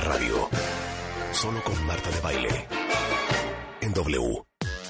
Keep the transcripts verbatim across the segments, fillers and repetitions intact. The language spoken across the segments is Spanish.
radio. Solo con Marta de Baile. En W.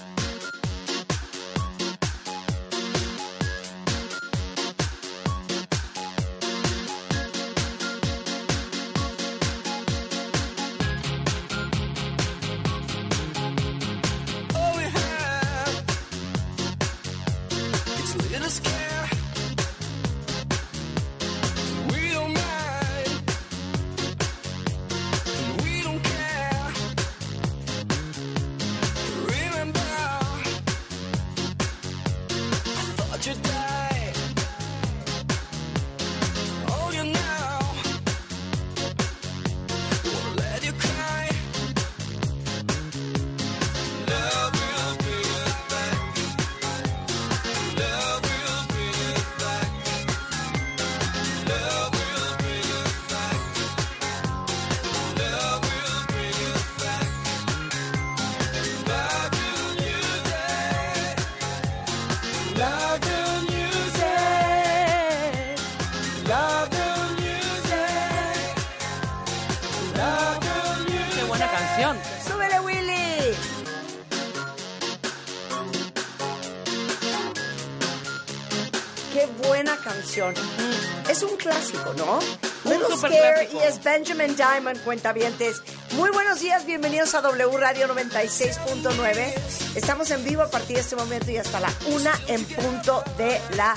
Es un clásico, ¿no? Little Scare y es Benjamin Diamond, cuentavientes. Muy buenos días, bienvenidos a W Radio noventa y seis punto nueve. Estamos en vivo a partir de este momento y hasta la una en punto de la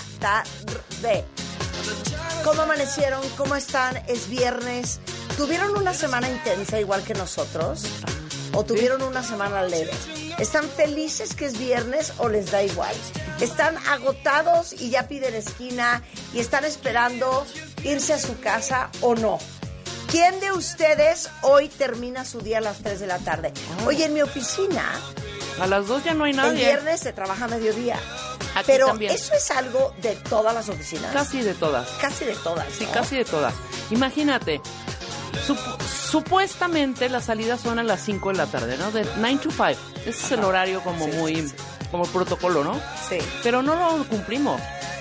tarde. ¿Cómo amanecieron? ¿Cómo están? Es viernes. ¿Tuvieron una semana intensa igual que nosotros? ¿O tuvieron una semana leve? ¿Están felices que es viernes o les da igual? ¿Están agotados y ya piden esquina y están esperando irse a su casa o no? ¿Quién de ustedes hoy termina su día a las tres de la tarde? Oye, en mi oficina... A las dos ya no hay nadie. El viernes se trabaja a mediodía. Aquí Pero también. ¿eso es algo de todas las oficinas? Casi de todas. Casi de todas, ¿no? Sí, casi de todas. Imagínate, sup- supuestamente las salidas son a las cinco de la tarde, ¿no? De nine to five. Ese es el horario como Sí, muy... sí, sí. como protocolo, ¿no? Sí. Pero no lo cumplimos.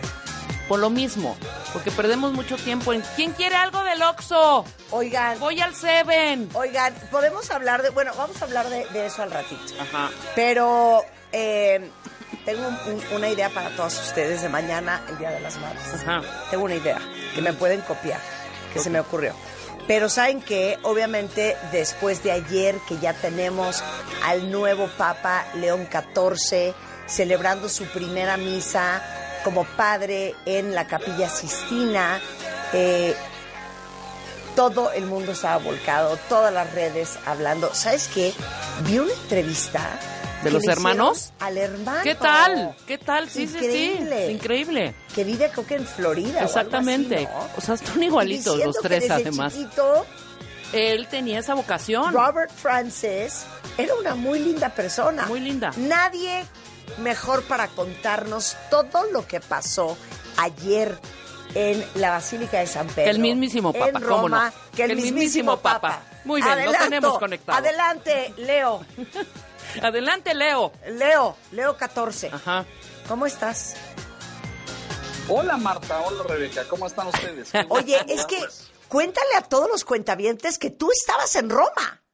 Por lo mismo. Porque perdemos mucho tiempo en... ¿Quién quiere algo del Oxxo? Oigan... Voy al Seven. Oigan, podemos hablar de... Bueno, vamos a hablar de, de eso al ratito. Ajá. Pero eh, tengo un, un, una idea para todos ustedes de mañana, el Día de las Madres. Ajá. Tengo una idea que me pueden copiar, que se me ocurrió. Pero ¿saben qué? Obviamente, después de ayer que ya tenemos al nuevo Papa León catorce celebrando su primera misa como padre en la Capilla Sistina, eh, todo el mundo estaba volcado, todas las redes hablando. ¿Sabes qué? Vi una entrevista ¿De los hermanos? Al hermano. ¿Qué tal? ¿Qué tal? Sí, Increíble. sí, sí. Increíble. Que vive, creo que en Florida. Exactamente. O, algo así, ¿no? O sea, están igualitos los tres, además. Chiquito, Él tenía esa vocación. Robert Francis era una muy linda persona. Muy linda. Nadie mejor para contarnos todo lo que pasó ayer en la Basílica de San Pedro. Que el mismísimo Papa, en Roma, ¿cómo no? Que el, que el mismísimo, mismísimo Papa. Papa. Muy bien, Adelanto, lo tenemos conectado. Adelante, Leo. Adelante, Leo. Leo, Leo catorce. Ajá. ¿Cómo estás? Hola, Marta. Hola, Rebeca. ¿Cómo están ustedes? Oye, es que cuéntale a todos los cuentavientes que tú estabas en Roma.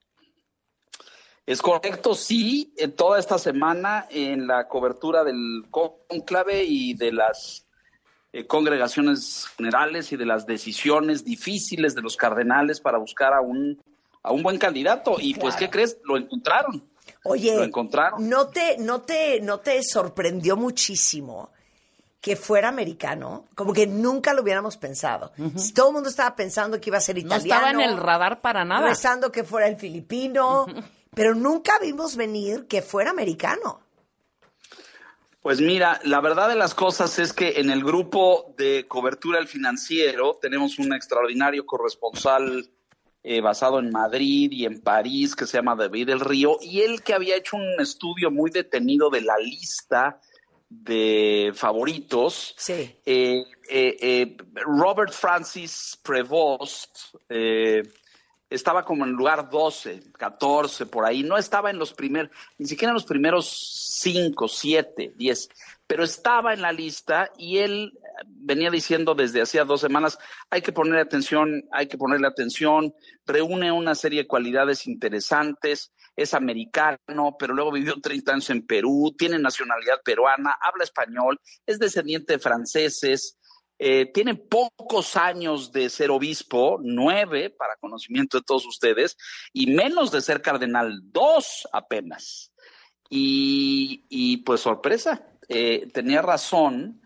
Es correcto, sí. Toda esta semana en la cobertura del cónclave y de las eh, congregaciones generales y de las decisiones difíciles de los cardenales para buscar a un, a un buen candidato. Y claro. Pues, ¿qué crees? Lo encontraron. Oye, lo encontraron. ¿no te, no te, no te sorprendió muchísimo que fuera americano? Como que nunca lo hubiéramos pensado. Uh-huh. Si todo el mundo estaba pensando que iba a ser italiano. No estaba en el radar para nada. Pensando que fuera el filipino. Uh-huh. Pero nunca vimos venir que fuera americano. Pues mira, la verdad de las cosas es que en el grupo de cobertura del financiero tenemos un extraordinario corresponsal eh, basado en Madrid y en París que se llama David del Río, y él que había hecho un estudio muy detenido de la lista de favoritos. Sí. Eh, eh, eh, Robert Francis Prevost eh, estaba como en el lugar doce, catorce, por ahí. No estaba en los primeros, ni siquiera en los primeros cinco, siete, diez, pero estaba en la lista y él venía diciendo desde hacía dos semanas, hay que ponerle atención, hay que ponerle atención, reúne una serie de cualidades interesantes, es americano, pero luego vivió treinta años en Perú, tiene nacionalidad peruana, habla español, es descendiente de franceses, eh, tiene pocos años de ser obispo, nueve para conocimiento de todos ustedes, y menos de ser cardenal, dos apenas. Y, y pues sorpresa, eh, tenía razón,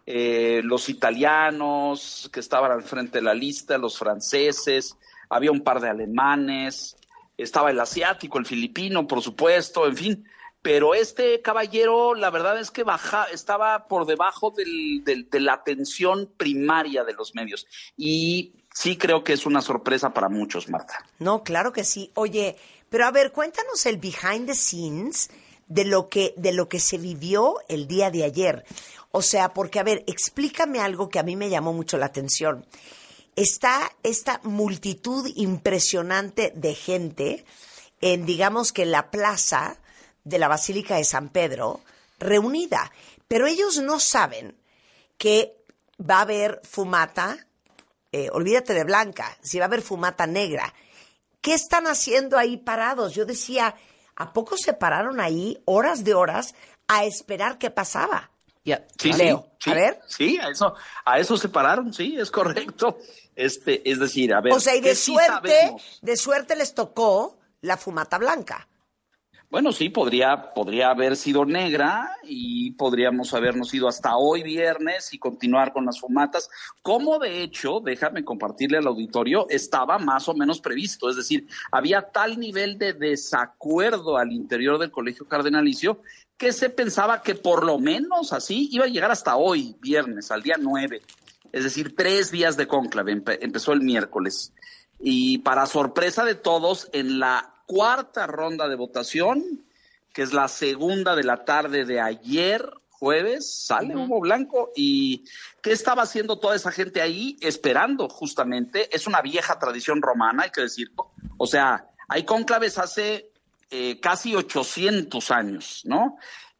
eh, los italianos que estaban al frente de la lista, los franceses, había un par de alemanes, estaba el asiático, el filipino, por supuesto, en fin, pero este caballero, la verdad es que baja, estaba por debajo del, del, de la atención primaria de los medios, y sí creo que es una sorpresa para muchos, Marta. No, claro que sí. Oye, pero a ver, cuéntanos el behind the scenes de lo que, de lo que se vivió el día de ayer. O sea, porque, a ver, explícame algo que a mí me llamó mucho la atención. Está esta multitud impresionante de gente en, digamos que en la plaza de la Basílica de San Pedro, reunida. Pero ellos no saben que va a haber fumata, eh, olvídate de blanca, si va a haber fumata negra. ¿Qué están haciendo ahí parados? Yo decía, ¿a poco se pararon ahí horas de horas a esperar qué pasaba? Yeah. Sí, Leo, sí, a ver. Sí, a eso, a eso se pararon, sí, es correcto. Este, es decir, a ver. O sea, y de sí suerte, sabemos? de suerte les tocó la fumata blanca. Bueno, sí, podría, podría haber sido negra y podríamos habernos ido hasta hoy viernes y continuar con las fumatas, como de hecho, déjame compartirle al auditorio, estaba más o menos previsto, es decir, había tal nivel de desacuerdo al interior del Colegio Cardenalicio que se pensaba que por lo menos así iba a llegar hasta hoy, viernes, al día nueve, es decir, tres días de cónclave, empe- empezó el miércoles. Y para sorpresa de todos, en la cuarta ronda de votación, que es la segunda de la tarde de ayer, jueves, sale Uh-huh. humo blanco. ¿Y qué estaba haciendo toda esa gente ahí? Esperando, justamente. Es una vieja tradición romana, hay que decirlo. O sea, hay cónclaves hace eh, casi ochocientos años, ¿no?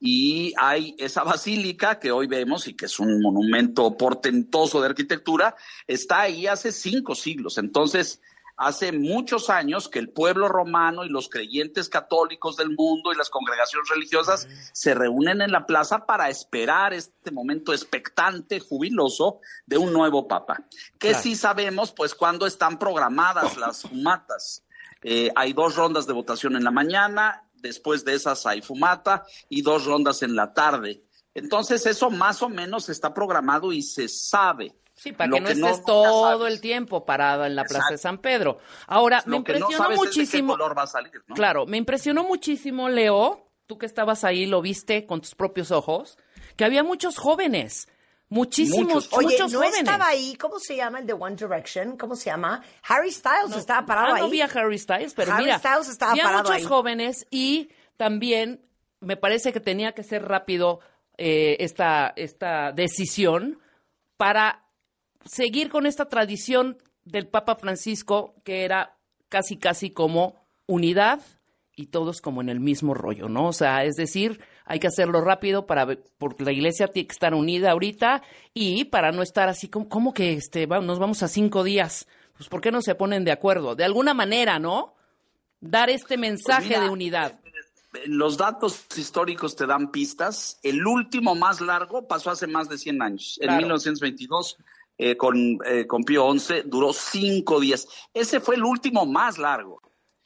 Y hay esa basílica que hoy vemos y que es un monumento portentoso de arquitectura, está ahí hace cinco siglos. Entonces, hace muchos años que el pueblo romano y los creyentes católicos del mundo y las congregaciones religiosas uh-huh. se reúnen en la plaza para esperar este momento expectante, jubiloso, de un nuevo papa. Que claro. Sí sabemos, pues, cuándo están programadas las fumatas. Eh, hay dos rondas de votación en la mañana, después de esas hay fumata y dos rondas en la tarde. Entonces eso más o menos está programado y se sabe. Sí, para que no que estés no, todo el tiempo parado en la Exacto. Plaza de San Pedro. Ahora, Lo me impresionó no muchísimo. Es de qué color va a salir, ¿no? Claro, me impresionó muchísimo, Leo, tú que estabas ahí, lo viste con tus propios ojos, que había muchos jóvenes. Muchísimos, muchos, Oye, muchos no jóvenes. Estaba ahí, ¿cómo se llama el de One Direction? ¿Cómo se llama? Harry Styles no, estaba parado ah, ahí. No vi a Harry Styles, pero Harry mira, Styles estaba había parado muchos ahí. jóvenes y también me parece que tenía que ser rápido eh, esta, esta decisión para seguir con esta tradición del Papa Francisco, que era casi, casi como unidad y todos como en el mismo rollo, ¿no? O sea, es decir, hay que hacerlo rápido para porque la iglesia tiene que estar unida ahorita y para no estar así como, como que este, va, nos vamos a cinco días. Pues, ¿por qué no se ponen de acuerdo? De alguna manera, ¿no? Dar este mensaje pues mira, de unidad. Los datos históricos te dan pistas. El último más largo pasó hace más de cien años, claro. En mil novecientos veintidós. Eh, con, eh, con Pío once, duró cinco días. Ese fue el último más largo.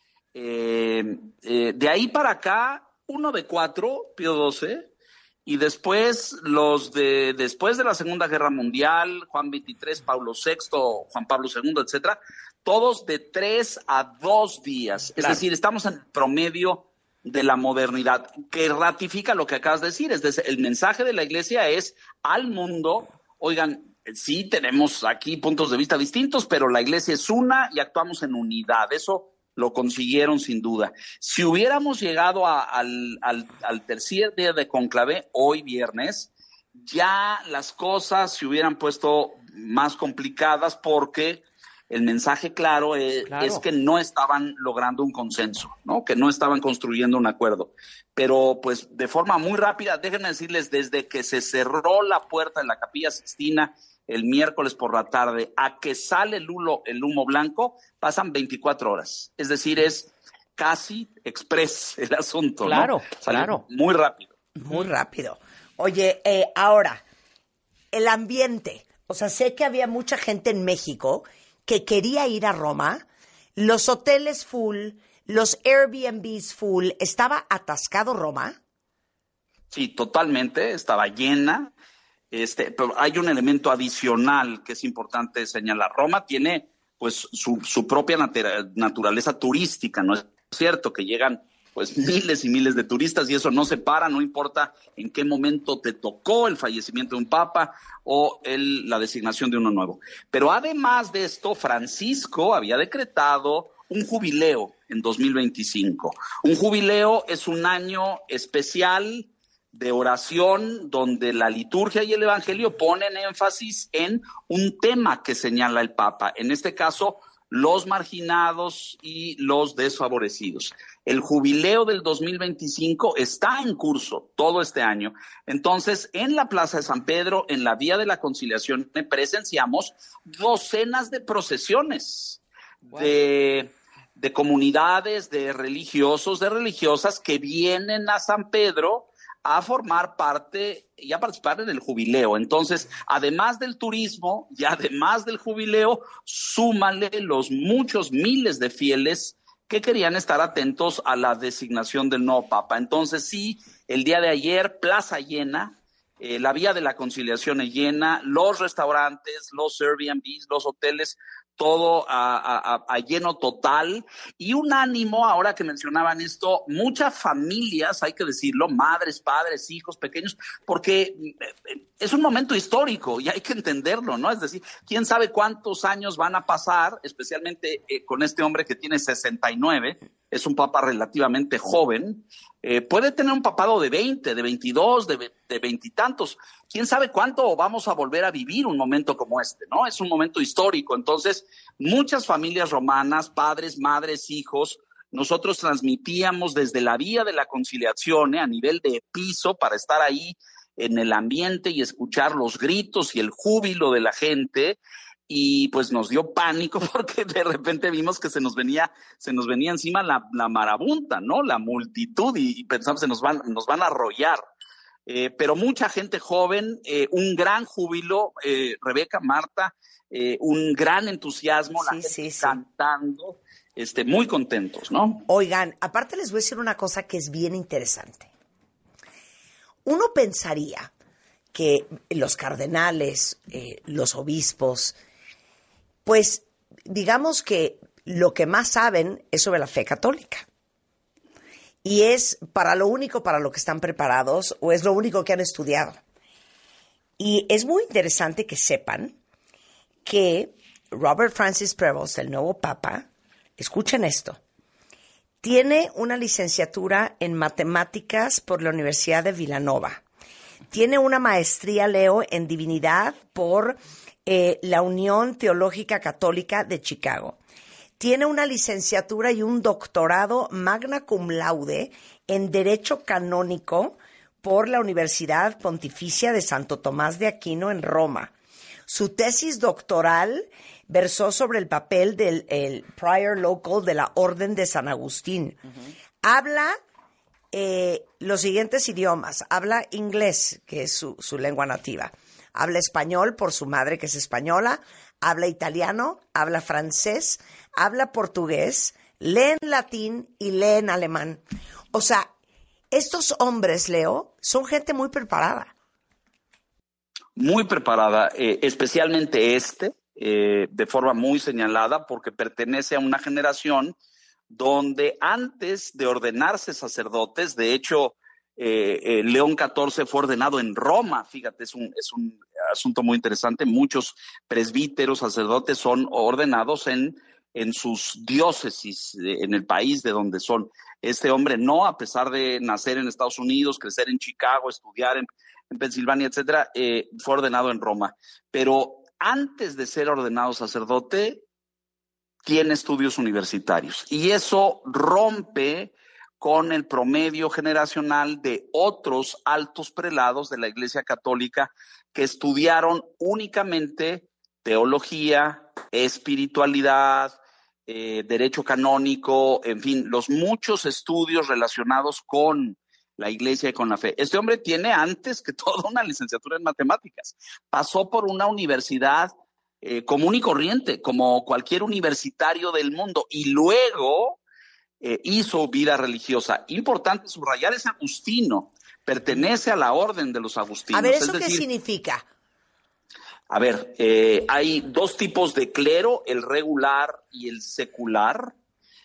Eh, eh, de ahí para acá, uno de cuatro, Pío doce, y después los de después de la Segunda Guerra Mundial, Juan veintitrés, Pablo sexto, Juan Pablo segundo, etcétera, todos de tres a dos días. Claro. Es decir, estamos en el promedio de la modernidad, que ratifica lo que acabas de decir. Es decir, el mensaje de la Iglesia es al mundo, oigan, sí, tenemos aquí puntos de vista distintos, pero la iglesia es una y actuamos en unidad. Eso lo consiguieron sin duda. Si hubiéramos llegado a, al, al, al tercer día de conclave, hoy viernes, ya las cosas se hubieran puesto más complicadas porque el mensaje claro, eh, Claro. es que no estaban logrando un consenso, ¿no? Que no estaban construyendo un acuerdo. Pero pues de forma muy rápida, déjenme decirles, desde que se cerró la puerta en la Capilla Sixtina el miércoles por la tarde a que sale el humo, el humo blanco, pasan veinticuatro horas. Es decir, es casi express el asunto, Claro, ¿no? Salió claro. muy rápido. Muy rápido. Oye, eh, ahora, el ambiente. O sea, sé que había mucha gente en México que quería ir a Roma, los hoteles full, los Airbnbs full, ¿estaba atascado Roma? Sí, totalmente, estaba llena. Este, pero hay un elemento adicional que es importante señalar. Roma tiene pues su, su propia natura, naturaleza turística, ¿no es cierto? Que llegan pues miles y miles de turistas y eso no se para, no importa en qué momento te tocó el fallecimiento de un papa o el, la designación de uno nuevo. Pero además de esto, Francisco había decretado un jubileo en dos mil veinticinco. Un jubileo es un año especial de oración donde la liturgia y el evangelio ponen énfasis en un tema que señala el Papa, en este caso los marginados y los desfavorecidos. El jubileo del dos mil veinticinco está en curso todo este año. Entonces, en la Plaza de San Pedro, en la Vía de la Conciliación, presenciamos docenas de procesiones wow. de, de comunidades, de religiosos, de religiosas que vienen a San Pedro a formar parte y a participar en el jubileo. Entonces, además del turismo y además del jubileo, súmale los muchos miles de fieles que querían estar atentos a la designación del nuevo Papa. Entonces, sí, el día de ayer, plaza llena, eh, la Vía de la Conciliación llena, los restaurantes, los Airbnbs, los hoteles, todo a, a, a lleno total y un ánimo, ahora que mencionaban esto, muchas familias, hay que decirlo, madres, padres, hijos pequeños, porque es un momento histórico y hay que entenderlo, ¿no? Es decir, quién sabe cuántos años van a pasar, especialmente eh, con este hombre que tiene sesenta y nueve, es un papa relativamente joven, eh, puede tener un papado de veinte, de veintidós, de, de veintitantos. ¿Quién sabe cuánto vamos a volver a vivir un momento como este, no? Es un momento histórico. Entonces, muchas familias romanas, padres, madres, hijos, nosotros transmitíamos desde la Vía de la Conciliación, ¿eh? A nivel de piso, para estar ahí en el ambiente y escuchar los gritos y el júbilo de la gente. Y pues nos dio pánico porque de repente vimos que se nos venía, se nos venía encima la, la marabunta, ¿no? La multitud y, y pensamos que nos van, nos van a arrollar. Eh, pero mucha gente joven, eh, un gran júbilo, eh, Rebeca, Marta, eh, un gran entusiasmo, sí, la gente sí, sí. cantando, este, muy contentos, ¿no? Oigan, aparte les voy a decir una cosa que es bien interesante. Uno pensaría que los cardenales, eh, los obispos, pues digamos que lo que más saben es sobre la fe católica. Y es para lo único para lo que están preparados o es lo único que han estudiado. Y es muy interesante que sepan que Robert Francis Prevost, el nuevo papa, escuchen esto, tiene una licenciatura en matemáticas por la Universidad de Villanova. Tiene una maestría, Leo, en divinidad por eh, la Unión Teológica Católica de Chicago. Tiene una licenciatura y un doctorado magna cum laude en Derecho Canónico por la Universidad Pontificia de Santo Tomás de Aquino en Roma. Su tesis doctoral versó sobre el papel del el prior local de la Orden de San Agustín. Uh-huh. Habla eh, los siguientes idiomas. Habla inglés, que es su, su lengua nativa. Habla español por su madre, que es española. Habla italiano, habla francés, habla portugués, lee en latín y lee en alemán. O sea, estos hombres, Leo, son gente muy preparada. Muy preparada, eh, especialmente este, eh, de forma muy señalada, porque pertenece a una generación donde antes de ordenarse sacerdotes, de hecho, eh, eh, León catorce fue ordenado en Roma, fíjate, es un, es un asunto muy interesante, muchos presbíteros, sacerdotes son ordenados en, en sus diócesis, en el país de donde son. Este hombre no, a pesar de nacer en Estados Unidos, crecer en Chicago, estudiar en, en Pensilvania, etcétera, eh, fue ordenado en Roma. Pero antes de ser ordenado sacerdote, tiene estudios universitarios. Y eso rompe con el promedio generacional de otros altos prelados de la Iglesia Católica que estudiaron únicamente teología, espiritualidad, eh, derecho canónico, en fin, los muchos estudios relacionados con la Iglesia y con la fe. Este hombre tiene antes que todo una licenciatura en matemáticas. Pasó por una universidad eh, común y corriente, como cualquier universitario del mundo, y luego eh, hizo vida religiosa. Importante subrayar, es agustino, pertenece a la orden de los agustinos. A ver, ¿eso es qué decir, significa? A ver, eh, hay dos tipos de clero, el regular y el secular.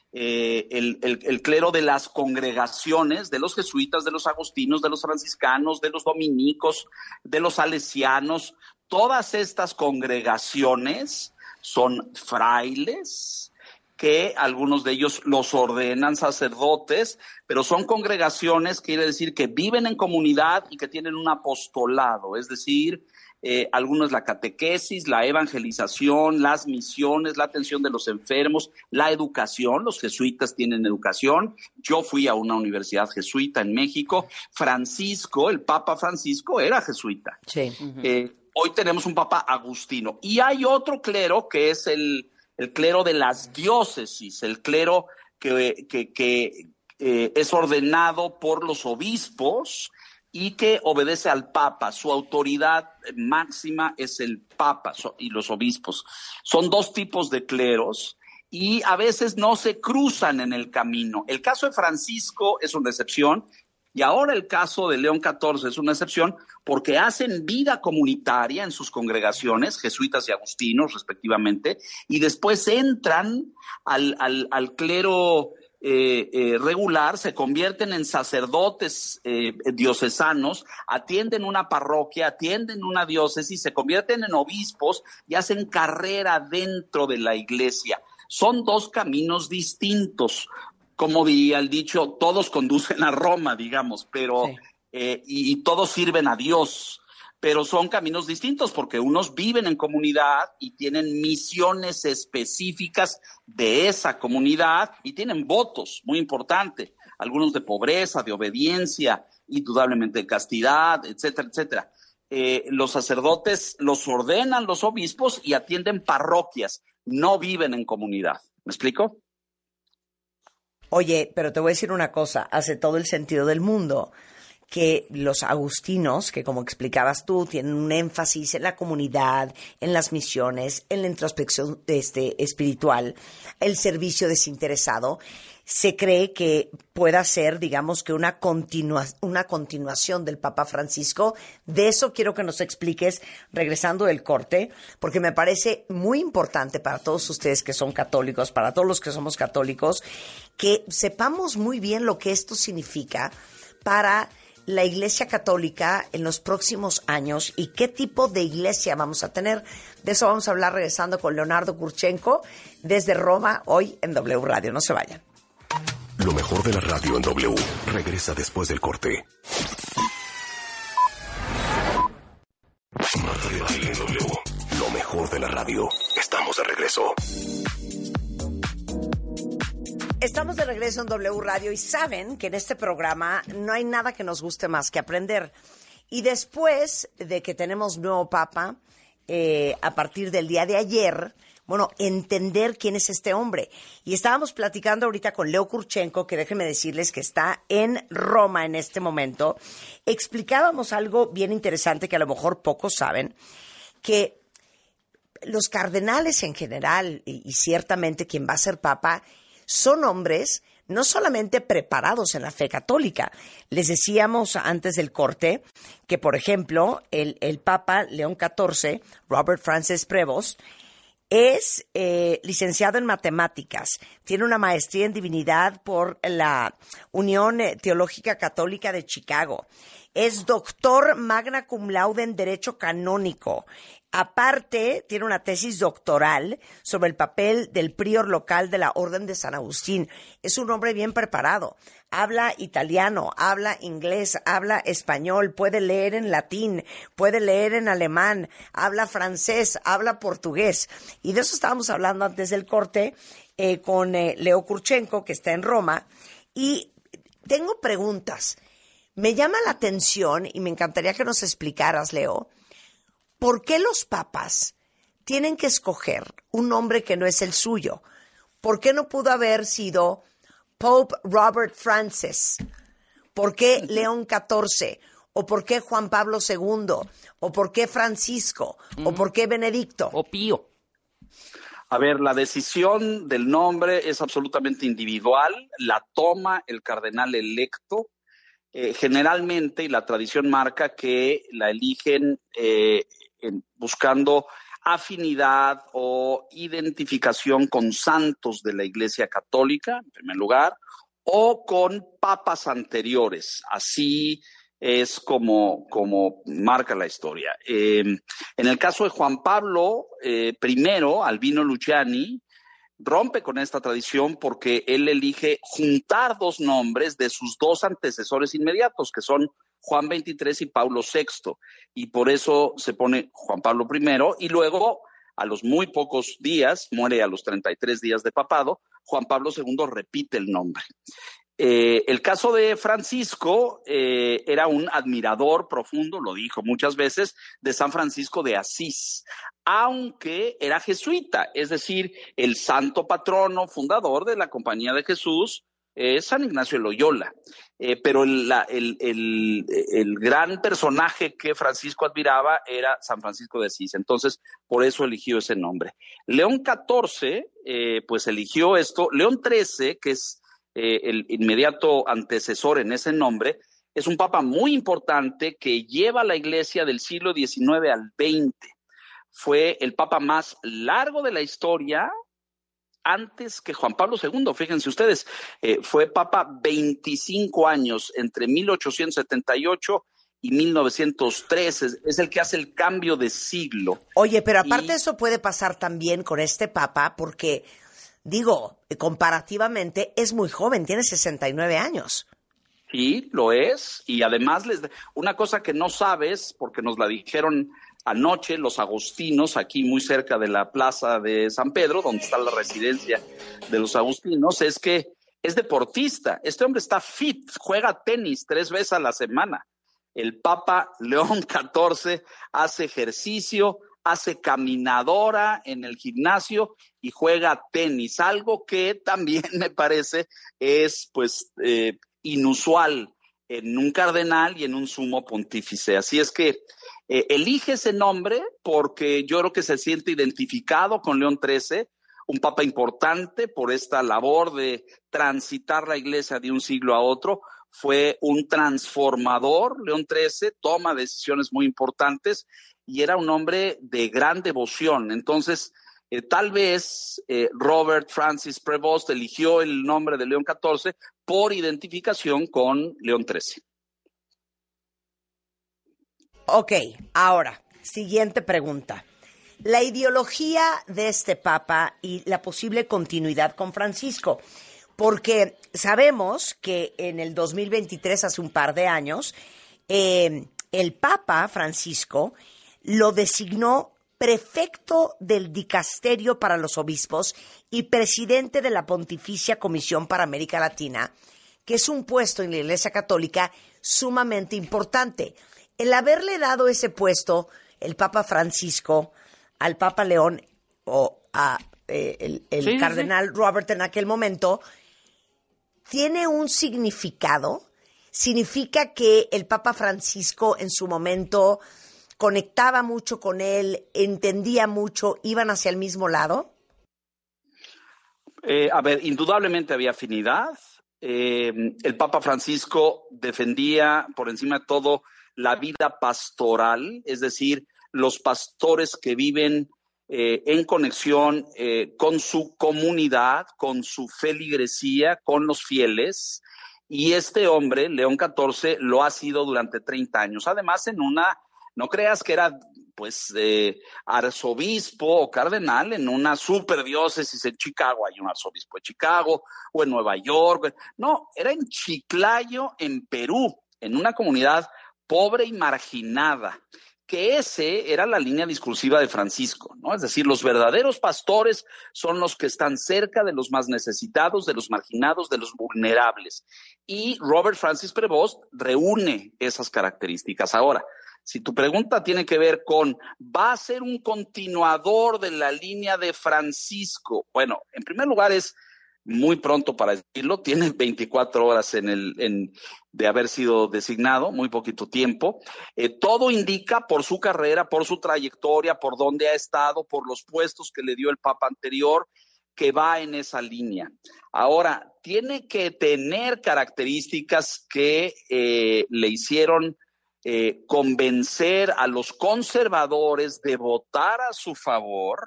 Eh, el, el, el clero de las congregaciones, de los jesuitas, de los agustinos, de los franciscanos, de los dominicos, de los salesianos, todas estas congregaciones son frailes, que algunos de ellos los ordenan sacerdotes, pero son congregaciones, quiere decir que viven en comunidad y que tienen un apostolado, es decir, Eh, algunos la catequesis, la evangelización, las misiones, la atención de los enfermos, la educación. Los jesuitas tienen educación. Yo fui a una universidad jesuita en México. Francisco, el Papa Francisco, era jesuita. Sí. Uh-huh. eh, hoy tenemos un Papa agustino. Y hay otro clero que es el, el clero de las diócesis, el clero que, que, que eh, es ordenado por los obispos y que obedece al Papa. Su autoridad máxima es el Papa y los obispos. Son dos tipos de cleros y a veces no se cruzan en el camino. El caso de Francisco es una excepción y ahora el caso de León catorce es una excepción porque hacen vida comunitaria en sus congregaciones, jesuitas y agustinos respectivamente, y después entran al, al, al clero Eh, eh, regular, se convierten en sacerdotes eh, diocesanos, atienden una parroquia, atienden una diócesis, se convierten en obispos y hacen carrera dentro de la iglesia. Son dos caminos distintos. Como diría el dicho, todos conducen a Roma, digamos, pero sí. eh, y, y todos sirven a Dios. Pero son caminos distintos porque unos viven en comunidad y tienen misiones específicas de esa comunidad y tienen votos, muy importante, algunos de pobreza, de obediencia, indudablemente de castidad, etcétera, etcétera. Eh, los sacerdotes los ordenan los obispos y atienden parroquias, no viven en comunidad. ¿Me explico? Oye, pero te voy a decir una cosa, hace todo el sentido del mundo que los agustinos, que como explicabas tú, tienen un énfasis en la comunidad, en las misiones, en la introspección este, espiritual, el servicio desinteresado, se cree que pueda ser, digamos, que una, continua, una continuación del Papa Francisco. De eso quiero que nos expliques regresando del corte, porque me parece muy importante para todos ustedes que son católicos, para todos los que somos católicos, que sepamos muy bien lo que esto significa para la Iglesia Católica en los próximos años y qué tipo de iglesia vamos a tener. De eso vamos a hablar regresando con Leonardo Kurchenko desde Roma, hoy en W Radio. No se vayan. Lo mejor de la radio en W regresa después del corte. Marta de Baile en W. Lo mejor de la radio. Estamos de regreso. Estamos de regreso en W Radio y saben que en este programa no hay nada que nos guste más que aprender. Y después de que tenemos nuevo Papa, eh, a partir del día de ayer, bueno, entender quién es este hombre. Y estábamos platicando ahorita con Leo Kurchenko, que déjenme decirles que está en Roma en este momento. Explicábamos algo bien interesante que a lo mejor pocos saben, que los cardenales en general, y, y ciertamente quien va a ser Papa, son hombres no solamente preparados en la fe católica. Les decíamos antes del corte que, por ejemplo, el, el Papa León catorce, Robert Francis Prevost, es eh, licenciado en matemáticas, tiene una maestría en divinidad por la Unión Teológica Católica de Chicago, es doctor magna cum laude en Derecho Canónico, Aparte, tiene una tesis doctoral sobre el papel del prior local de la Orden de San Agustín. Es un hombre bien preparado. Habla italiano, habla inglés, habla español, puede leer en latín, puede leer en alemán, habla francés, habla portugués. Y de eso estábamos hablando antes del corte eh, con eh, Leo Kurchenko, que está en Roma. Y tengo preguntas. Me llama la atención y me encantaría que nos explicaras, Leo, ¿por qué los papas tienen que escoger un nombre que no es el suyo? ¿Por qué no pudo haber sido Pope Robert Francis? ¿Por qué León catorce? ¿O por qué Juan Pablo segundo? ¿O por qué Francisco? ¿O por qué Benedicto? O Pío. A ver, la decisión del nombre es absolutamente individual, la toma el cardenal electo. Eh, generalmente, y la tradición marca que la eligen eh, en, buscando afinidad o identificación con santos de la Iglesia Católica, en primer lugar, o con papas anteriores. Así es como, como marca la historia. Eh, en el caso de Juan Pablo eh, primero, Albino Luciani, rompe con esta tradición porque él elige juntar dos nombres de sus dos antecesores inmediatos, que son Juan veintitrés y Pablo sexto, y por eso se pone Juan Pablo primero, y luego, a los muy pocos días, muere a los treinta y tres días de papado, Juan Pablo segundo repite el nombre. Eh, el caso de Francisco eh, era un admirador profundo, lo dijo muchas veces, de San Francisco de Asís, aunque era jesuita, es decir, el santo patrono fundador de la Compañía de Jesús es San Ignacio de Loyola. Eh, pero el, la, el, el, el gran personaje que Francisco admiraba era San Francisco de Asís, entonces por eso eligió ese nombre. León catorce, eh, pues eligió esto. León trece, que es eh, el inmediato antecesor en ese nombre, es un papa muy importante que lleva a la Iglesia del siglo diecinueve al veinte. Fue el papa más largo de la historia antes que Juan Pablo segundo. Fíjense ustedes, eh, fue papa veinticinco años, entre mil ochocientos setenta y ocho y mil novecientos tres. Es, es el que hace el cambio de siglo. Oye, pero aparte y... eso puede pasar también con este papa porque, digo, comparativamente es muy joven, tiene sesenta y nueve años. Sí, lo es. Y además, les una cosa que no sabes, porque nos la dijeron anoche los agustinos, aquí muy cerca de la plaza de San Pedro, donde está la residencia de los agustinos, es que es deportista. Este hombre está fit, juega tenis tres veces a la semana. El Papa León catorce hace ejercicio, hace caminadora en el gimnasio y juega tenis, algo que también me parece es pues eh, inusual en un cardenal y en un sumo pontífice. Así es que Eh, elige ese nombre porque yo creo que se siente identificado con León trece, un papa importante por esta labor de transitar la Iglesia de un siglo a otro. Fue un transformador, León trece, toma decisiones muy importantes y era un hombre de gran devoción. Entonces, eh, tal vez eh, Robert Francis Prevost eligió el nombre de León catorce por identificación con León trece. Ok, ahora, siguiente pregunta. La ideología de este papa y la posible continuidad con Francisco, porque sabemos que en el dos mil veintitrés, hace un par de años, eh, el papa Francisco lo designó prefecto del dicasterio para los obispos y presidente de la Pontificia Comisión para América Latina, que es un puesto en la Iglesia Católica sumamente importante. El haberle dado ese puesto, el Papa Francisco, al Papa León o a eh, el, el sí, cardenal sí. Robert en aquel momento, ¿tiene un significado? ¿Significa que el Papa Francisco en su momento conectaba mucho con él, entendía mucho, iban hacia el mismo lado? Eh, a ver, indudablemente había afinidad. Eh, el Papa Francisco defendía por encima de todo la vida pastoral, es decir, los pastores que viven eh, en conexión eh, con su comunidad, con su feligresía, con los fieles, y este hombre, León catorce, lo ha sido durante treinta años. Además, en una, no creas que era pues eh, arzobispo o cardenal en una superdiócesis en Chicago, hay un arzobispo de Chicago, o en Nueva York. No, era en Chiclayo, en Perú, en una comunidad pobre y marginada, que ese era la línea discursiva de Francisco, ¿no? Es decir, los verdaderos pastores son los que están cerca de los más necesitados, de los marginados, de los vulnerables. Y Robert Francis Prevost reúne esas características. Ahora, si tu pregunta tiene que ver con, ¿va a ser un continuador de la línea de Francisco? Bueno, en primer lugar es muy pronto para decirlo, tiene veinticuatro horas en el, en, de haber sido designado, muy poquito tiempo. Eh, todo indica por su carrera, por su trayectoria, por dónde ha estado, por los puestos que le dio el Papa anterior, que va en esa línea. Ahora, tiene que tener características que eh, le hicieron eh, convencer a los conservadores de votar a su favor,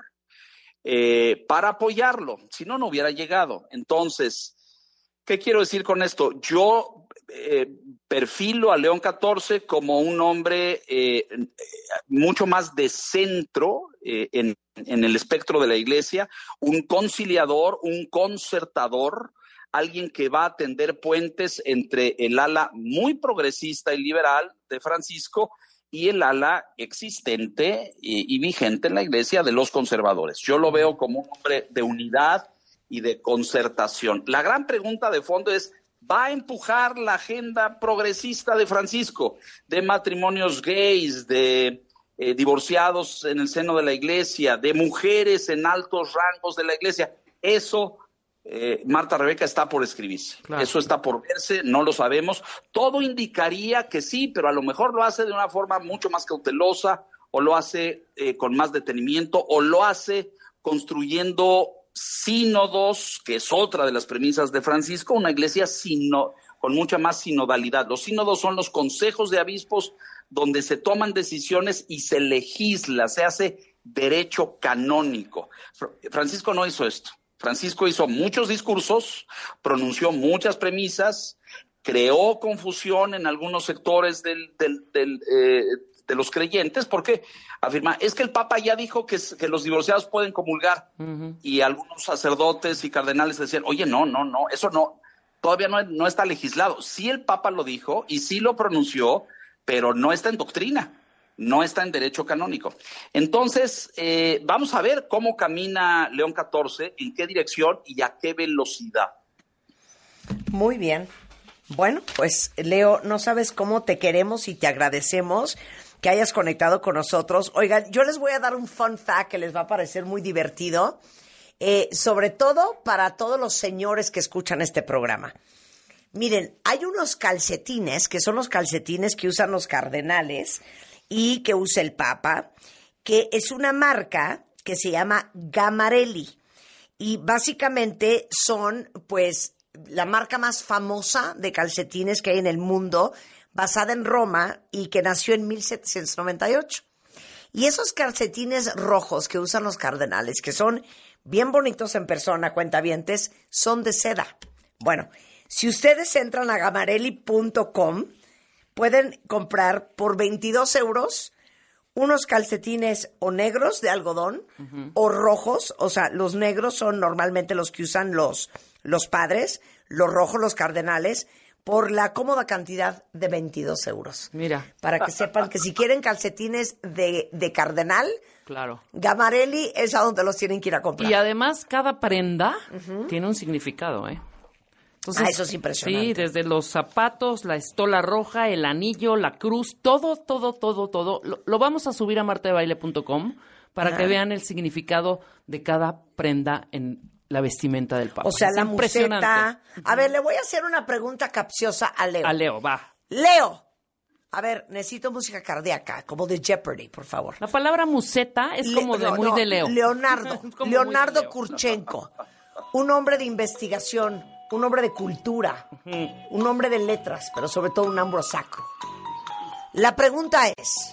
Eh, para apoyarlo, si no, no hubiera llegado. Entonces, ¿qué quiero decir con esto? Yo eh, perfilo a León catorce como un hombre eh, mucho más de centro eh, en, en el espectro de la iglesia, un conciliador, un concertador, alguien que va a tender puentes entre el ala muy progresista y liberal de Francisco y el ala existente y, y vigente en la iglesia de los conservadores. Yo lo veo como un hombre de unidad y de concertación. La gran pregunta de fondo es, ¿va a empujar la agenda progresista de Francisco, de matrimonios gays, de eh, divorciados en el seno de la iglesia, de mujeres en altos rangos de la iglesia? Eso Eh, Marta Rebeca, está por escribirse. Claro. Eso está por verse, no lo sabemos. Todo indicaría que sí, pero a lo mejor lo hace de una forma mucho más cautelosa, o lo hace eh, con más detenimiento, o lo hace construyendo sínodos, que es otra de las premisas de Francisco, una iglesia sino, con mucha más sinodalidad. Los sínodos son los consejos de obispos donde se toman decisiones y se legisla, se hace derecho canónico. Francisco no hizo esto. Francisco hizo muchos discursos, pronunció muchas premisas, creó confusión en algunos sectores del, del, del, eh, de los creyentes, porque afirma, es que el Papa ya dijo que, que los divorciados pueden comulgar, uh-huh. y algunos sacerdotes y cardenales decían, oye, no, no, no, eso no, todavía no, no está legislado. Sí, el Papa lo dijo y sí lo pronunció, pero no está en doctrina. No está en derecho canónico. Entonces, eh, vamos a ver cómo camina León catorce, en qué dirección y a qué velocidad. Muy bien. Bueno, pues Leo, no sabes cómo te queremos y te agradecemos que hayas conectado con nosotros. Oigan, yo les voy a dar un fun fact que les va a parecer muy divertido, eh, sobre todo para todos los señores que escuchan este programa. Miren, hay unos calcetines, que son los calcetines que usan los cardenales y que usa el Papa, que es una marca que se llama Gamarelli. Y básicamente son, pues, la marca más famosa de calcetines que hay en el mundo, basada en Roma y que nació en mil setecientos noventa y ocho. Y esos calcetines rojos que usan los cardenales, que son bien bonitos en persona, cuentavientes, son de seda. Bueno, si ustedes entran a gamarelli punto com, pueden comprar por veintidós euros unos calcetines o negros de algodón, uh-huh. o rojos. O sea, los negros son normalmente los que usan los, los padres, los rojos los cardenales, por la cómoda cantidad de veintidós euros. Mira. Para que sepan que si quieren calcetines de, de cardenal, claro, Gamarelli es a donde los tienen que ir a comprar. Y además cada prenda uh-huh. tiene un significado, ¿eh? Entonces, ah, eso es impresionante. Sí, desde los zapatos, la estola roja, el anillo, la cruz, todo, todo, todo, todo. Lo, lo vamos a subir a marta de baile punto com para ah. que vean el significado de cada prenda en la vestimenta del Papa. O sea, es la museta. A ver, le voy a hacer una pregunta capciosa a Leo. A Leo, va. Leo, a ver, necesito música cardíaca, como de Jeopardy, por favor. La palabra museta es como Le, de no, muy no, de Leo. Leonardo, Leonardo Kurchenko, un hombre de investigación, un hombre de cultura, uh-huh. un hombre de letras, pero sobre todo un hombro sacro. La pregunta es,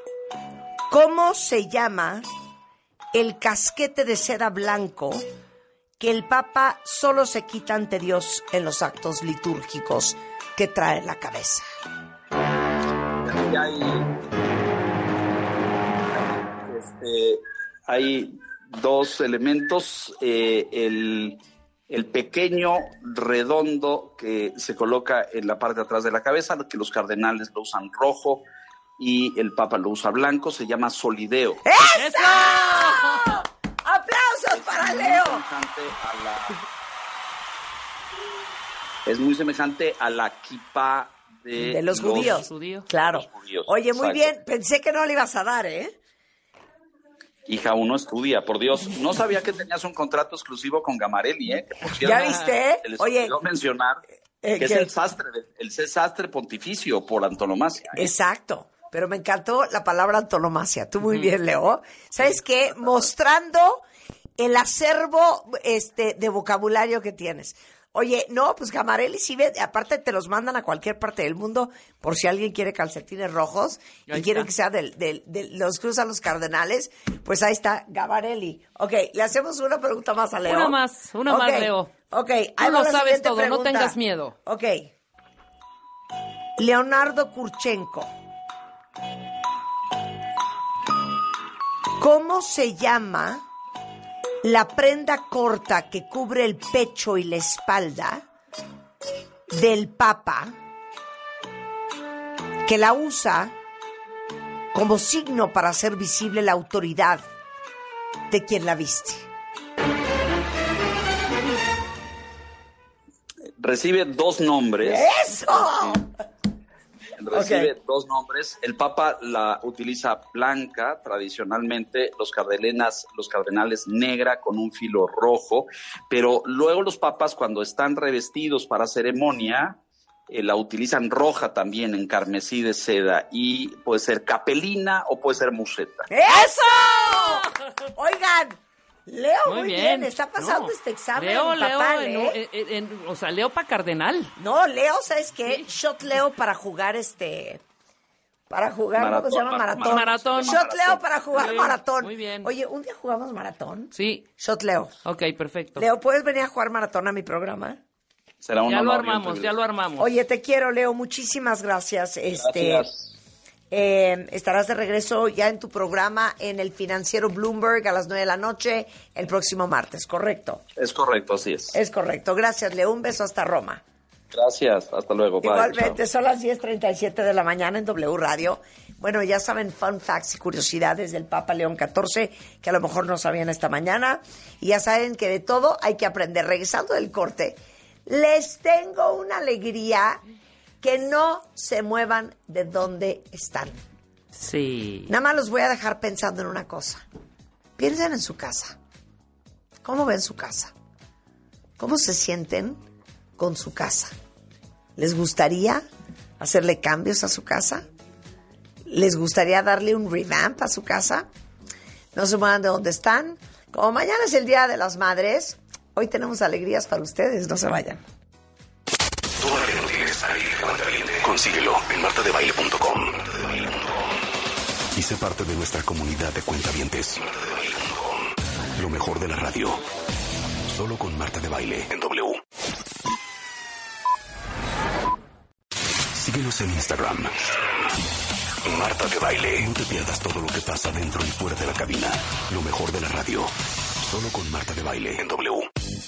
¿cómo se llama el casquete de seda blanco que el Papa solo se quita ante Dios en los actos litúrgicos que trae en la cabeza? Hay, eh, hay dos elementos, eh, el, el pequeño redondo que se coloca en la parte de atrás de la cabeza, que los cardenales lo usan rojo y el Papa lo usa blanco, se llama solideo. ¡Eso! ¡Aplausos para Leo! A la, es muy semejante a la kipá de, de los, los judíos. judíos. Claro. Los judíos, Oye, muy exacto. bien. Pensé que no le ibas a dar, ¿eh? Hija, uno estudia, por Dios. No sabía que tenías un contrato exclusivo con Gamarelli, ¿eh? Que, por cierto, ¿ya viste? Les Oye, olvidó mencionar eh, que es que... el sastre, el sastre pontificio por antonomasia. ¿eh? Exacto. Pero me encantó la palabra antonomasia. Tú muy mm. bien, Leo. ¿Sabes qué? Mostrando el acervo este, de vocabulario que tienes. Oye, no, pues Gamarelli sí ve, aparte te los mandan a cualquier parte del mundo por si alguien quiere calcetines rojos y ahí quiere está. que sea del, del, del, los que usan los cardenales, pues ahí está Gamarelli. Ok, le hacemos una pregunta más a Leo. Una más, una okay. más, Leo. Ok, tú lo sabes todo, pregunta. no tengas miedo. Ok. Leonardo Kurchenko. ¿Cómo se llama la prenda corta que cubre el pecho y la espalda del Papa, que la usa como signo para hacer visible la autoridad de quien la viste? Recibe dos nombres. ¡Eso! Recibe okay. dos nombres. El Papa la utiliza blanca, tradicionalmente, los cardenales, los cardenales negra con un filo rojo, pero luego los papas, cuando están revestidos para ceremonia, eh, la utilizan roja también, en carmesí de seda, y puede ser capelina o puede ser museta. ¡Eso! Oigan, Leo, muy, muy bien. bien, está pasando no. este examen. Leo, papá, Leo, ¿eh? en, en, en, o sea, Leo para cardenal. No, Leo, ¿sabes qué? Sí. Shot Leo para jugar este... Para jugar, maratón, ¿cómo se llama? Maratón. Maratón. Shot maratón. Leo para jugar muy maratón. Muy bien. Oye, ¿un día jugamos maratón? Sí. Shot Leo. Ok, perfecto. Leo, ¿puedes venir a jugar maratón a mi programa? Será un ya honor, lo armamos, ya lo armamos. Oye, te quiero, Leo. Muchísimas gracias. Este, gracias. Eh, estarás de regreso ya en tu programa en el Financiero Bloomberg a las nueve de la noche el próximo martes, ¿correcto? Es correcto, así es. Es correcto. Gracias, Leo. Un beso hasta Roma. Gracias, hasta luego. Bye, Igualmente, chao. son las diez treinta y siete de la mañana en W Radio. Bueno, ya saben, fun facts y curiosidades del Papa León catorce, que a lo mejor no sabían esta mañana. Y ya saben que de todo hay que aprender. Regresando del corte, les tengo una alegría que no se muevan de donde están. Sí. Nada más los voy a dejar pensando en una cosa. Piensen en su casa. ¿Cómo ven su casa? ¿Cómo se sienten con su casa? ¿Les gustaría hacerle cambios a su casa? ¿Les gustaría darle un revamp a su casa? No se muevan de donde están. Como mañana es el Día de las Madres, hoy tenemos alegrías para ustedes. No se vayan. Todavía no tienes aire, cuentaviente. Consíguelo en marta de baile punto com. Y sé parte de nuestra comunidad de cuentavientes. Lo mejor de la radio. Solo con Marta de Baile en W. Síguenos en Instagram. Marta de Baile. No te pierdas todo lo que pasa dentro y fuera de la cabina. Lo mejor de la radio. Solo con Marta de Baile en W.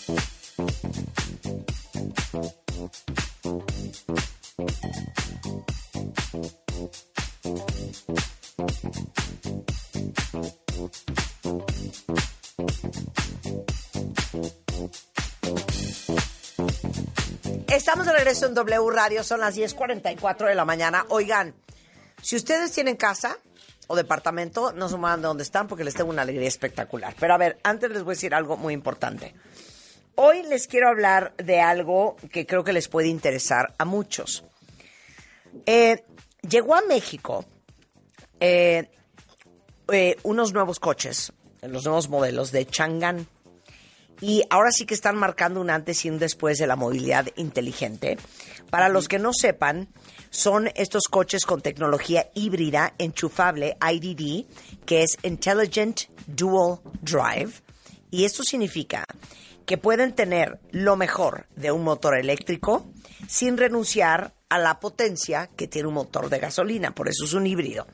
Estamos de regreso en W Radio, son las diez cuarenta y cuatro de la mañana. Oigan, si ustedes tienen casa o departamento, no se muevan de donde están porque les tengo una alegría espectacular. Pero a ver, antes les voy a decir algo muy importante. Hoy les quiero hablar de algo que creo que les puede interesar a muchos. Eh, llegó a México eh, eh, unos nuevos coches, los nuevos modelos de Chang'an. Y ahora sí que están marcando un antes y un después de la movilidad inteligente. Para los que no sepan, son estos coches con tecnología híbrida enchufable, I D D, que es Intelligent Dual Drive. Y esto significa que pueden tener lo mejor de un motor eléctrico sin renunciar a la potencia que tiene un motor de gasolina. Por eso es un híbrido.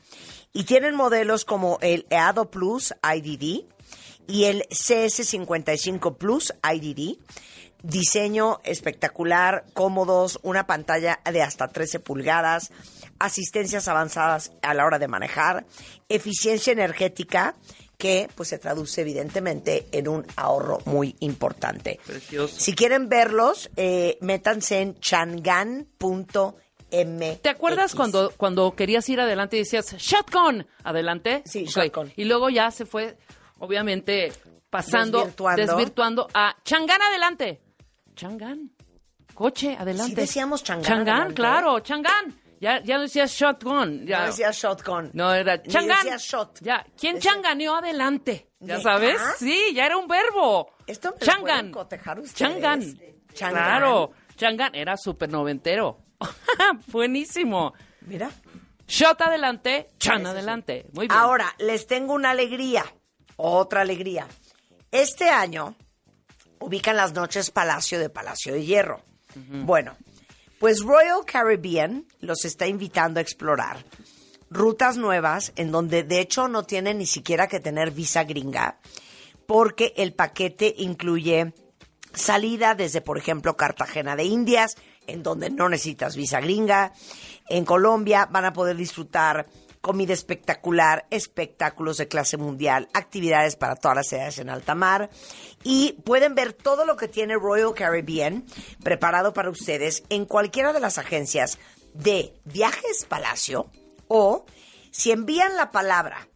Y tienen modelos como el Eado Plus I D D y el C S cincuenta y cinco Plus I D D. Diseño espectacular, cómodos, una pantalla de hasta trece pulgadas, asistencias avanzadas a la hora de manejar, eficiencia energética que pues se traduce evidentemente en un ahorro muy importante. Precioso. Si quieren verlos, eh, métanse en changan punto m x. ¿Te acuerdas cuando, cuando querías ir adelante y decías, shotgun, adelante? Sí, okay. shotgun. Y luego ya se fue, obviamente, pasando, Desvirtuando. desvirtuando a Changán adelante. Changán, coche, adelante. Sí decíamos Changán Changán, adelante. claro, Changán. Ya, ya no decías shotgun. Ya. No decía shotgun. No, era Ni Changán. decía shot. Ya, ¿quién Decía- changaneó adelante? ¿Ya ¿Neta? sabes? Sí, ya era un verbo. Esto me lo Changán. pueden cotejar ustedes. Changán. Changán. Claro, Changán era súper noventero. Buenísimo. Mira. Shot adelante, chan Eso sí. adelante. Muy bien. Ahora, les tengo una alegría. Otra alegría. Este año ubican las noches Palacio de Palacio de Hierro. Uh-huh. Bueno, pues Royal Caribbean los está invitando a explorar rutas nuevas en donde de hecho no tienen ni siquiera que tener visa gringa porque el paquete incluye salida desde, por ejemplo, Cartagena de Indias, en donde no necesitas visa gringa. En Colombia van a poder disfrutar comida espectacular, espectáculos de clase mundial, actividades para todas las edades en alta mar. Y pueden ver todo lo que tiene Royal Caribbean preparado para ustedes en cualquiera de las agencias de Viajes Palacio o si envían la palabra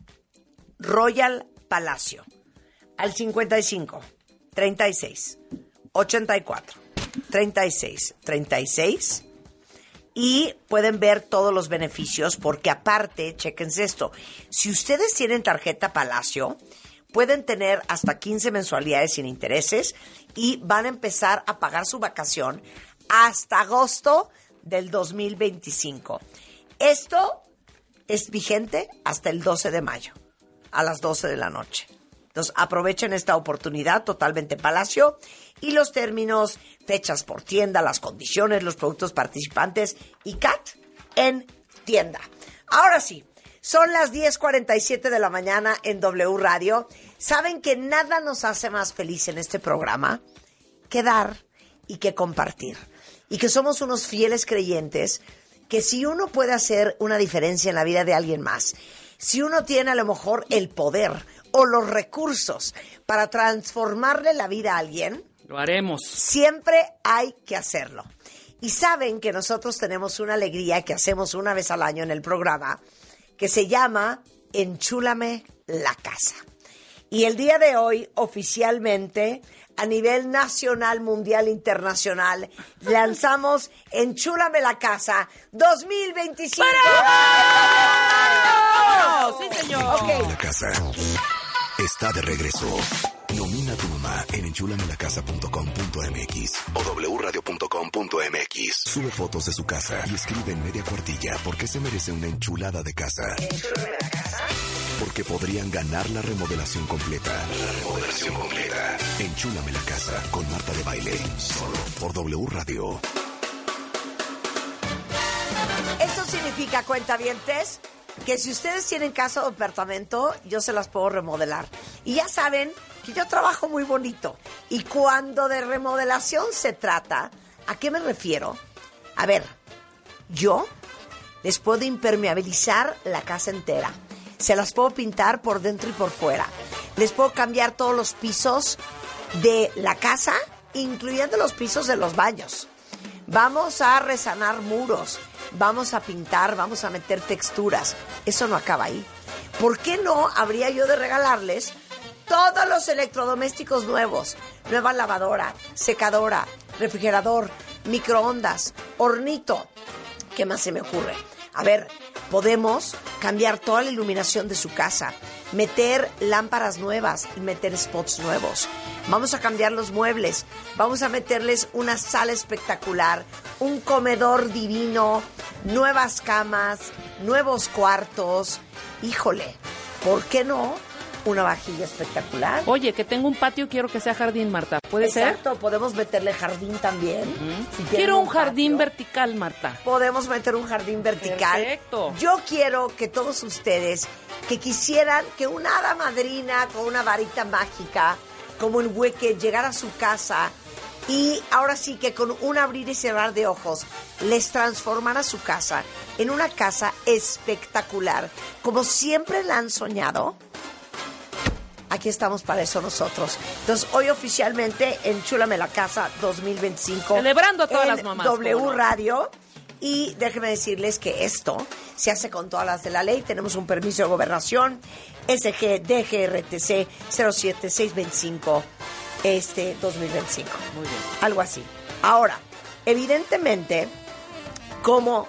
Royal Palacio al cincuenta y cinco, treinta y seis, ochenta y cuatro, treinta y seis, treinta y seis y pueden ver todos los beneficios porque aparte, chéquense esto, si ustedes tienen tarjeta Palacio, pueden tener hasta quince mensualidades sin intereses y van a empezar a pagar su vacación hasta agosto del dos mil veinticinco. Esto es vigente hasta el doce de mayo, a las doce de la noche. Entonces, aprovechen esta oportunidad totalmente Palacio y los términos, fechas por tienda, las condiciones, los productos participantes y C A T en tienda. Ahora sí, son las diez cuarenta y siete de la mañana en W Radio. ¿Saben que nada nos hace más feliz en este programa que dar y que compartir? Y que somos unos fieles creyentes que si uno puede hacer una diferencia en la vida de alguien más, si uno tiene a lo mejor el poder o los recursos para transformarle la vida a alguien, lo haremos. Siempre hay que hacerlo. Y saben que nosotros tenemos una alegría que hacemos una vez al año en el programa que se llama Enchúlame la Casa. Y el día de hoy, oficialmente, a nivel nacional, mundial, internacional, lanzamos Enchúlame la Casa dos mil veinticinco. ¡Bravo! ¡Sí, señor! Okay. La casa está de regreso. Nomina tu mamá en enchúlame la casa punto com punto m x o w radio punto com punto m x. Sube fotos de su casa y escribe en media cuartilla por qué se merece una enchulada de casa. ¿Enchúlame la casa? Porque podrían ganar la remodelación completa. La remodelación completa. Enchúlame la casa con Marta de Baile. Solo por W Radio. Esto significa, cuentavientes, que si ustedes tienen casa o departamento, yo se las puedo remodelar. Y ya saben que yo trabajo muy bonito. Y cuando de remodelación se trata, ¿a qué me refiero? A ver, yo les puedo impermeabilizar la casa entera. Se las puedo pintar por dentro y por fuera. Les puedo cambiar todos los pisos de la casa, incluyendo los pisos de los baños. Vamos a resanar muros, vamos a pintar, vamos a meter texturas. Eso no acaba ahí. ¿Por qué no habría yo de regalarles todos los electrodomésticos nuevos? Nueva lavadora, secadora, refrigerador, microondas, hornito. ¿Qué más se me ocurre? A ver, podemos cambiar toda la iluminación de su casa, meter lámparas nuevas y meter spots nuevos. Vamos a cambiar los muebles, vamos a meterles una sala espectacular, un comedor divino, nuevas camas, nuevos cuartos. Híjole, ¿por qué no una vajilla espectacular. Oye, que tengo un patio, quiero que sea jardín, Marta. ¿Puede Exacto, ser? Exacto, podemos meterle jardín también. Uh-huh. Si quiero un, un jardín patio, vertical, Marta. Podemos meter un jardín vertical. Perfecto. Yo quiero que todos ustedes que quisieran que una hada madrina con una varita mágica, como en Wicked, llegara a su casa y ahora sí que con un abrir y cerrar de ojos les transformara su casa en una casa espectacular, como siempre la han soñado. Aquí estamos para eso nosotros. Entonces, hoy oficialmente en Chúlame la Casa dos mil veinticinco. Celebrando a todas en las mamás. W ¿no? Radio. Y déjenme decirles que esto se hace con todas las de la ley. Tenemos un permiso de gobernación S G D G R T C cero siete seis veinticinco este dos mil veinticinco. Muy bien. Algo así. Ahora, evidentemente, ¿cómo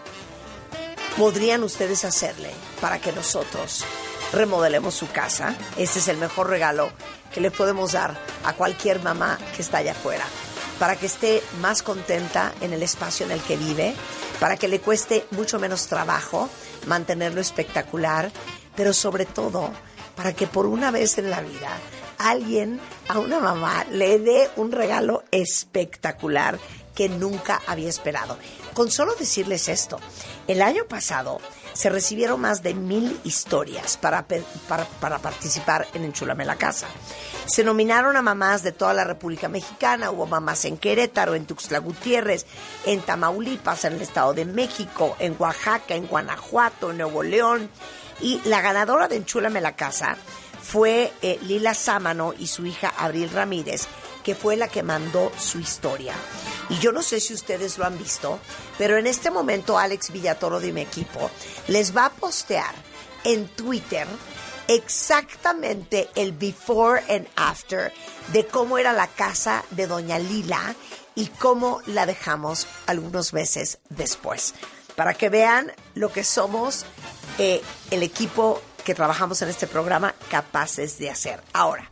podrían ustedes hacerle para que nosotros remodelemos su casa? Este es el mejor regalo que le podemos dar a cualquier mamá que está allá afuera, para que esté más contenta en el espacio en el que vive, para que le cueste mucho menos trabajo mantenerlo espectacular, pero sobre todo para que por una vez en la vida alguien a una mamá le dé un regalo espectacular que nunca había esperado. Con solo decirles esto, el año pasado se recibieron más de mil historias para, para, para participar en Enchúlame la Casa. Se nominaron a mamás de toda la República Mexicana, hubo mamás en Querétaro, en Tuxtla Gutiérrez, en Tamaulipas, en el Estado de México, en Oaxaca, en Guanajuato, en Nuevo León. Y la ganadora de Enchúlame la Casa fue eh, Lila Sámano y su hija Abril Ramírez, que fue la que mandó su historia. Y yo no sé si ustedes lo han visto, pero en este momento Alex Villatoro de mi equipo les va a postear en Twitter exactamente el before and after de cómo era la casa de doña Lila y cómo la dejamos algunos meses después, para que vean lo que somos eh, el equipo que trabajamos en este programa capaces de hacer. Ahora,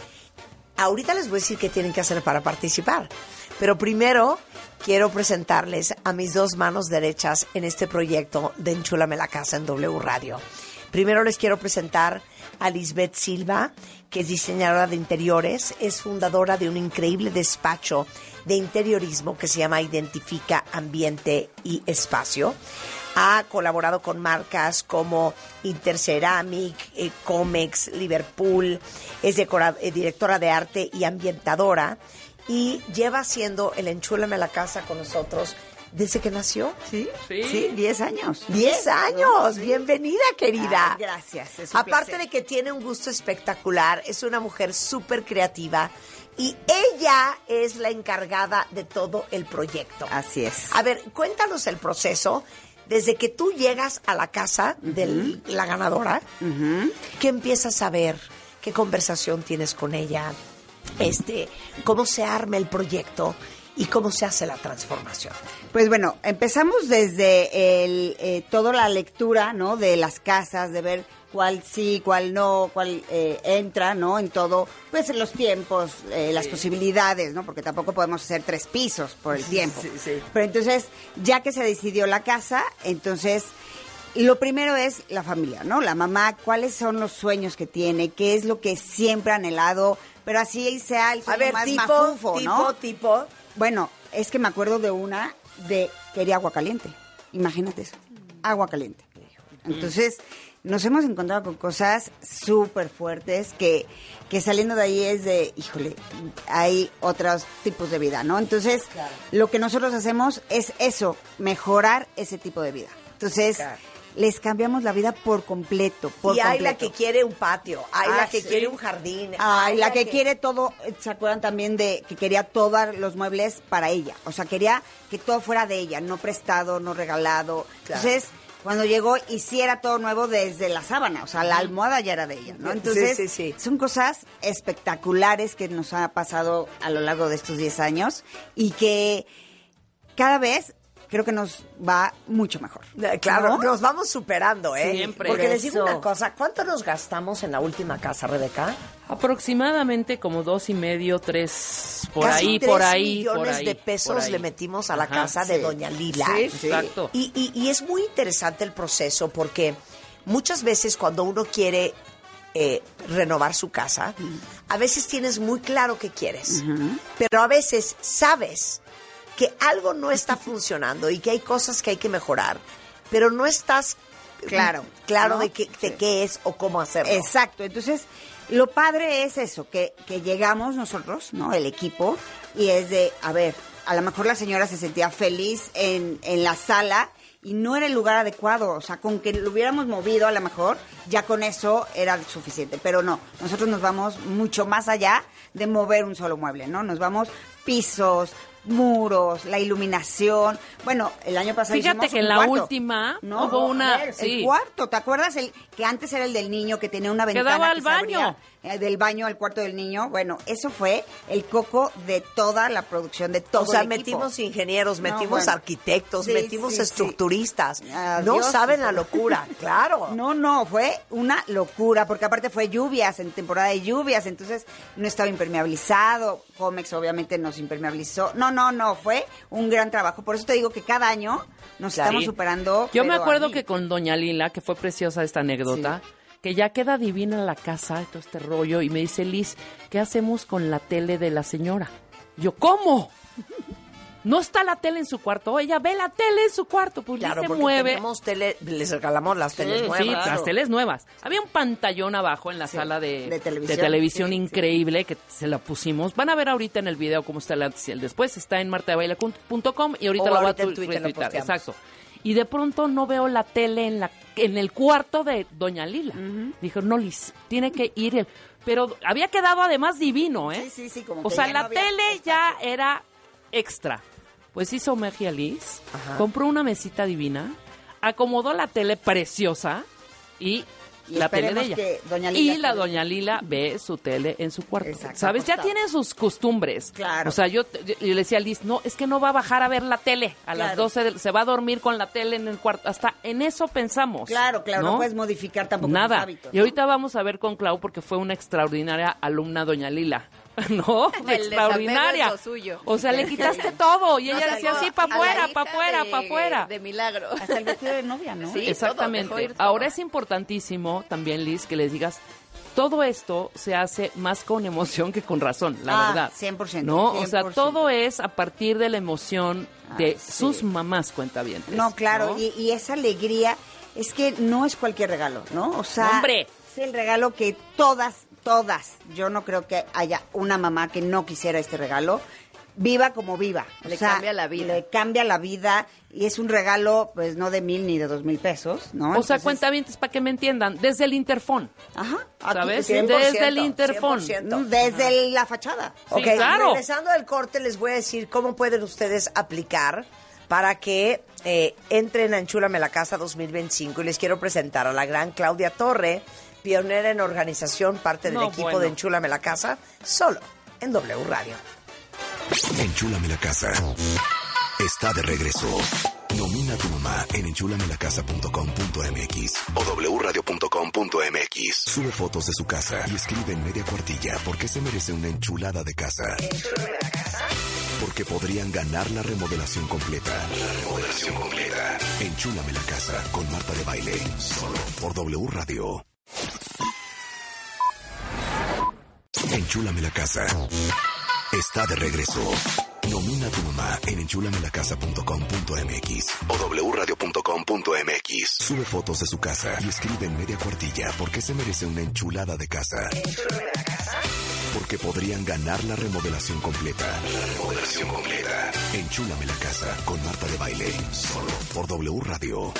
ahorita les voy a decir qué tienen que hacer para participar, pero primero quiero presentarles a mis dos manos derechas en este proyecto de Enchúlame la Casa en W Radio. Primero les quiero presentar a Lisbeth Silva, que es diseñadora de interiores, es fundadora de un increíble despacho de interiorismo que se llama Identifica Ambiente y Espacio. Ha colaborado con marcas como Interceramic, eh, Comex, Liverpool, es decora, eh, directora de arte y ambientadora, y lleva haciendo el Enchúlame la Casa con nosotros desde que nació. Sí, Sí. sí, diez años. Diez años. Sí. Bienvenida, querida. Ay, gracias. Es un Aparte placer. de que tiene un gusto espectacular, es una mujer súper creativa y ella es la encargada de todo el proyecto. Así es. A ver, cuéntanos el proceso desde que tú llegas a la casa uh-huh. de la ganadora. Uh-huh. ¿Qué empiezas a ver? ¿Qué conversación tienes con ella? Este, ¿cómo se arma el proyecto? ¿Y cómo se hace la transformación? Pues bueno, empezamos desde el, eh, toda la lectura, ¿no? De las casas, de ver cuál sí, cuál no, cuál eh, entra, ¿no? En todo, pues en los tiempos, eh, las Sí. posibilidades, ¿no? Porque tampoco podemos hacer tres pisos por el tiempo. Sí, sí. Pero entonces, ya que se decidió la casa, entonces lo primero es la familia, ¿no? La mamá, cuáles son los sueños que tiene, qué es lo que siempre ha anhelado, pero así sea el sueño A ver, más tipo, mafufo, tipo, ¿no? tipo. Bueno, es que me acuerdo de una de quería agua caliente. Imagínate eso. Agua caliente. Entonces, nos hemos encontrado con cosas súper fuertes que, que saliendo de ahí es de, híjole, hay otros tipos de vida, ¿no? Entonces, Claro. lo que nosotros hacemos es eso, mejorar ese tipo de vida. Entonces, Claro. les cambiamos la vida por completo, por Y hay completo. la que quiere un patio, hay Ah, la que sí. quiere un jardín. Ay, hay la que quiere todo, ¿se acuerdan también de que quería todos los muebles para ella? O sea, quería que todo fuera de ella, no prestado, no regalado. Claro. Entonces, cuando llegó, hiciera todo nuevo desde la sábana, o sea, la almohada ya era de ella, ¿no? Sí, Entonces, sí, sí. son cosas espectaculares que nos ha pasado a lo largo de estos diez años y que cada vez creo que nos va mucho mejor. Eh, Claro, ¿no? nos vamos superando, ¿eh? Siempre. Porque Por les digo eso. una cosa, ¿cuánto nos gastamos en la última casa, Rebeca? Aproximadamente como dos y medio, tres, por Casi ahí, tres por ahí, millones por ahí, de por pesos ahí. le metimos a la Ajá, casa de sí. doña Lila. Sí, sí. Exacto. Y, y, y es muy interesante el proceso porque muchas veces cuando uno quiere eh, renovar su casa, uh-huh. a veces tienes muy claro qué quieres, uh-huh. pero a veces sabes que algo no está funcionando y que hay cosas que hay que mejorar, pero no estás claro, claro ¿no? de, qué, de sí. qué es o cómo hacerlo. Exacto, entonces lo padre es eso, que, que llegamos nosotros, ¿no? El equipo, y es de, a ver, a lo mejor la señora se sentía feliz en, en la sala y no era el lugar adecuado, o sea, con que lo hubiéramos movido a lo mejor, ya con eso era suficiente, pero no, nosotros nos vamos mucho más allá de mover un solo mueble, ¿no? Nos vamos pisos, muros, la iluminación. Bueno, el año pasado fíjate que en la cuarto, última ¿no? hubo una ver, sí. el cuarto, ¿te acuerdas el que antes era el del niño que tenía una ventana quedaba que al baño? Abría, eh, del baño al cuarto del niño. Bueno, eso fue el coco de toda la producción de todo o sea, el equipo. metimos ingenieros, metimos no, bueno. arquitectos, sí, metimos sí, estructuristas. Sí. No Dios, saben sí. la locura, claro. No, no, fue una locura, porque aparte fue lluvias, en temporada de lluvias, entonces no estaba impermeabilizado. Comex obviamente nos impermeabilizó. No, no, no, fue un gran trabajo. Por eso te digo que cada año nos claro. estamos superando. Yo me acuerdo que con Doña Lila, que fue preciosa esta anécdota, sí. que ya queda divina la casa, todo este rollo, y me dice, Liz, ¿qué hacemos con la tele de la señora? Yo, ¿cómo? No está la tele en su cuarto. Ella ve la tele en su cuarto. Pues claro, se porque mueve. tenemos tele, les regalamos las teles sí, nuevas. Sí, claro. las teles nuevas. Había un pantallón abajo en la sí, sala de, de televisión, de televisión sí, increíble sí. que se la pusimos. Van a ver ahorita en el video cómo está el antes y el después. Está en marta de baile punto com y ahorita o lo voy a ahorita en Twitter lo retweetar. posteamos. Exacto. Y de pronto no veo la tele en la en el cuarto de Doña Lila. Uh-huh. Dijo, no, Liz, tiene que ir el... Pero había quedado además divino, ¿eh? Sí, sí, sí. Como o que sea, ya la no había tele espacio. ya era extra. Pues hizo magia Liz, Ajá. compró una mesita divina, acomodó la tele preciosa y, y la tele de ella. Que Doña Lila y la Doña Lila ve su tele en su cuarto. Exacto, ¿sabes? Ya acostado. tiene sus costumbres. Claro. O sea, yo, yo, yo le decía a Liz, no, es que no va a bajar a ver la tele. A claro. las doce de, se va a dormir con la tele en el cuarto. Hasta en eso pensamos. Claro, claro, no, no puedes modificar tampoco Nada. tus hábitos. Y ¿no? ahorita vamos a ver con Clau porque fue una extraordinaria alumna Doña Lila. No, extraordinaria. Suyo. O sea, le quitaste todo y no, ella decía así, pa' afuera, pa' afuera, de, pa' afuera. De milagro. Hasta el vestido de novia, ¿no? Sí, exactamente. todo, todo. Ahora es importantísimo también, Liz, que les digas, todo esto se hace más con emoción que con razón, la ah, verdad. cien por ciento. ¿No? cien por ciento. O sea, todo es a partir de la emoción de ah, sí. sus mamás cuentavientes. No, claro, ¿no? Y, y esa alegría es que no es cualquier regalo, ¿no? O sea, ¡hombre! Es el regalo que todas, todas, yo no creo que haya una mamá que no quisiera este regalo, viva como viva. O le sea, cambia la vida. Le cambia la vida y es un regalo, pues, no de mil ni de dos mil pesos, ¿no? O Entonces, sea, cuentavientes, para que me entiendan, desde el interfón. Ajá. ¿Sabes? cien por ciento, desde el interfón. cien por ciento. Desde el, la fachada. Sí, ok, claro. Regresando al corte, les voy a decir cómo pueden ustedes aplicar para que eh, entren a Enchúlame la Casa dos mil veinticinco. Y les quiero presentar a la gran Claudia Torre, pionera en organización, parte del no, equipo bueno. de Enchúlame la Casa, solo en W Radio. Enchúlame la Casa está de regreso. Nomina a tu mamá en enchúlame la casa punto com punto m x o w radio punto com punto m x. Sube fotos de su casa y escribe en media cuartilla por qué se merece una enchulada de casa. ¿Enchúlame la Casa? Porque podrían ganar la remodelación completa. La remodelación completa. Enchúlame la Casa con Marta de Baile. Solo por W Radio. Enchúlame la Casa está de regreso. Nomina a tu mamá en enchúlame la casa punto com punto m x o w radio punto com punto m x. Sube fotos de su casa y escribe en media cuartilla por qué se merece una enchulada de casa. ¿Enchúlame la Casa? Porque podrían ganar la remodelación completa. La remodelación completa. Enchúlame la Casa con Marta de Baile. Solo por W Radio.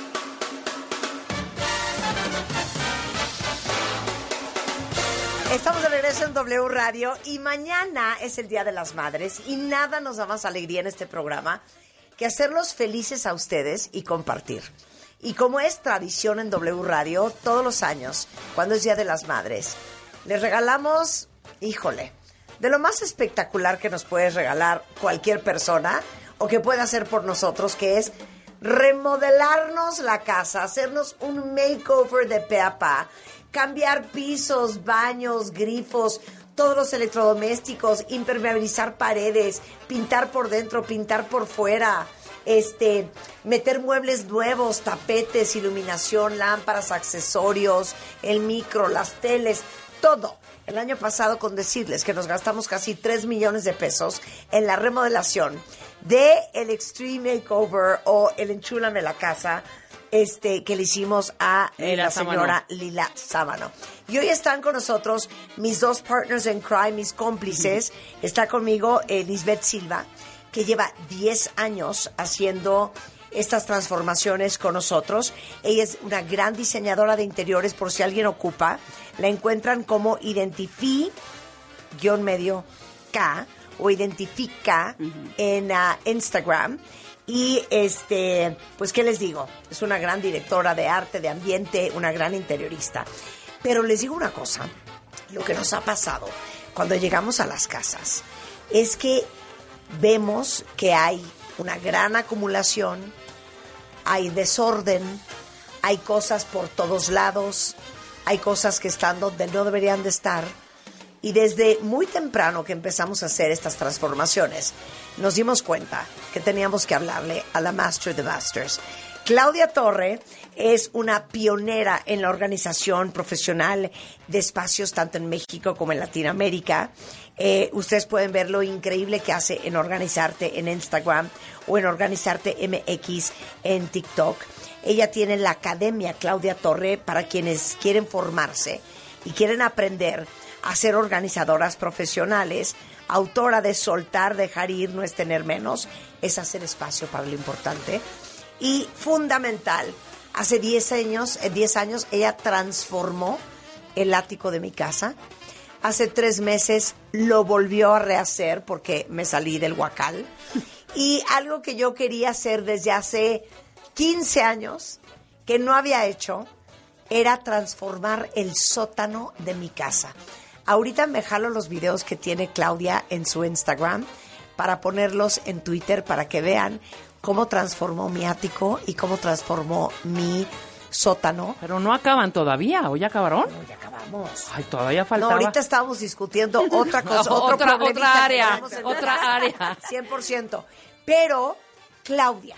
Estamos de regreso en W Radio y mañana es el Día de las Madres y nada nos da más alegría en este programa que hacerlos felices a ustedes y compartir. Y como es tradición en W Radio, todos los años, cuando es Día de las Madres, les regalamos, híjole, de lo más espectacular que nos puede regalar cualquier persona o que pueda hacer por nosotros, que es remodelarnos la casa, hacernos un makeover de pe a pa, cambiar pisos, baños, grifos, todos los electrodomésticos, impermeabilizar paredes, pintar por dentro, pintar por fuera, este, meter muebles nuevos, tapetes, iluminación, lámparas, accesorios, el micro, las teles, todo. El año pasado, con decirles que nos gastamos casi tres millones de pesos en la remodelación de el Extreme Makeover o el Enchúlame la Casa, este, que le hicimos a eh, la señora Lila Sábano. Y hoy están con nosotros mis dos partners in crime, mis cómplices. Uh-huh. Está conmigo eh, Lisbeth Silva, que lleva diez años haciendo estas transformaciones con nosotros. Ella es una gran diseñadora de interiores, por si alguien ocupa. La encuentran como Identifi, guión medio K, o Identifica uh-huh. en uh, Instagram. Y, este, pues, ¿qué les digo? Es una gran directora de arte, de ambiente, una gran interiorista. Pero les digo una cosa, lo que nos ha pasado cuando llegamos a las casas es que vemos que hay una gran acumulación, hay desorden, hay cosas por todos lados, hay cosas que están donde no deberían de estar. Y desde muy temprano que empezamos a hacer estas transformaciones, nos dimos cuenta que teníamos que hablarle a la Master de Masters. Claudia Torre es una pionera en la organización profesional de espacios tanto en México como en Latinoamérica. Eh, ustedes pueden ver lo increíble que hace en Organizarte en Instagram o en Organizarte M X en TikTok. Ella tiene la Academia Claudia Torre para quienes quieren formarse y quieren aprender a ser organizadoras profesionales. Autora de Soltar, Dejar Ir, No es Tener Menos, es hacer espacio para lo importante. Y fundamental, hace diez años, eh, diez años ella transformó el ático de mi casa. Hace tres meses lo volvió a rehacer porque me salí del huacal. Y algo que yo quería hacer desde hace quince años, que no había hecho, era transformar el sótano de mi casa. Ahorita me jalo los videos que tiene Claudia en su Instagram para ponerlos en Twitter para que vean cómo transformó mi ático y cómo transformó mi sótano. Pero no acaban todavía, ¿o ya acabaron? No, ya acabamos. Ay, todavía faltaba. No, ahorita estábamos discutiendo otra cosa, otro otra, problemita otra área, que otra área. cien por ciento. Pero, Claudia,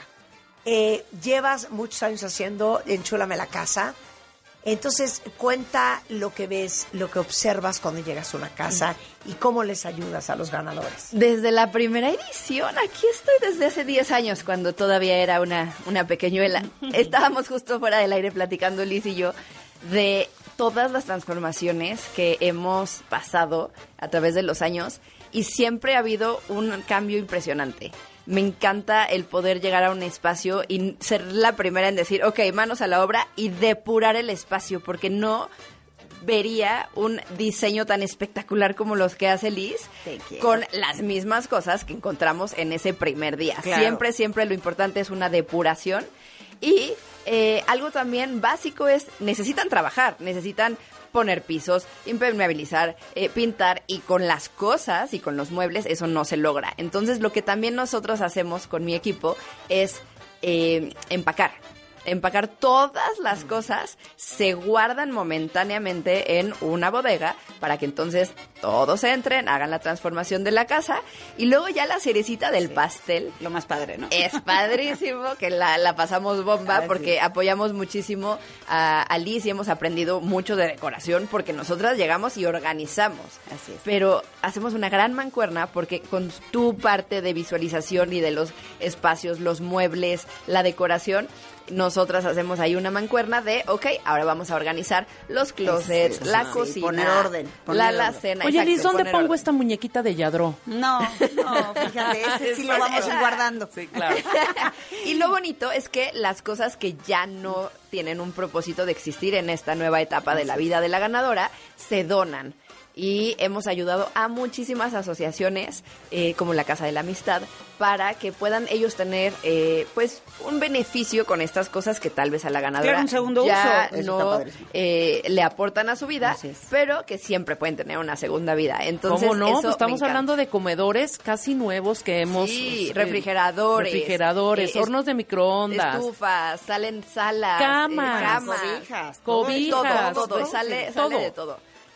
eh, llevas muchos años haciendo Enchúlame la Casa. Entonces, cuenta lo que ves, lo que observas cuando llegas a una casa y cómo les ayudas a los ganadores. Desde la primera edición, aquí estoy desde hace diez años, cuando todavía era una, una pequeñuela. Estábamos justo fuera del aire platicando, Liz y yo, de todas las transformaciones que hemos pasado a través de los años y siempre ha habido un cambio impresionante. Me encanta el poder llegar a un espacio y ser la primera en decir, ok, manos a la obra y depurar el espacio, porque no vería un diseño tan espectacular como los que hace Liz con las mismas cosas que encontramos en ese primer día. Claro. Siempre, siempre lo importante es una depuración. Y eh, algo también básico es, necesitan trabajar, necesitan poner pisos, impermeabilizar, eh, pintar, y con las cosas y con los muebles eso no se logra. Entonces lo que también nosotros hacemos con mi equipo es eh, empacar. Empacar todas las cosas, se guardan momentáneamente en una bodega para que entonces todos entren, hagan la transformación de la casa y luego ya la cerecita del sí. pastel. Lo más padre, ¿no? Es padrísimo, que la, la pasamos bomba ah, porque sí. apoyamos muchísimo a, a Liz y hemos aprendido mucho de decoración porque nosotras llegamos y organizamos. Así es. Pero hacemos una gran mancuerna porque con tu parte de visualización y de los espacios, los muebles, la decoración, nosotras hacemos ahí una mancuerna de, ok, ahora vamos a organizar los closets, sí, sí, la sí, cocina, poner orden, poner la orden. alacena. Oye, exacto, Liz, ¿dónde pongo orden. esta muñequita de Yadro? No, no, fíjate, ese sí lo vamos a ir guardando. Sí, claro. Y lo bonito es que las cosas que ya no tienen un propósito de existir en esta nueva etapa de la vida de la ganadora, se donan. Y hemos ayudado a muchísimas asociaciones, eh, como la Casa de la Amistad, para que puedan ellos tener eh, pues un beneficio con estas cosas que tal vez a la ganadora claro, un segundo ya uso. no eh, le aportan a su vida, pero que siempre pueden tener una segunda vida. Entonces, ¿cómo no? eso Pues estamos hablando de comedores casi nuevos que hemos... Sí, eh, refrigeradores. Refrigeradores, eh, hornos de microondas. Estufas, salen salas. Camas. Eh, camas. Cobijas. Cobijas. Todo, todo, todo, sale, todo. sale de todo.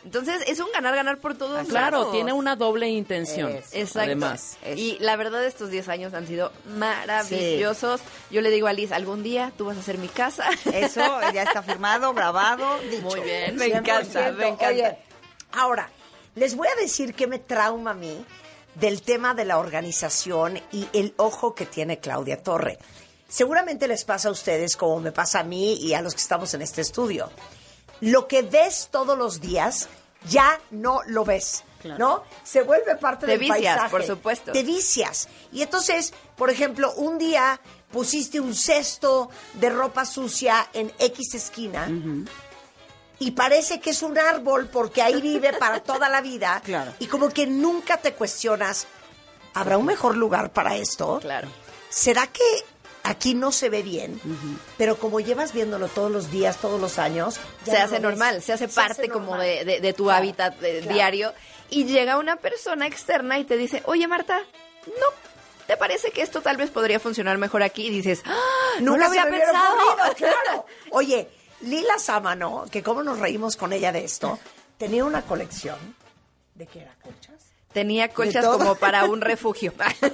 Entonces, es un ganar-ganar por todos lados. Claro, tiene una doble intención. Eso. Exacto. Además. Eso. Y la verdad, estos diez años han sido maravillosos. Sí. Yo le digo a Liz, algún día tú vas a ser mi casa. Eso ya está firmado, grabado, dicho. Muy bien, me cien por ciento. encanta, me encanta. Oye, ahora, les voy a decir qué me trauma a mí del tema de la organización y el ojo que tiene Claudia Torre. Seguramente les pasa a ustedes como me pasa a mí y a los que estamos en este estudio. Lo que ves todos los días ya no lo ves, claro. ¿no? Se vuelve parte Te del vicias, paisaje. por supuesto. Te vicias. Y entonces, por ejemplo, un día pusiste un cesto de ropa sucia en X esquina uh-huh. y parece que es un árbol porque ahí vive para toda la vida. Claro. Y como que nunca te cuestionas, ¿habrá un mejor lugar para esto? Claro. ¿Será que aquí no se ve bien, uh-huh. pero como llevas viéndolo todos los días, todos los años, ya se no hace normal, se hace se parte hace como de, de, de tu claro, hábitat de, claro. diario, y llega una persona externa y te dice, oye Marta, no, ¿te parece que esto tal vez podría funcionar mejor aquí? Y dices, ¡ah! Nunca no lo había pensado. Ocurrido, claro. Oye, Lila Sámano, que cómo nos reímos con ella de esto, tenía una colección de qué era, colchas. Tenía colchas como para un refugio.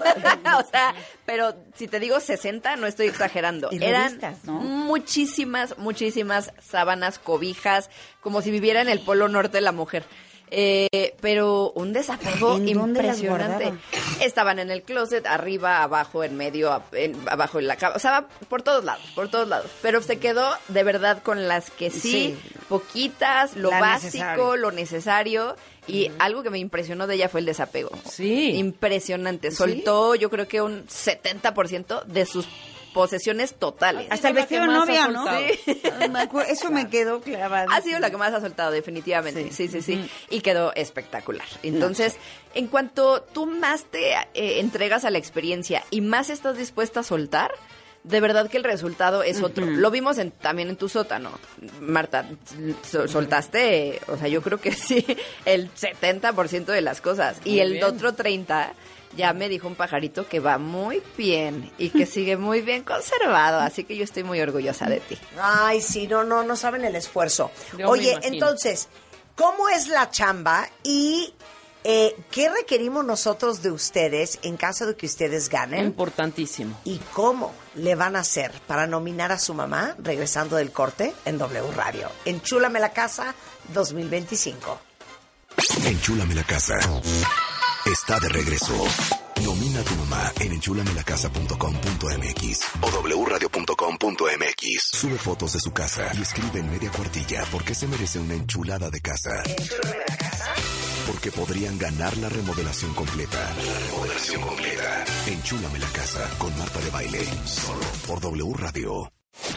O sea, pero si te digo sesenta, no estoy exagerando. Y Eran revistas, ¿no? muchísimas, muchísimas sábanas, cobijas, como si viviera en el Polo Norte de la mujer. Eh, pero un desapego impresionante. Estaban en el closet, arriba, abajo, en medio, en, abajo en la cama. O sea, por todos lados, por todos lados. Pero se quedó de verdad con las que sí, sí. poquitas, lo la básico, necesario. lo necesario. Y uh-huh. algo que me impresionó de ella fue el desapego. Sí. Impresionante. Soltó, ¿sí? yo creo que un setenta por ciento de sus posesiones totales. Hasta el vestido de novia, ¿no? Sí. Eso me quedó clavado. Ha sido la que más ha soltado, definitivamente. Sí, sí, sí. sí. Uh-huh. Y quedó espectacular. Entonces, no. en cuanto tú más te eh, entregas a la experiencia y más estás dispuesta a soltar, de verdad que el resultado es otro. Uh-huh. Lo vimos en, también en tu sótano, Marta. Sol, soltaste, o sea, yo creo que sí, el setenta por ciento de las cosas. Muy y el bien. Otro treinta, ya me dijo un pajarito que va muy bien y que sigue muy bien conservado. Así que yo estoy muy orgullosa de ti. Ay, sí, no, no, no saben el esfuerzo. Yo Oye, entonces, ¿cómo es la chamba y Eh, ¿qué requerimos nosotros de ustedes en caso de que ustedes ganen? Importantísimo. ¿Y cómo le van a hacer para nominar a su mamá regresando del corte en W Radio? Enchúlame la casa dos mil veinticinco. Enchúlame la casa está de regreso. Nomina a tu mamá en enchúlame la casa punto com punto m x o w radio punto com punto m x. Sube fotos de su casa y escribe en media cuartilla por qué se merece una enchulada de casa. ¿Enchúlame la casa? Porque podrían ganar la remodelación completa. La remodelación completa. Enchúlame la casa con Marta de Baile. Solo por W Radio.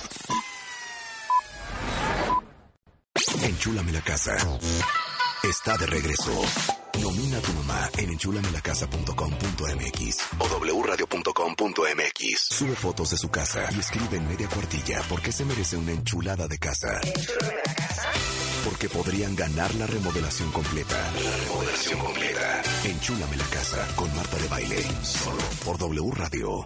Enchúlame la casa está de regreso. Nomina a tu mamá en enchúlame la casa punto com punto m x o w radio punto com punto m x. Sube fotos de su casa y escribe en media cuartilla por qué se merece una enchulada de casa. ¿Enchúlame la casa? Porque podrían ganar la remodelación completa. La remodelación completa. Enchúlame la casa con Marta de Baile. Solo por W Radio.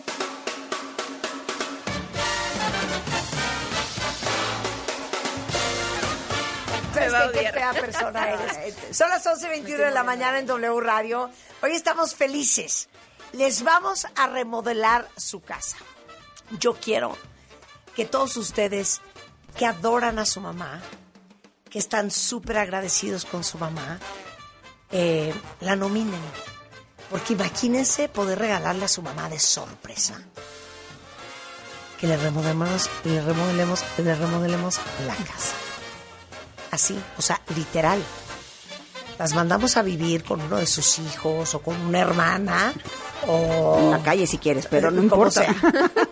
¿Sabes qué, qué fea persona eres? Son las once veintiuno de la mañana en W Radio. Hoy estamos felices. Les vamos a remodelar su casa. Yo quiero que todos ustedes que adoran a su mamá, que están súper agradecidos con su mamá, eh, la nominen. Porque imagínense poder regalarle a su mamá de sorpresa que le remodelemos, le remodelemos, le remodelemos la casa. Así, o sea, literal. Las mandamos a vivir con uno de sus hijos o con una hermana o en la calle si quieres, pero no importa. Sea.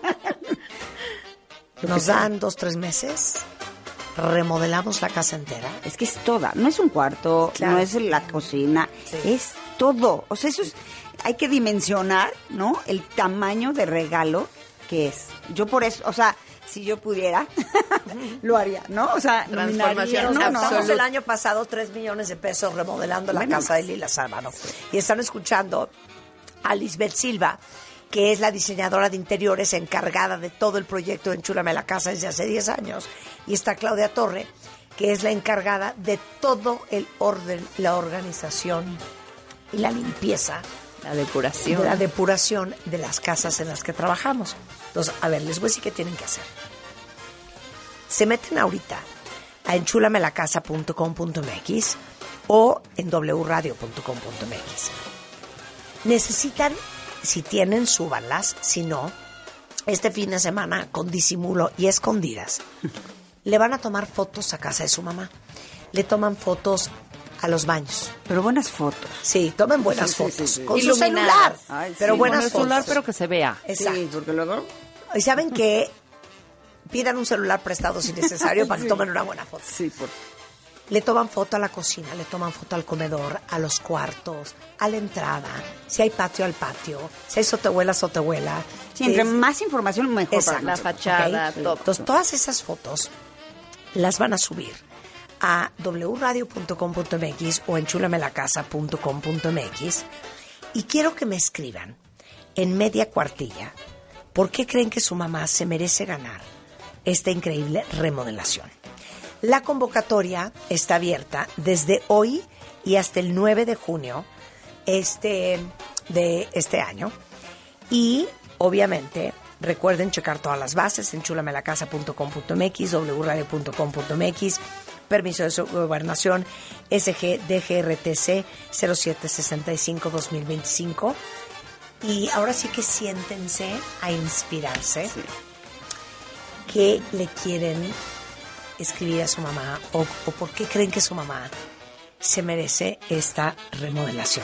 Nos dan dos, tres meses, remodelamos la casa entera. Es que es toda, no es un cuarto, claro. No es la cocina, sí. Es todo. O sea, eso es, hay que dimensionar, ¿no? El tamaño de regalo que es. Yo por eso, o sea, si yo pudiera, lo haría, ¿no? O sea, transformación no, absoluta. Gastamos el año pasado tres millones de pesos remodelando la bueno, casa de Lila Sámano. Y están escuchando a Lisbeth Silva, que es la diseñadora de interiores encargada de todo el proyecto de Enchúlame la casa desde hace diez años. Y está Claudia Torre, que es la encargada de todo el orden, la organización y la limpieza. La depuración. De la depuración de las casas en las que trabajamos. Entonces, a ver, les voy a decir qué tienen que hacer. Se meten ahorita a enchulamela casa punto com punto m x o en w radio punto com punto m x. Necesitan, si tienen, súbanlas. Si no, este fin de semana, con disimulo y escondidas, le van a tomar fotos a casa de su mamá. Le toman fotos a los baños. Pero buenas fotos. Sí, tomen buenas Sí, sí, fotos. sí, sí. Con su Iluminadas. celular. Ay, pero sí, buenas Con el fotos. celular, pero que se vea. Exacto. Sí, porque luego... ¿Y saben qué? Pidan un celular prestado si necesario para que tomen una buena foto. Sí, por... Le toman foto a la cocina, le toman foto al comedor, a los cuartos, a la entrada, si hay patio al patio, si hay sotehuela, sotehuela. Sí, entre Es- más información, mejor Exacto. para La nosotros. fachada, ¿ok? todo. Entonces, todas esas fotos las van a subir a w radio punto com punto m x o enchulamela casa punto com punto m x y quiero que me escriban en media cuartilla por qué creen que su mamá se merece ganar esta increíble remodelación. La convocatoria está abierta desde hoy y hasta el nueve de junio este, de este año. Y, obviamente, recuerden checar todas las bases en enchulamela casa punto com punto m x, w radio punto com punto m x, permiso de su gobernación S G D G R T C cero siete sesenta y cinco dos mil veinticinco. Y ahora sí que siéntense a inspirarse. ¿Qué le quieren escribir a su mamá o, o por qué creen que su mamá se merece esta remodelación?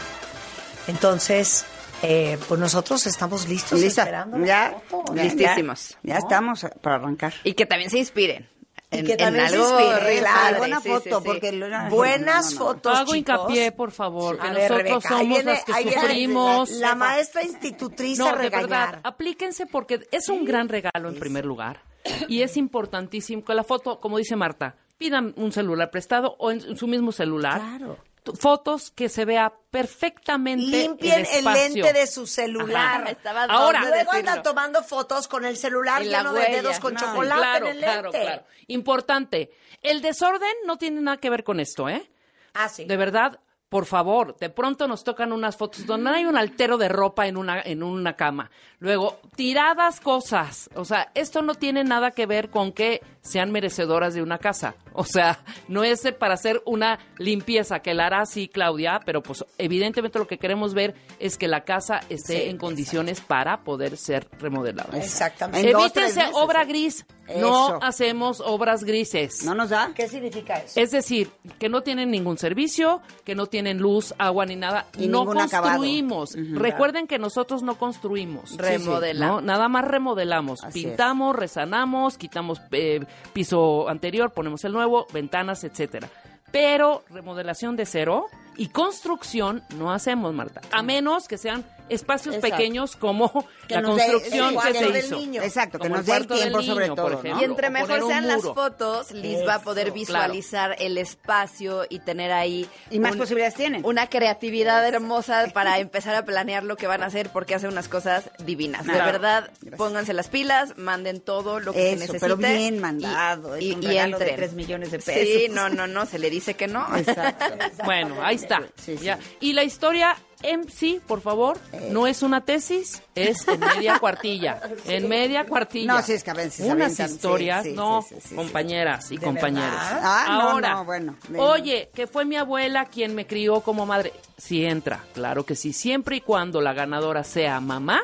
Entonces, eh, pues nosotros estamos listos Lista. esperando la Ya, foto. ya, Listísimos. Ya, ya estamos para arrancar. Y que también se inspiren. Y En, que también en se algo inspiren, re claro. padre, Buena sí, foto, sí, sí. porque... lo- Buenas no, no, no. fotos, Hago chicos. hincapié, por favor, que A ver, nosotros Rebeca, ahí somos viene- las que ahí viene sufrimos. La, la maestra institutriz No, a de regañar. verdad, aplíquense porque es un gran regalo en primer lugar y es importantísimo que la foto, como dice Marta, pidan un celular prestado o en su mismo celular. Claro. T- Fotos que se vea perfectamente Limpien el el, espacio. lente de su celular. Ajá, estaba a Ahora, dos de Luego decirlo. andan tomando fotos con el celular Y la lleno de huella. dedos con No, chocolate claro, en el claro, lente. claro. Importante. El desorden no tiene nada que ver con esto, ¿eh? Ah, sí. De verdad, por favor, de pronto nos tocan unas fotos donde hay un altero de ropa en una, en una cama. Luego, tiradas cosas. O sea, esto no tiene nada que ver con que sean merecedoras de una casa. O sea, no es para hacer una limpieza, que la hará sí Claudia, pero pues evidentemente lo que queremos ver es que la casa esté Sí, en condiciones para poder ser remodelada. Exactamente. En dos, tres Evítense meses, obra ¿eh? gris. No Eso. hacemos obras grises. ¿No nos da? ¿Qué significa eso? Es decir, que no tienen ningún servicio, que no tienen luz, agua ni nada. Y no ningún acabado. construimos. Recuerden que nosotros no construimos. Remodelamos. ¿no? Nada más remodelamos. Así Pintamos, resanamos, quitamos eh, piso anterior, ponemos el nuevo, ventanas, etcétera. Pero remodelación de cero y construcción no hacemos, Marta. A menos que sean espacios Exacto. pequeños como Que la nos dé construcción el que cuarto se del hizo. niño. Exacto, que Como nos el dé el cuarto del tiempo sobre niño, todo, por ¿no? ejemplo. Y entre O mejor poner un sean las muro. fotos, Liz va a poder Eso, visualizar el espacio y tener ahí... Y más posibilidades tienen. Una creatividad hermosa para empezar a planear lo que van a hacer porque hace unas cosas divinas. De Claro. verdad, Gracias. pónganse las pilas, manden todo lo que se Eso, necesite. pero bien y- mandado. Y, es un y regalo de entren. tres millones de pesos. Sí, no, no, no, se le dice que no. Exacto. Bueno, ahí está. Sí, sí. Ya. Y la historia en sí, por favor, Eh. no es una tesis, es en media cuartilla. En media cuartilla. No, sí, es que a veces se Unas avientan, sí, historias, sí, no, sí, sí, sí, sí. compañeras y ¿De compañeros. verdad? Ah, no, Ahora, no, bueno, de- oye, que fue mi abuela quien me crió como madre. Sí entra, claro que sí, siempre y cuando la ganadora sea mamá.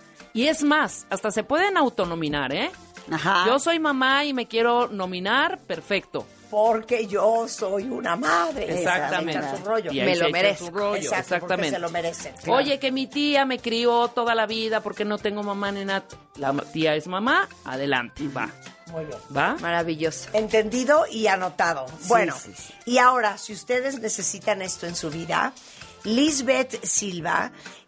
Y es más, hasta se pueden autonominar, ¿eh? Ajá. Yo soy mamá y me quiero nominar, perfecto. Porque yo soy una madre. Exactamente. Se echan su rollo. Y ahí Me se lo echan merezco. su rollo, Exacto, exactamente. porque se lo merecen. Oye, que mi tía me crió toda la vida porque no tengo mamá ni nada. La ma- tía es mamá, adelante, va. Muy bien. ¿Va? Maravilloso. Entendido y anotado. Bueno, sí, sí. y ahora, si ustedes necesitan esto en su vida, Lisbeth Silva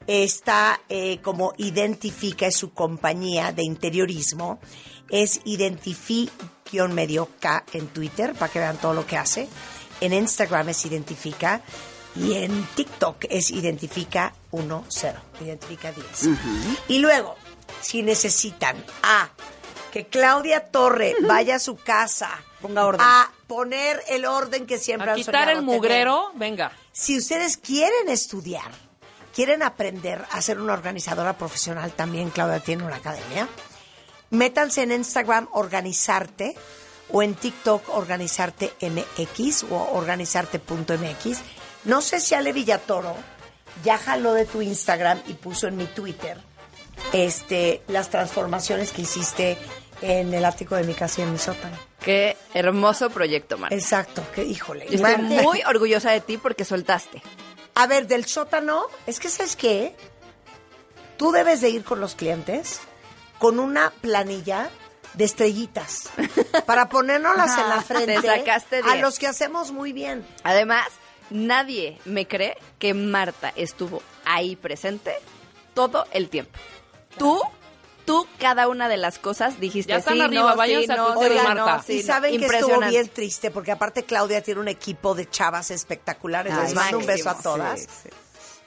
está eh, como Identifica, es su compañía de interiorismo, es Identifi-medio K en Twitter, para que vean todo lo que hace. En Instagram es Identifica y en TikTok es Identifica diez, Identifica diez. Y luego, si necesitan a que Claudia Torre vaya a su casa Ponga orden. a poner el orden que siempre A han quitar soñado el mugrero, venga. Si ustedes quieren estudiar, quieren aprender a ser una organizadora profesional, también Claudia tiene una academia, métanse en Instagram Organizarte o en TikTok Organizarte M X o organizarte punto m x. No sé si Ale Villatoro ya jaló de tu Instagram y puso en mi Twitter este, las transformaciones que hiciste en el ático de mi casa y en mi sótano. Qué hermoso proyecto, Marta. Exacto, que híjole. Yo estoy muy orgullosa de ti porque soltaste. A ver, del sótano, es que ¿sabes qué? Tú debes de ir con los clientes con una planilla de estrellitas para ponérnoslas en la frente Te sacaste a diez. los que hacemos muy bien. Además, nadie me cree que Marta estuvo ahí presente todo el tiempo. Tú, tú cada una de las cosas dijiste Ya están sí, arriba, no, váyanse sí, a no, Twitter, sí, Marta. no, sí, y no. saben que estuvo Impresionante. bien triste porque aparte Claudia tiene un equipo de chavas espectaculares. Ay, Les mando un beso a máximo. todas. Sí, sí.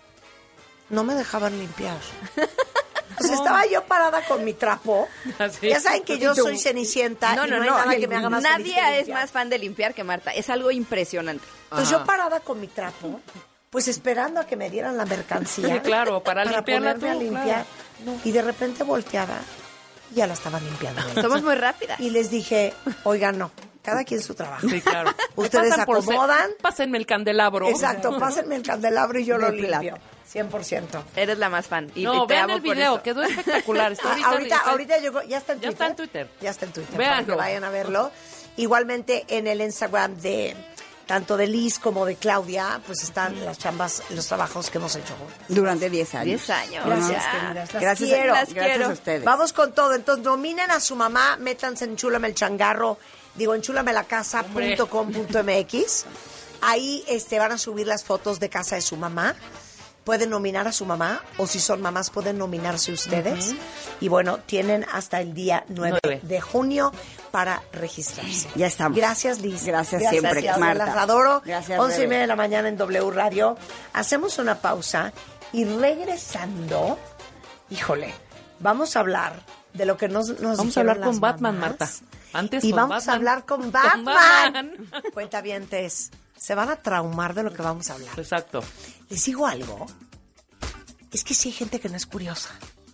No me dejaban limpiar. Pues estaba yo parada con mi trapo. Así. Ya saben que yo soy cenicienta No, y no, no, no. hay nada que me haga más feliz Nadie que es limpiar. más fan de limpiar que Marta. Es algo impresionante. Entonces Ajá. yo parada con mi trapo, pues esperando a que me dieran la mercancía. Sí, claro, para limpiarla ponerme tú, a limpiar. Y de repente volteaba y ya la estaban limpiando. Somos muy rápidas. Y les dije, oigan, no, cada quien su trabajo. Sí, claro. Ustedes Pasan por acomodan. ser- Pásenme el candelabro. Exacto, pásenme el candelabro y yo lo De plata. limpio. cien por ciento. Eres la más fan. Y No, te vean amo el por video, eso. quedó espectacular. Está Ah, ahorita, ahorita, está- ahorita llegó, ya está en Ya Twitter. está en Twitter. Ya está en Twitter. Véanlo. Para que vayan a verlo. Igualmente en el Instagram de tanto de Liz como de Claudia, pues están las chambas, los trabajos que hemos hecho juntos. Durante diez años. Diez años. Gracias, ya. queridas. Las Gracias, quiero. a, gracias quiero. a ustedes. Vamos con todo. Entonces, nominen a su mamá, métanse en Chúlame el Changarro, digo, en chúlamelacasa punto com punto m x. Ahí este, van a subir las fotos de casa de su mamá. Pueden nominar a su mamá, o si son mamás, pueden nominarse ustedes. Y bueno, tienen hasta el día nueve Nueve. de junio para registrarse. Ya estamos. Gracias, Liz. Gracias siempre, gracias, Marta. Las adoro. Gracias, Once y Rebe. media de la mañana en W Radio. Hacemos una pausa y regresando, híjole, vamos a hablar de lo que nos, nos Vamos a dijeron hablar con las Batman, mamás. Marta. Antes y con vamos Batman. a hablar con Con Batman. Batman. Cuentavientes, se van a traumar de lo que vamos a hablar. Exacto. Les digo algo. Es que sí hay gente que no es curiosa.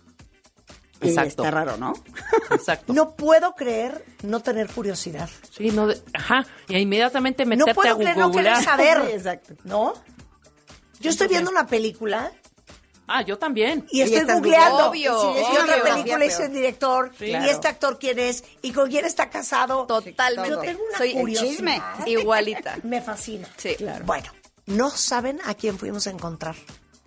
Y Exacto. está raro, ¿no? Exacto. No puedo creer no tener curiosidad. Sí, no, de- ajá. Y inmediatamente No meterte a puedo creer no querer googlear. saber. Sí, exacto. ¿No? Yo estoy viendo una película Ah, yo también. y estoy estás googleando. Obvio, y si obvio. otra película Biografía hizo peor. el director. Sí. Y Claro. este actor quién es. Y con quién está casado. Totalmente. Yo tengo una Soy curiosidad. chisme. Igualita. Me fascina. Sí. Claro. Bueno, no saben a quién fuimos a encontrar.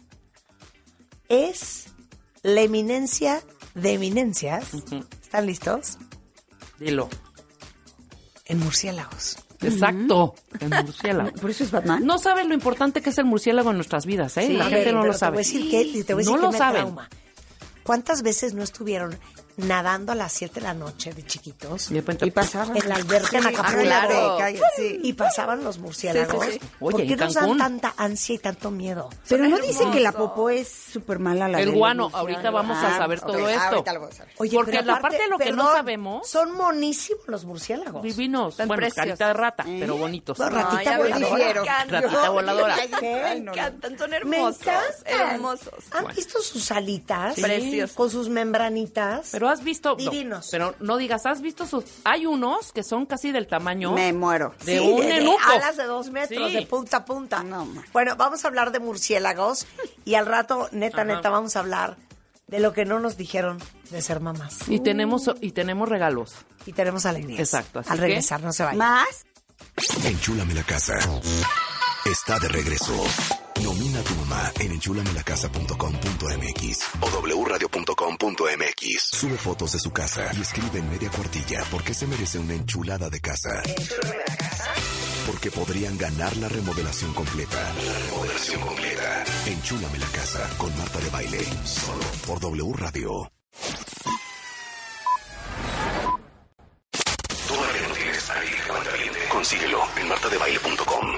Es la eminencia de eminencias. ¿Están listos? Dilo. En murciélagos. Exacto. El murciélago. Por eso es Batman. No saben lo importante que es el murciélago en nuestras vidas, ¿eh? Sí, La A gente ver, no pero lo sabe. Te voy a decir que, te voy a decir No que lo me saben. trauma. ¿Cuántas veces no estuvieron nadando a las siete de la noche de chiquitos? Y de repente, Y pasaba. En la alberca en Sí, Acapulco. claro. Cállate, sí. Y pasaban los murciélagos. Sí, sí, sí. ¿Por Oye, qué en nos dan Cancún. tanta ansia y tanto miedo? Pero no dicen que la popó es súper mala la El del guano, murciélago. ahorita vamos a saber todo ok, esto. Ahorita lo voy a saber. Oye, Porque pero la aparte, parte de lo que no perdón, sabemos- son monísimos los murciélagos. divinos. Están Bueno, preciosos. carita de rata, ¿Eh? pero bonitos. No, ratita Ay, a mí me voladora. encantan. Ratita voladora. ¿Qué? Ay, Me no, no. encantan, son Me hermosos. encantan. Hermosos. ¿Han Bueno. visto sus alitas? Sí. Preciosos. Con sus membranitas. Pero has visto... no, Divinos. pero no digas, has visto sus... Hay unos que son casi del tamaño... Me muero. de Sí, un de, de enuco. alas de dos metros, Sí. de punta a punta. No, ma. Bueno, vamos a hablar de murciélagos y al rato, neta, Ajá. neta, vamos a hablar de lo que no nos dijeron de ser mamás. Y tenemos, y tenemos regalos. Y tenemos alegrías. Exacto, así Al que- regresar, no se vayan. Más. Enchúlame la casa. Está de regreso. Nomina a tu mamá en enchúlamelacasa punto com punto m x o w radio punto com punto m x. Sube fotos de su casa y escribe en media cuartilla por qué se merece una enchulada de casa. Porque podrían ganar la remodelación completa. La remodelación completa. Enchúlame la casa con Marta de Baile. Solo por W Radio. Todavía no tienes a Eric Cuentaviente. Consíguelo en marta de baile punto com.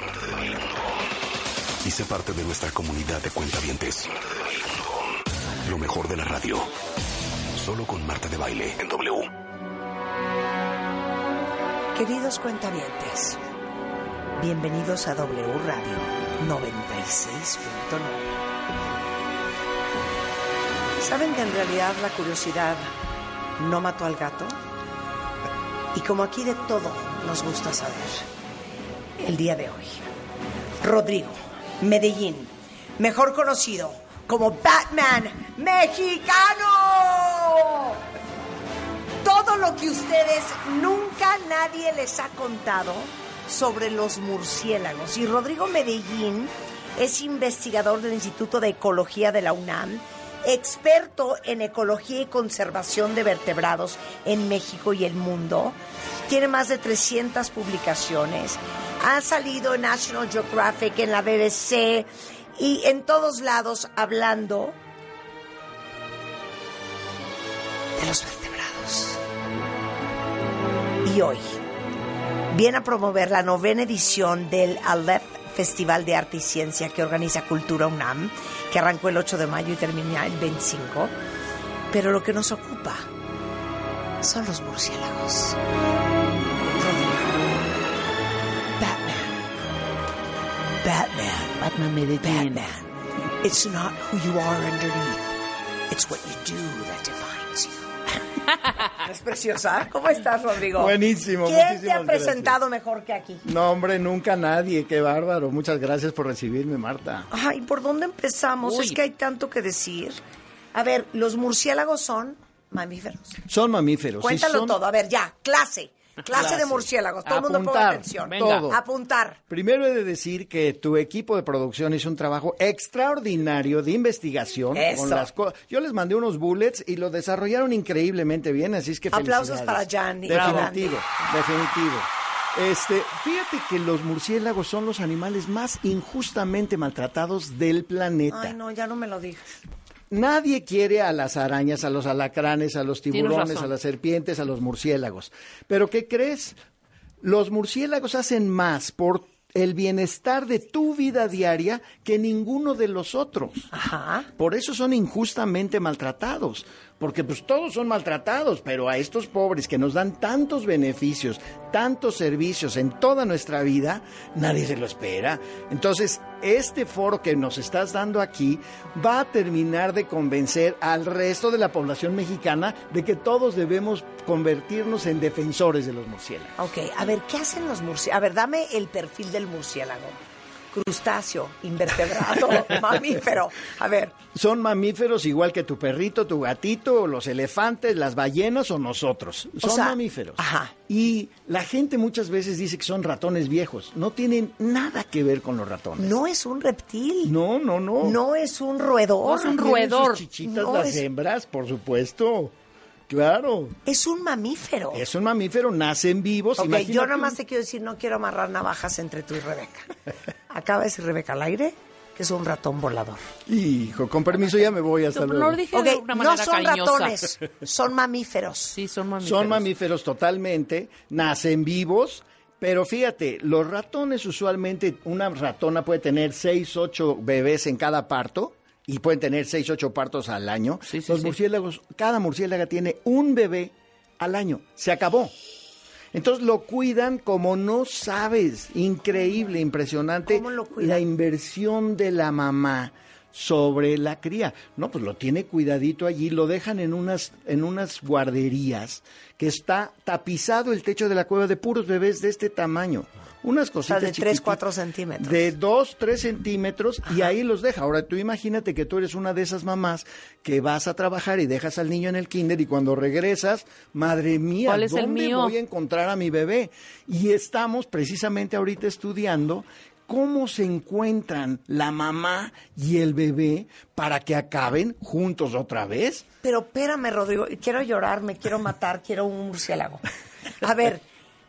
Y sé parte de nuestra comunidad de cuentavientes. Lo mejor de la radio. Solo con Marta de Baile en W. Queridos cuentavientes, Bienvenidos a W Radio noventa y seis punto nueve. ¿Saben que en realidad la curiosidad no mató al gato? Y como aquí de todo nos gusta saber, el día de hoy, Rodrigo Medellín, mejor conocido como Batman Mexicano. Todo lo que ustedes nunca nadie les ha contado sobre los murciélagos. Y Rodrigo Medellín es investigador del Instituto de Ecología de la UNAM, experto en ecología y conservación de vertebrados en México y el mundo. Tiene más de trescientas publicaciones. Ha salido en National Geographic, en la B B C y en todos lados hablando de los vertebrados. Y hoy viene a promover la novena edición del Aleph Festival de Arte y Ciencia que organiza Cultura UNAM, que arrancó el ocho de mayo y termina el veinticinco. Pero lo que nos ocupa son los murciélagos. Batman. Batman. Batman Medellín. Batman. It's not who you are underneath. It's what you do that defines you. Es preciosa. ¿Cómo estás, Rodrigo? Buenísimo. ¿Quién te ha presentado gracias. mejor que aquí? No, hombre, nunca nadie. Qué bárbaro. Muchas gracias por recibirme, Marta. Ay, ¿por dónde empezamos? Uy. Es que hay tanto que decir. A ver, los murciélagos son mamíferos. Son mamíferos. Cuéntalo sí, son... todo. A ver, ya, clase. Clase, clase de murciélagos. Todo el mundo ponga atención. Todo. Apuntar. Primero he de decir que tu equipo de producción hizo un trabajo extraordinario de investigación. Eso. Con las co- Yo les mandé unos bullets y lo desarrollaron increíblemente bien, así es que aplausos felicidades. para Jan. Definitivo, definitivo. Este, fíjate que los murciélagos son los animales más injustamente maltratados del planeta. Ay, no, ya no me lo digas. Nadie quiere a las arañas, a los alacranes, a los Tienes tiburones, razón. a las serpientes, a los murciélagos. Pero ¿qué crees? Los murciélagos hacen más por el bienestar de tu vida diaria que ninguno de los otros. Ajá. Por eso son injustamente maltratados. Porque pues todos son maltratados, pero a estos pobres que nos dan tantos beneficios, tantos servicios en toda nuestra vida, nadie se lo espera. Entonces, este foro que nos estás dando aquí va a terminar de convencer al resto de la población mexicana de que todos debemos convertirnos en defensores de los murciélagos. Ok, a ver, ¿qué hacen los murciélagos? A ver, dame el perfil del murciélago. Crustáceo, invertebrado, mamífero. A ver. Son mamíferos igual que tu perrito, tu gatito, los elefantes, las ballenas o nosotros. Son O sea, mamíferos. ajá. Y la gente muchas veces dice que son ratones viejos. No tienen nada que ver con los ratones. No es un reptil. No, no, no. No es un roedor. No es un Tienen roedor. sus chichitas No las es- hembras, por supuesto. Claro. Es un mamífero. Es un mamífero, nacen vivos. Ok, Imagínate yo nada más un- te quiero decir, no quiero amarrar navajas entre tú y Rebeca. Acaba de decir Rebeca al aire que es un ratón volador. Hijo, con permiso ya me voy, hasta No, luego. no lo dije de Ok, una no manera son cariñosa. ratones, son mamíferos. Sí, son mamíferos. Son mamíferos totalmente, nacen vivos, pero fíjate, los ratones usualmente, una ratona puede tener seis, ocho bebés en cada parto y pueden tener seis, ocho partos al año. Sí, sí, los sí. murciélagos, cada murciélaga tiene un bebé al año, se acabó. Entonces lo cuidan como no sabes, increíble, impresionante. ¿Cómo lo cuidan? La inversión de la mamá sobre la cría. No, pues lo tiene cuidadito allí, lo dejan en unas, en unas guarderías que está tapizado el techo de la cueva de puros bebés de este tamaño. Unas O sea, cositas de tres, chiquititas. cuatro centímetros. De dos, tres centímetros y ahí los deja. Ahora tú imagínate que tú eres una de esas mamás que vas a trabajar y dejas al niño en el kinder y cuando regresas, madre mía, ¿Cuál es el ¿dónde mío? voy a encontrar a mi bebé? Y estamos precisamente ahorita estudiando cómo se encuentran la mamá y el bebé para que acaben juntos otra vez. Pero espérame, Rodrigo, quiero llorar, me quiero matar, quiero un murciélago. A ver,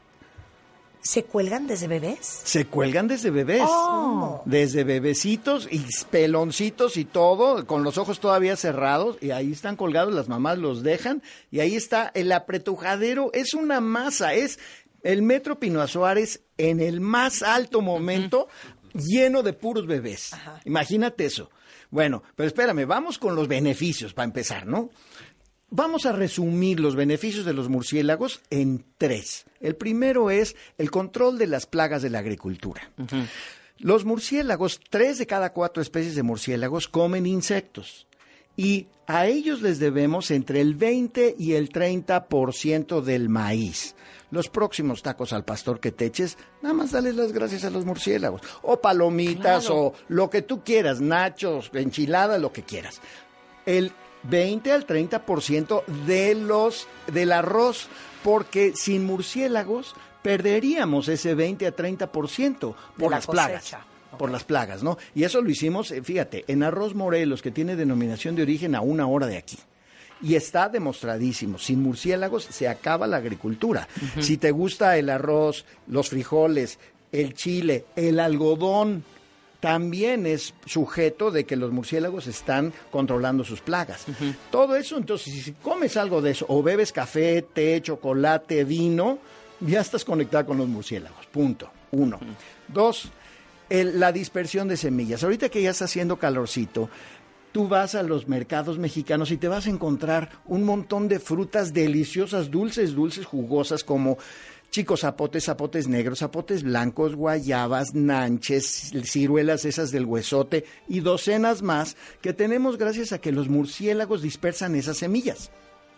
¿se cuelgan desde bebés? Se cuelgan desde bebés. Oh. Desde bebecitos y peloncitos y todo, con los ojos todavía cerrados, y ahí están colgados, las mamás los dejan, y ahí está el apretujadero, es una masa, es el Metro Pino Suárez en el más alto momento, lleno de puros bebés. Imagínate eso. Bueno, pero espérame, vamos con los beneficios para empezar, ¿no? vamos a resumir los beneficios de los murciélagos en tres. El primero es el control de las plagas de la agricultura. Uh-huh. Los murciélagos, tres de cada cuatro especies de murciélagos comen insectos. Y a ellos les debemos entre el veinte y el treinta por ciento del maíz. Los próximos tacos al pastor que te eches, nada más dales las gracias a los murciélagos. O palomitas, claro, o lo que tú quieras, nachos, enchiladas, lo que quieras. El veinte al treinta por ciento de los, del arroz, porque sin murciélagos perderíamos ese veinte a treinta por ciento por las plagas. Por las plagas, ¿no? Y eso lo hicimos, fíjate, en Arroz Morelos, que tiene denominación de origen a una hora de aquí. Y está demostradísimo, sin murciélagos se acaba la agricultura. Uh-huh. Si te gusta el arroz, los frijoles, el chile, el algodón, también es sujeto de que los murciélagos están controlando sus plagas. Uh-huh. Todo eso, entonces, si comes algo de eso, o bebes café, té, chocolate, vino, ya estás conectado con los murciélagos, punto, uno. Uh-huh. Dos, El, la dispersión de semillas. Ahorita que ya está haciendo calorcito, tú vas a los mercados mexicanos y te vas a encontrar un montón de frutas deliciosas, dulces, dulces, jugosas, como chicos zapotes, zapotes negros, zapotes blancos, guayabas, nanches, ciruelas esas del huesote y docenas más que tenemos gracias a que los murciélagos dispersan esas semillas.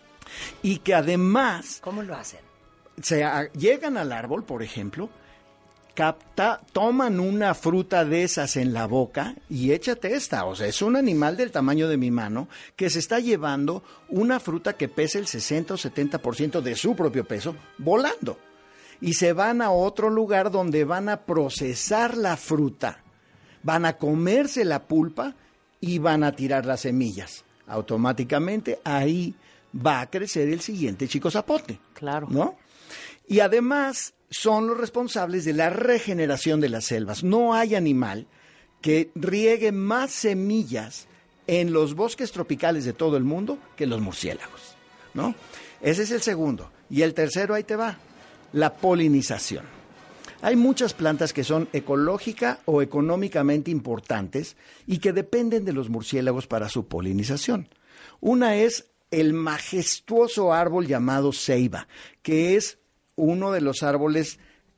Y que además... ¿Cómo lo hacen? Se, a, llegan al árbol, por ejemplo... Capta, toman una fruta de esas en la boca y échate esta, o sea, es un animal del tamaño de mi mano que se está llevando una fruta que pesa el sesenta o setenta por ciento de su propio peso volando. Y se van a otro lugar donde van a procesar la fruta, van a comerse la pulpa y van a tirar las semillas. Automáticamente ahí va a crecer el siguiente chico zapote. Claro. ¿No? Y además... son los responsables de la regeneración de las selvas. No hay animal que riegue más semillas en los bosques tropicales de todo el mundo que los murciélagos, ¿no? Ese es el segundo. Y el tercero, ahí te va, la polinización. Hay muchas plantas que son ecológica o económicamente importantes y que dependen de los murciélagos para su polinización. Una es el majestuoso árbol llamado ceiba, que es uno de los árboles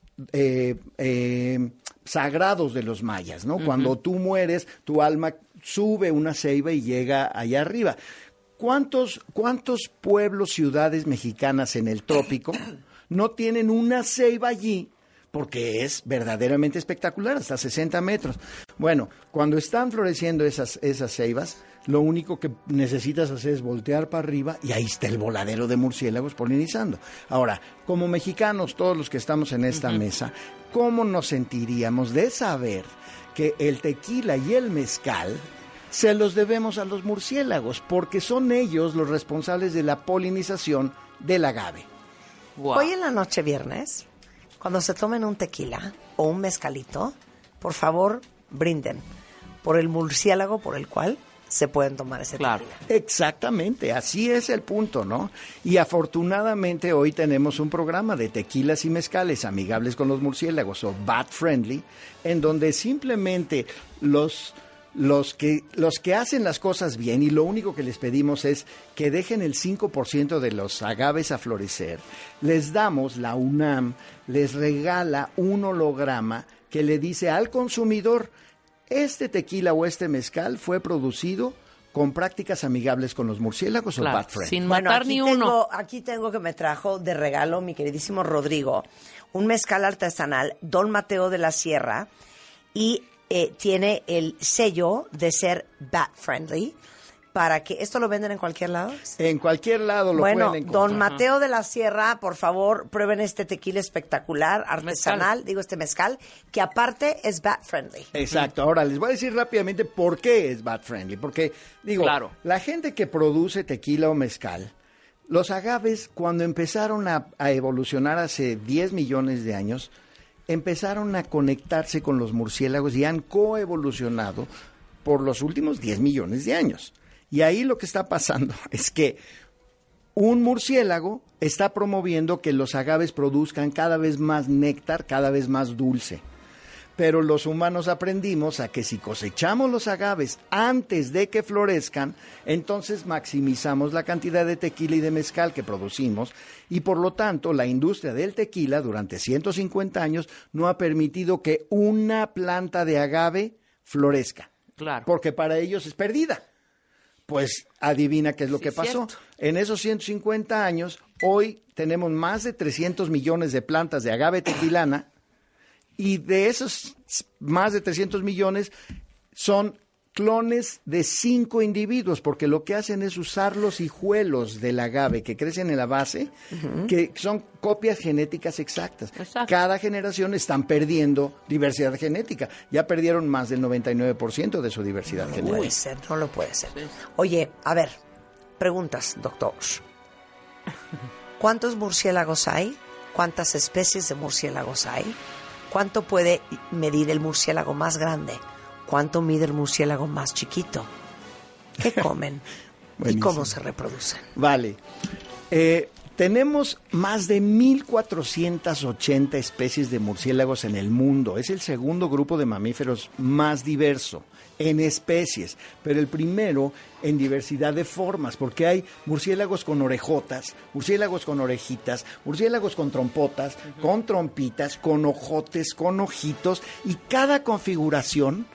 eh, eh, sagrados de los mayas, ¿no? Uh-huh. Cuando tú mueres, tu alma sube una ceiba y llega allá arriba. ¿Cuántos, cuántos pueblos, ciudades mexicanas en el trópico no tienen una ceiba allí? Porque es verdaderamente espectacular, hasta sesenta metros. Bueno, cuando están floreciendo esas, esas ceibas, lo único que necesitas hacer es voltear para arriba y ahí está el voladero de murciélagos polinizando. Ahora, como mexicanos, todos los que estamos en esta uh-huh. mesa, ¿cómo nos sentiríamos de saber que el tequila y el mezcal se los debemos a los murciélagos? Porque son ellos los responsables de la polinización del agave. Wow. Hoy en la noche viernes, cuando se tomen un tequila o un mezcalito, por favor, brinden por el murciélago por el cual se pueden tomar ese claro. tequila. Exactamente, así es el punto, ¿no? Y afortunadamente hoy tenemos un programa de tequilas y mezcales amigables con los murciélagos, o bat friendly, en donde simplemente los... Los que, los que hacen las cosas bien, y lo único que les pedimos es que dejen el cinco por ciento de los agaves a florecer, les damos, la UNAM les regala un holograma que le dice al consumidor, este tequila o este mezcal fue producido con prácticas amigables con los murciélagos claro, o bat friendly. Sin bueno, matar aquí ni tengo, uno. Aquí tengo que me trajo de regalo mi queridísimo Rodrigo, un mezcal artesanal, Don Mateo de la Sierra, y... Eh, tiene el sello de ser bat friendly, para que esto lo venden en cualquier lado. En cualquier lado lo bueno, pueden encontrar. Don Mateo de la Sierra, por favor, prueben este tequila espectacular, artesanal, mezcal. digo este mezcal, que aparte es bat friendly. Exacto. Ahora les voy a decir rápidamente por qué es bat friendly, porque digo, claro. la gente que produce tequila o mezcal, los agaves cuando empezaron a, a evolucionar hace diez millones de años, empezaron a conectarse con los murciélagos y han coevolucionado por los últimos diez millones de años. Y ahí lo que está pasando es que un murciélago está promoviendo que los agaves produzcan cada vez más néctar, cada vez más dulce. Pero los humanos aprendimos a que si cosechamos los agaves antes de que florezcan, entonces maximizamos la cantidad de tequila y de mezcal que producimos y por lo tanto la industria del tequila durante ciento cincuenta años no ha permitido que una planta de agave florezca. Claro. Porque para ellos es perdida. Pues adivina qué es lo Sí, que pasó. cierto. En esos ciento cincuenta años, hoy tenemos más de trescientos millones de plantas de agave tequilana. Y de esos más de trescientos millones son clones de cinco individuos, porque lo que hacen es usar los hijuelos del agave que crecen en la base, uh-huh. que son copias genéticas exactas. Exacto. Cada generación están perdiendo diversidad genética. Ya perdieron más del noventa y nueve por ciento de su diversidad no genética. No puede ser, no lo puede ser. Oye, a ver, preguntas, doctor. ¿Cuántos murciélagos hay? ¿Cuántas especies de murciélagos hay? ¿Cuánto puede medir el murciélago más grande? ¿Cuánto mide el murciélago más chiquito? ¿Qué comen? ¿Y cómo se reproducen? Vale. Eh, tenemos más de mil cuatrocientas ochenta especies de murciélagos en el mundo. Es el segundo grupo de mamíferos más diverso en especies, pero el primero en diversidad de formas, porque hay murciélagos con orejotas, murciélagos con orejitas, murciélagos con trompotas, uh-huh. con trompitas, con ojotes, con ojitos, y cada configuración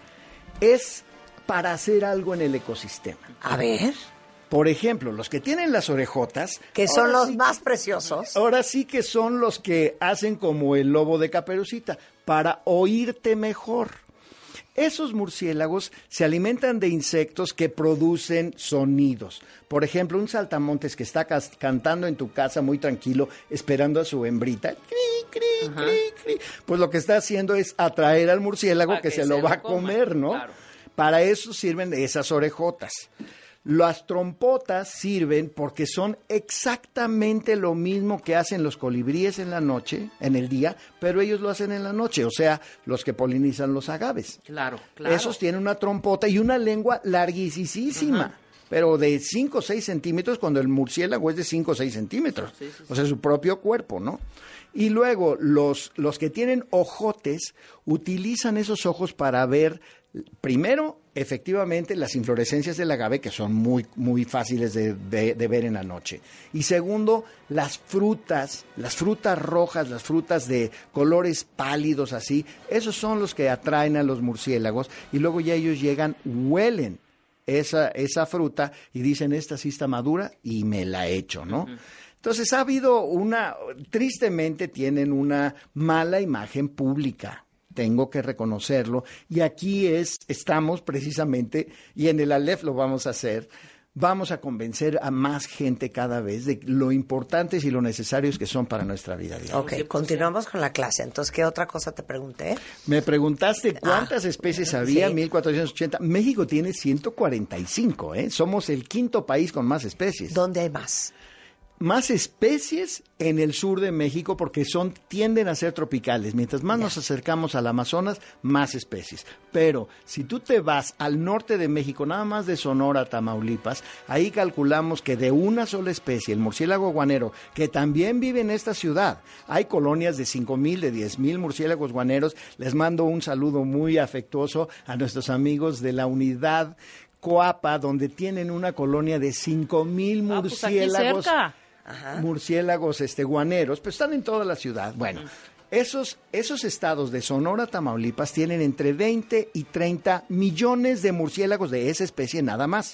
es para hacer algo en el ecosistema. A ver. Por ejemplo, los que tienen las orejotas... Que son los sí, más preciosos. Ahora sí que son los que hacen como el lobo de Caperucita, para oírte mejor. Esos murciélagos se alimentan de insectos que producen sonidos. Por ejemplo, un saltamontes que está cas- cantando en tu casa muy tranquilo, esperando a su hembrita, cri, cri, Ajá. cri, cri, pues lo que está haciendo es atraer al murciélago que, que se se lo lo va a coma, comer, ¿no? claro. Para eso sirven esas orejotas. Las trompotas sirven porque son exactamente lo mismo que hacen los colibríes en la noche, en el día, pero ellos lo hacen en la noche, o sea, los que polinizan los agaves. Claro, claro. Esos tienen una trompota y una lengua larguísima, uh-huh. pero de cinco o seis centímetros, cuando el murciélago es de cinco o seis centímetros, sí, sí, sí. o sea, su propio cuerpo, ¿no? Y luego los, los que tienen ojotes utilizan esos ojos para ver, primero, efectivamente, las inflorescencias del agave, que son muy, muy fáciles de, de, de ver en la noche. Y segundo, las frutas, las frutas rojas, las frutas de colores pálidos así, esos son los que atraen a los murciélagos y luego ya ellos llegan, huelen esa, esa fruta y dicen, esta sí está madura y me la echo, ¿no? Uh-huh. Entonces ha habido una, tristemente tienen una mala imagen pública. Tengo que reconocerlo, y aquí es, estamos precisamente, y en el Aleph lo vamos a hacer, vamos a convencer a más gente cada vez de lo importantes y lo necesarios que son para nuestra vida diaria. Ok, continuamos con la clase. Entonces, ¿qué otra cosa te pregunté? Me preguntaste cuántas ah, especies había, sí. mil cuatrocientos ochenta. México tiene ciento cuarenta y cinco, ¿eh? Somos el quinto país con más especies. ¿Dónde hay más? Más especies en el sur de México porque son tienden a ser tropicales. Mientras más ya. nos acercamos al Amazonas, más especies. Pero si tú te vas al norte de México, nada más de Sonora, Tamaulipas, ahí calculamos que de una sola especie, el murciélago guanero, que también vive en esta ciudad, hay colonias de cinco mil, de diez mil murciélagos guaneros. Les mando un saludo muy afectuoso a nuestros amigos de la unidad Coapa, donde tienen una colonia de cinco mil murciélagos. Ah, pues aquí cerca. Ajá. Murciélagos este, guaneros, pero están en toda la ciudad. Bueno, esos, esos estados de Sonora, Tamaulipas, tienen entre veinte y treinta millones de murciélagos de esa especie nada más.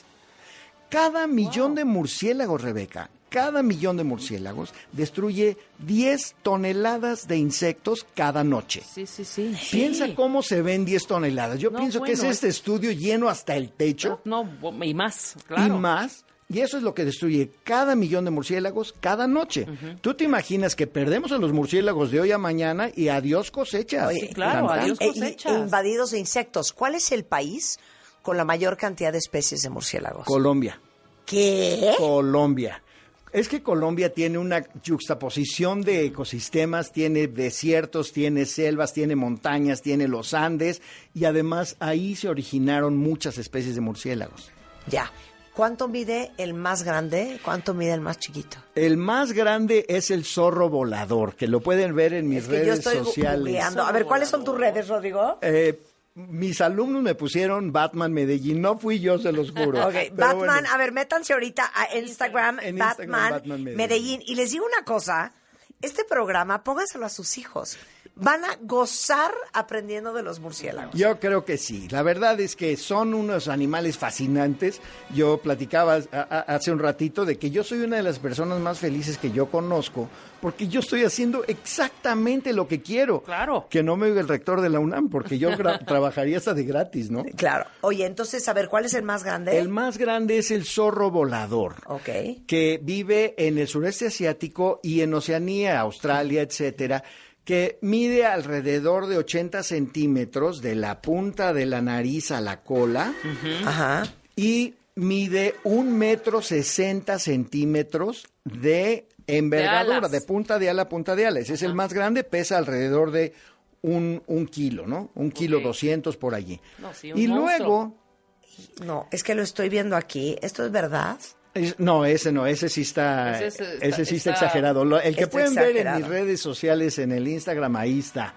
Cada millón wow. de murciélagos, Rebeca, cada millón de murciélagos destruye diez toneladas de insectos cada noche. Sí, sí, sí. Piensa sí. cómo se ven diez toneladas. Yo no, pienso bueno, que es este estudio lleno hasta el techo. No, no y más, claro. Y más. Y eso es lo que destruye cada millón de murciélagos cada noche. Uh-huh. Tú te imaginas que perdemos a los murciélagos de hoy a mañana y adiós cosechas. Oye, sí, claro, Cantante. adiós cosechas. E, invadidos de insectos. ¿Cuál es el país con la mayor cantidad de especies de murciélagos? Colombia. ¿Qué? Colombia. Es que Colombia tiene una juxtaposición de ecosistemas, tiene desiertos, tiene selvas, tiene montañas, tiene los Andes y además ahí se originaron muchas especies de murciélagos. Ya. ¿Cuánto mide el más grande? ¿Cuánto mide el más chiquito? El más grande es el zorro volador, que lo pueden ver en mis es que redes yo estoy sociales. googleando. A ver, ¿cuáles son tus redes, Rodrigo? Eh, mis alumnos me pusieron Batman Medellín, no fui yo, se los juro. Ok, Pero Batman, bueno. a ver, métanse ahorita a Instagram, En Batman, Instagram, Batman Medellín. Medellín. Y les digo una cosa, este programa, pónganselo a sus hijos. Van a gozar aprendiendo de los murciélagos. Yo creo que sí. La verdad es que son unos animales fascinantes. Yo platicaba a, a, hace un ratito de que yo soy una de las personas más felices que yo conozco porque yo estoy haciendo exactamente lo que quiero. Claro. Que no me oiga el rector de la UNAM porque yo gra- trabajaría hasta de gratis, ¿no? Claro. Oye, entonces, a ver, ¿cuál es el más grande? El más grande es el zorro volador. Ok. Que vive en el sureste asiático y en Oceanía, Australia, etcétera, que mide alrededor de ochenta centímetros de la punta de la nariz a la cola. Uh-huh. Ajá. Y mide un metro sesenta centímetros de envergadura, de, de punta de ala a punta de ala. Ese Ajá. es el más grande, pesa alrededor de un, un kilo, ¿no? Un kilo okay. doscientos por allí. No, sí, un y monstruo. luego... No, es que lo estoy viendo aquí. ¿Esto es verdad? Es, no, ese no, ese sí está, ese, es, está, ese sí está, está exagerado. Lo, el que pueden exagerado. ver en mis redes sociales, en el Instagram, ahí está.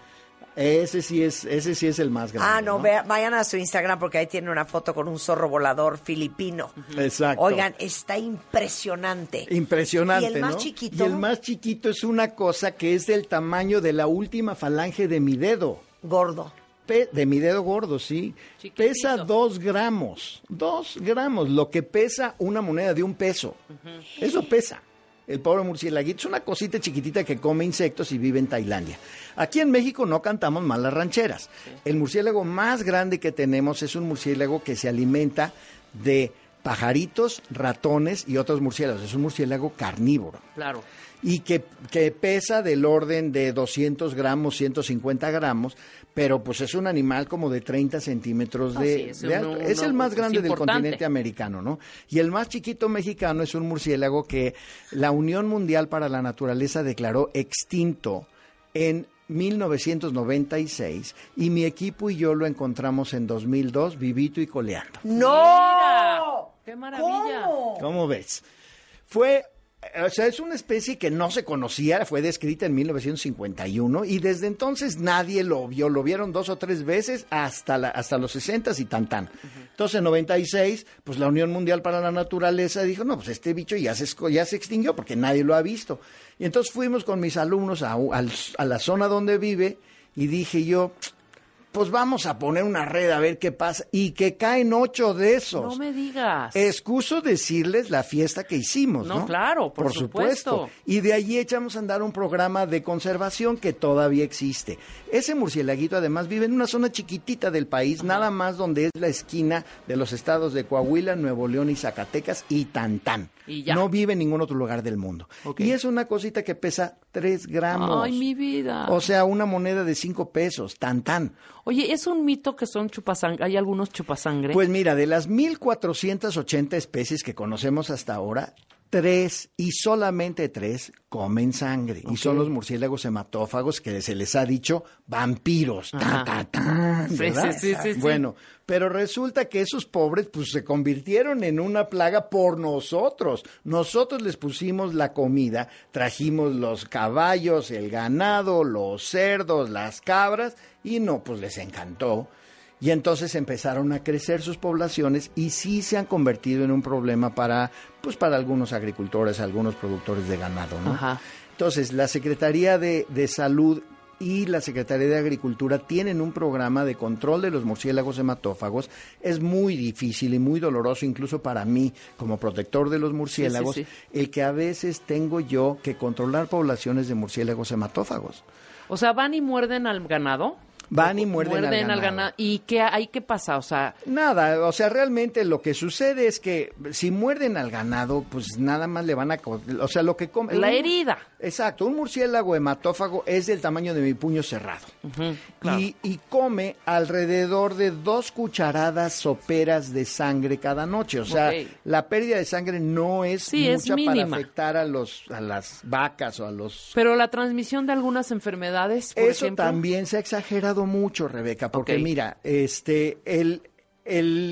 Ese sí es, ese sí es el más grande. Ah, no, ¿no? Vea, vayan a su Instagram porque ahí tiene una foto con un zorro volador filipino. Exacto. Oigan, está impresionante. Impresionante, ¿Y el más ¿no? chiquito? Y el más chiquito es una cosa que es del tamaño de la última falange de mi dedo. Gordo. De mi dedo gordo, sí. Chiquitito. Pesa dos gramos. Dos gramos, lo que pesa una moneda de un peso. Uh-huh. Eso pesa. El pobre murciélaguito es una cosita chiquitita que come insectos y vive en Tailandia. Aquí en México no cantamos mal las rancheras. Sí. El murciélago más grande que tenemos es un murciélago que se alimenta de pajaritos, ratones y otros murciélagos. Es un murciélago carnívoro. Claro. Y que, que pesa del orden de doscientos gramos, ciento cincuenta gramos, pero pues es un animal como de treinta centímetros de, sí, es de alto. Uno, es el más grande del importante. continente americano, ¿no? Y el más chiquito mexicano es un murciélago que la Unión Mundial para la Naturaleza declaró extinto en mil novecientos noventa y seis y mi equipo y yo lo encontramos en dos mil dos vivito y coleando. ¡No! Mira, ¡qué maravilla! ¿Cómo? ¿Cómo ves? Fue... O sea, es una especie que no se conocía, fue descrita en mil novecientos cincuenta y uno y desde entonces nadie lo vio, lo vieron dos o tres veces hasta la, hasta los sesentas y tan tan. Uh-huh. Entonces en noventa y seis, pues la Unión Mundial para la Naturaleza dijo, no, pues este bicho ya se, ya se extinguió porque nadie lo ha visto. Y entonces fuimos con mis alumnos a, a, a la zona donde vive y dije yo... pues vamos a poner una red a ver qué pasa. Y que caen ocho de esos. No me digas. Excuso decirles la fiesta que hicimos, ¿no? No, claro, por, por supuesto. supuesto. Y de allí echamos a andar un programa de conservación que todavía existe. Ese murciélaguito además vive en una zona chiquitita del país, Ajá. nada más donde es la esquina de los estados de Coahuila, Nuevo León y Zacatecas y Tantán. Y ya. No vive en ningún otro lugar del mundo. Okay. Y es una cosita que pesa tres gramos. Ay, mi vida. O sea, una moneda de cinco pesos, Tantán. Oye, ¿es un mito que son chupasangre? ¿Hay algunos chupasangre? Pues mira, de las mil cuatrocientas ochenta especies que conocemos hasta ahora, tres y solamente tres comen sangre. Okay. Y son los murciélagos hematófagos que se les ha dicho vampiros. Ta, ta, ta, sí, ¿verdad? Sí, sí, sí, sí. Bueno, pero resulta que esos pobres pues se convirtieron en una plaga por nosotros. Nosotros les pusimos la comida, trajimos los caballos, el ganado, los cerdos, las cabras y no, pues les encantó. Y entonces empezaron a crecer sus poblaciones y sí se han convertido en un problema para, pues para algunos agricultores, algunos productores de ganado, ¿no? Ajá. Entonces, la Secretaría de, de Salud y la Secretaría de Agricultura tienen un programa de control de los murciélagos hematófagos. Es muy difícil y muy doloroso, incluso para mí, como protector de los murciélagos, sí, sí, sí. el que a veces tengo yo que controlar poblaciones de murciélagos hematófagos. O sea, ¿van y muerden al ganado? Van y muerden, muerden al, ganado. al ganado. ¿Y qué hay qué pasa? O sea, nada, o sea, realmente lo que sucede es que si muerden al ganado, pues nada más le van a, o sea, lo que come la herida. Exacto, un murciélago hematófago es del tamaño de mi puño cerrado. Uh-huh, claro. y, y come alrededor de dos cucharadas soperas de sangre cada noche. O sea, okay. la pérdida de sangre no es sí, mucha es para afectar a los a las vacas o a los. Pero la transmisión de algunas enfermedades, por Eso ejemplo. también se ha exagerado mucho, Rebeca, porque okay. mira, este, el, el,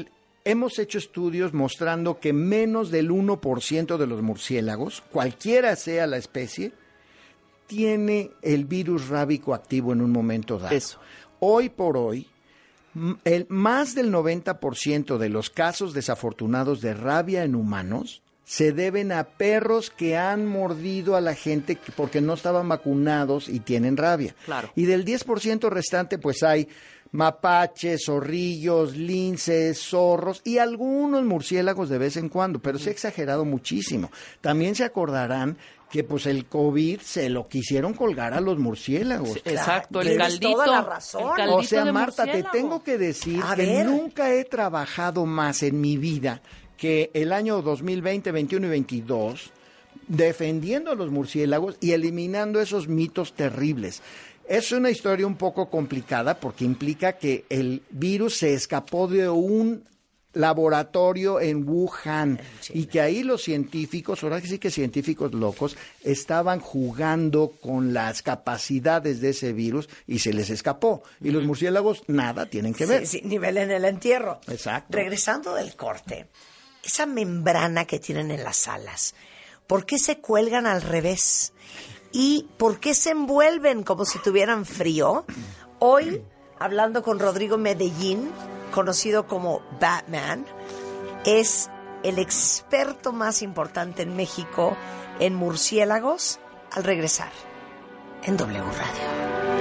hemos hecho estudios mostrando que menos del uno por ciento de los murciélagos, cualquiera sea la especie, tiene el virus rábico activo en un momento dado. Eso. Hoy por hoy, el, más del noventa por ciento de los casos desafortunados de rabia en humanos se deben a perros que han mordido a la gente porque no estaban vacunados y tienen rabia. Claro. Y del diez por ciento restante, pues hay mapaches, zorrillos, linces, zorros y algunos murciélagos de vez en cuando, pero se ha exagerado muchísimo. También se acordarán que pues el COVID se lo quisieron colgar a los murciélagos. Sí, exacto, el Tienes caldito. toda la razón. El caldito O sea, de Marta, te murciélago. tengo que decir A que ver. nunca he trabajado más en mi vida que el año dos mil veinte, veintiuno y veintidós defendiendo a los murciélagos y eliminando esos mitos terribles. Es una historia un poco complicada porque implica que el virus se escapó de un laboratorio en Wuhan y que ahí los científicos, ahora que sí que científicos locos, estaban jugando con las capacidades de ese virus y se les escapó. Y los murciélagos nada tienen que ver. Sí, sí, nivel en el entierro. Exacto. Regresando del corte, esa membrana que tienen en las alas, ¿por qué se cuelgan al revés? ¿Y por qué se envuelven como si tuvieran frío? Hoy, hablando con Rodrigo Medellín, conocido como Batman, es el experto más importante en México en murciélagos, al regresar en W Radio.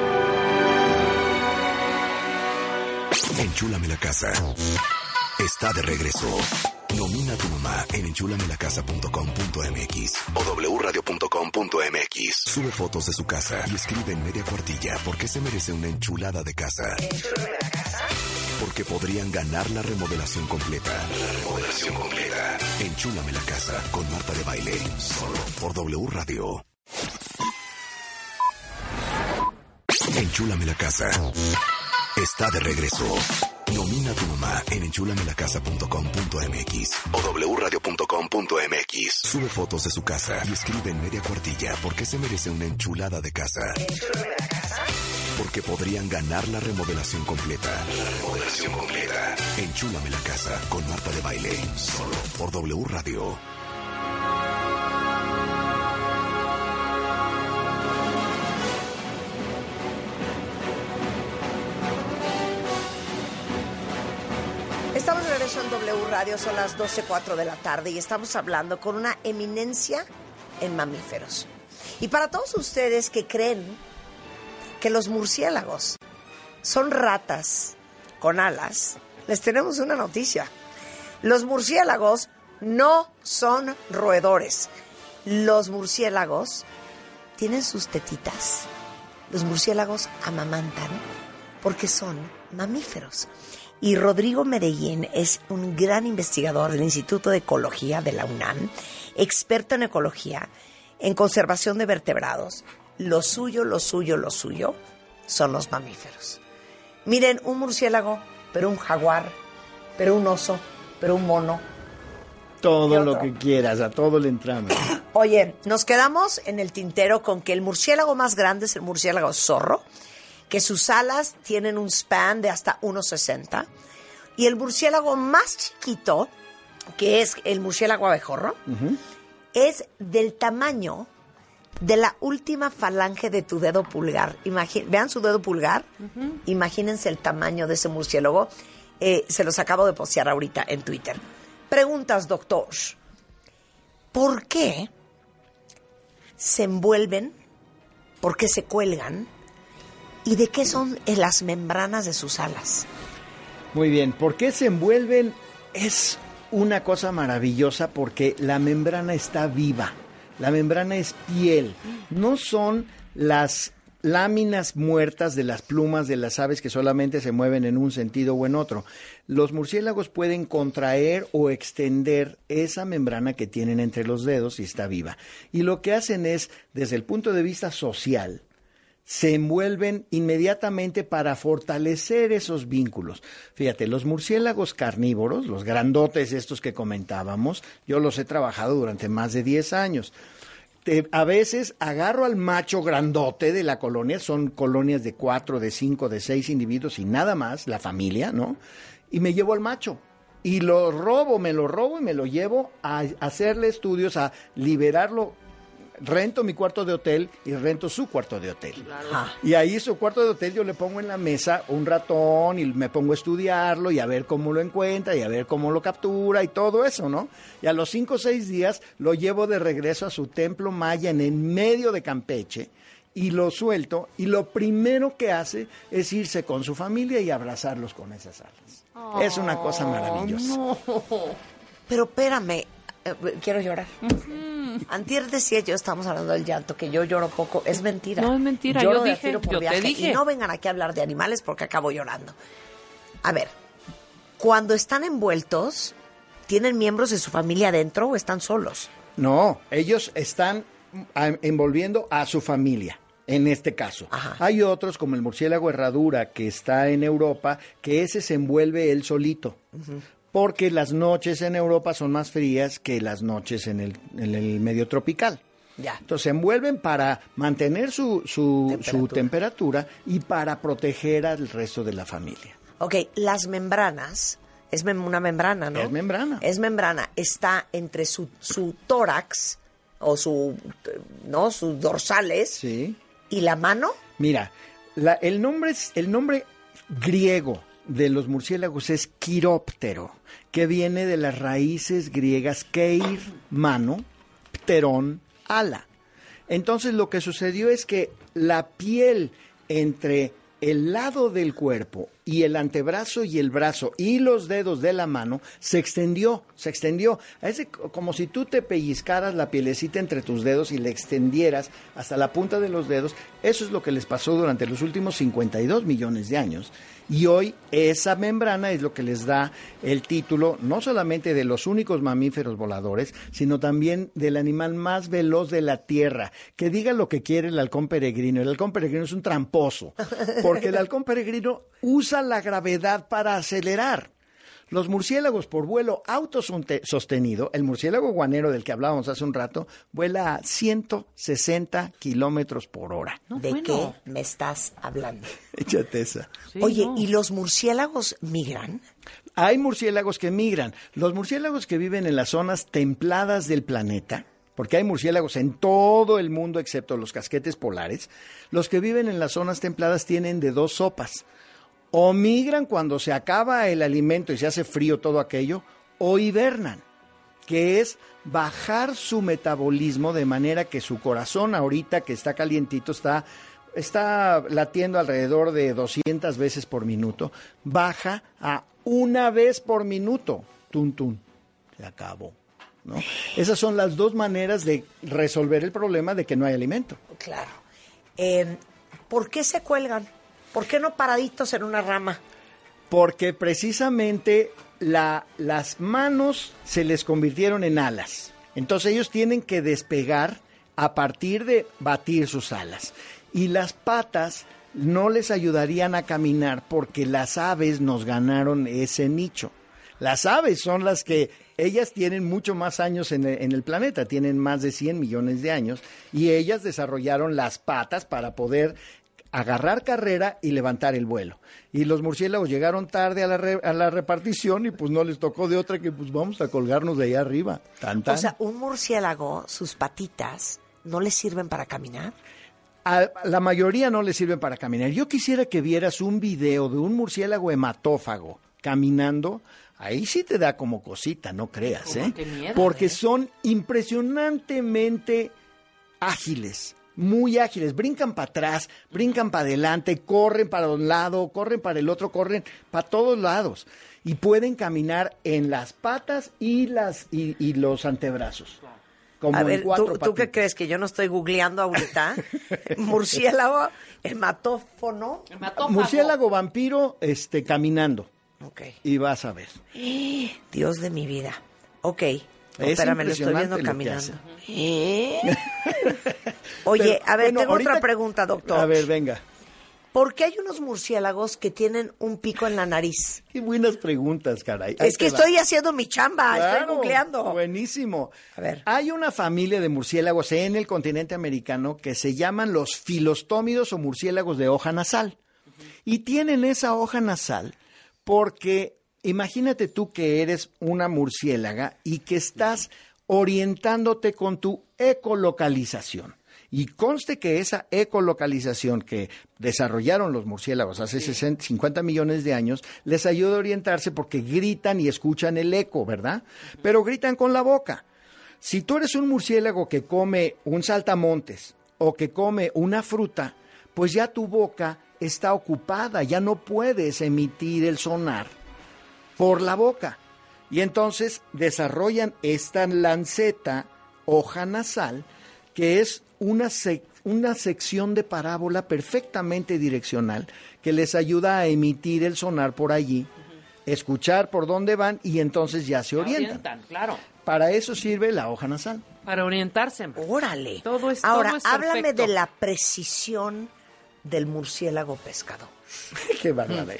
Enchúlame la casa. Está de regreso. Nomina a tu mamá en enchúlame la casa punto com punto m x o w radio punto com punto m x. Sube fotos de su casa y escribe en media cuartilla por qué se merece una enchulada de casa. ¿Enchúlame la casa? Porque podrían ganar la remodelación completa. La remodelación completa. Enchúlame la casa con Marta de Baile. Solo por W Radio. Enchúlame la casa. Está de regreso. Nomina a tu mamá en enchúlame la casa punto com punto m x o w radio punto com punto m x. Sube fotos de su casa y escribe en media cuartilla por qué se merece una enchulada de casa. ¿Enchúlame la casa? Porque podrían ganar la remodelación completa. La remodelación completa. Enchúlame la casa con Marta de Baile. Solo por W Radio. Estamos de regreso en W Radio, son las doce cuatro de la tarde y estamos hablando con una eminencia en mamíferos. Y para todos ustedes que creen que los murciélagos son ratas con alas, les tenemos una noticia. Los murciélagos no son roedores. Los murciélagos tienen sus tetitas. Los murciélagos amamantan porque son mamíferos. Y Rodrigo Medellín es un gran investigador del Instituto de Ecología de la UNAM, experto en ecología, en conservación de vertebrados. Lo suyo, lo suyo, lo suyo son los mamíferos. Miren, un murciélago, pero un jaguar, pero un oso, pero un mono. Todo lo que quieras, a todo le entramos. Oye, nos quedamos en el tintero con que el murciélago más grande es el murciélago zorro, que sus alas tienen un span de hasta uno sesenta, y el murciélago más chiquito, que es el murciélago abejorro, uh-huh, es del tamaño de la última falange de tu dedo pulgar. Imagi- Vean su dedo pulgar, uh-huh, imagínense el tamaño de ese murciélago. Eh, se los acabo de postear ahorita en Twitter. Preguntas, doctor. ¿Por qué se envuelven? ¿Por qué se cuelgan? ¿Y de qué son las membranas de sus alas? Muy bien, ¿por qué se envuelven? Es una cosa maravillosa porque la membrana está viva. La membrana es piel. No son las láminas muertas de las plumas de las aves que solamente se mueven en un sentido o en otro. Los murciélagos pueden contraer o extender esa membrana que tienen entre los dedos y está viva. Y lo que hacen es, desde el punto de vista social, se envuelven inmediatamente para fortalecer esos vínculos. Fíjate, los murciélagos carnívoros, los grandotes estos que comentábamos, yo los he trabajado durante más de diez años. Te, a veces agarro al macho grandote de la colonia, son colonias de cuatro, de cinco, de seis individuos y nada más, la familia, ¿no? Y me llevo al macho. y lo robo, me lo robo y me lo llevo a hacerle estudios, a liberarlo. Rento mi cuarto de hotel y rento su cuarto de hotel. Claro. Y ahí su cuarto de hotel yo le pongo en la mesa un ratón y me pongo a estudiarlo y a ver cómo lo encuentra y a ver cómo lo captura y todo eso, ¿no? Y a los cinco o seis días lo llevo de regreso a su templo maya en el medio de Campeche y lo suelto y lo primero que hace es irse con su familia y abrazarlos con esas alas. Oh, es una cosa maravillosa. No. Pero espérame, eh, quiero llorar. Uh-huh. Antier decía yo, estamos hablando del llanto, que yo lloro poco. Es mentira. No es mentira, Lloro yo de dije, tiro por yo viaje. te dije. Y no vengan aquí a hablar de animales porque acabo llorando. A ver, cuando están envueltos, ¿tienen miembros de su familia adentro o están solos? No, ellos están envolviendo a su familia. En este caso. Ajá. Hay otros, como el murciélago herradura, que está en Europa, que ese se envuelve él solito. Uh-huh. Porque las noches en Europa son más frías que las noches en el, en el medio tropical. Ya. Entonces se envuelven para mantener su, su, temperatura. su temperatura y para proteger al resto de la familia. Ok, las membranas, es mem- una membrana, ¿no? Es membrana. Es membrana, está entre su, su tórax o su, ¿no? Sus dorsales. Sí. ¿Y la mano? Mira, la, el nombre es, el nombre griego de los murciélagos es quiróptero, que viene de las raíces griegas keir, mano, pterón, ala. Entonces lo que sucedió es que la piel entre el lado del cuerpo y el antebrazo y el brazo y los dedos de la mano se extendió, se extendió. Es como si tú te pellizcaras la pielecita entre tus dedos y le extendieras hasta la punta de los dedos. Eso es lo que les pasó durante los últimos cincuenta y dos millones de años. Y hoy esa membrana es lo que les da el título no solamente de los únicos mamíferos voladores, sino también del animal más veloz de la Tierra. Que diga lo que quiere el halcón peregrino. El halcón peregrino es un tramposo, porque el halcón peregrino usa la gravedad para acelerar. Los murciélagos por vuelo autosostenido, el murciélago guanero del que hablábamos hace un rato, vuela a ciento sesenta kilómetros por hora. No, ¿De bueno. qué me estás hablando? Échate esa. Sí, Oye, no. ¿y los murciélagos migran? Hay murciélagos que migran. Los murciélagos que viven en las zonas templadas del planeta, porque hay murciélagos en todo el mundo excepto los casquetes polares, los que viven en las zonas templadas tienen de dos sopas. O migran cuando se acaba el alimento y se hace frío todo aquello, o hibernan, que es bajar su metabolismo de manera que su corazón ahorita que está calientito, está, está latiendo alrededor de doscientas veces por minuto, baja a una vez por minuto. Tun, tun, se acabó, ¿no? Esas son las dos maneras de resolver el problema de que no hay alimento. Claro. Eh, ¿Por qué se cuelgan? ¿Por qué no paraditos en una rama? Porque precisamente la, las manos se les convirtieron en alas. Entonces ellos tienen que despegar a partir de batir sus alas. Y las patas no les ayudarían a caminar porque las aves nos ganaron ese nicho. Las aves son las que, ellas tienen mucho más años en el, en el planeta, tienen más de cien millones de años, y ellas desarrollaron las patas para poder agarrar carrera y levantar el vuelo. Y los murciélagos llegaron tarde a la, re, a la repartición y pues no les tocó de otra que pues vamos a colgarnos de allá arriba. Tan, tan. O sea, un murciélago, sus patitas, ¿no les sirven para caminar? A la mayoría no les sirven para caminar. Yo quisiera que vieras un video de un murciélago hematófago caminando. Ahí sí te da como cosita, no creas, ¿eh? Qué miedo, porque ¿eh? Son impresionantemente ágiles. Muy ágiles, brincan para atrás, brincan para adelante, corren para un lado, corren para el otro, corren para todos lados y pueden caminar en las patas y las y, y los antebrazos. Como a en ver, cuatro ¿tú, ¿tú qué crees? ¿Que yo no estoy googleando ahorita? Murciélago, hematófono. Hematófago. Murciélago vampiro este, caminando. Ok. Y vas a ver. Dios de mi vida. Ok. No, es espérame, lo estoy viendo caminando. ¿Eh? Oye, Pero, a ver, bueno, tengo ahorita, otra pregunta, doctor. A ver, venga. ¿Por qué hay unos murciélagos que tienen un pico en la nariz? Qué buenas preguntas, caray. Ahí es que va. estoy haciendo mi chamba, claro, estoy googleando. Buenísimo. A ver. Hay una familia de murciélagos en el continente americano que se llaman los filostómidos o murciélagos de hoja nasal. Uh-huh. Y tienen esa hoja nasal porque imagínate tú que eres una murciélaga y que estás orientándote con tu ecolocalización. Y conste que esa ecolocalización que desarrollaron los murciélagos hace sesenta, cincuenta millones de años les ayuda a orientarse porque gritan y escuchan el eco, ¿verdad? Pero gritan con la boca. Si tú eres un murciélago que come un saltamontes o que come una fruta, pues ya tu boca está ocupada, ya no puedes emitir el sonar por la boca. Y entonces desarrollan esta lanceta, hoja nasal, que es una, sec- una sección de parábola perfectamente direccional que les ayuda a emitir el sonar por allí, uh-huh. escuchar por dónde van y entonces ya se orientan. orientan, claro. Para eso sirve la hoja nasal. Para orientarse. Órale. Todo es, Ahora, todo es háblame perfecto. de la precisión del murciélago pescador. Qué barbaridad.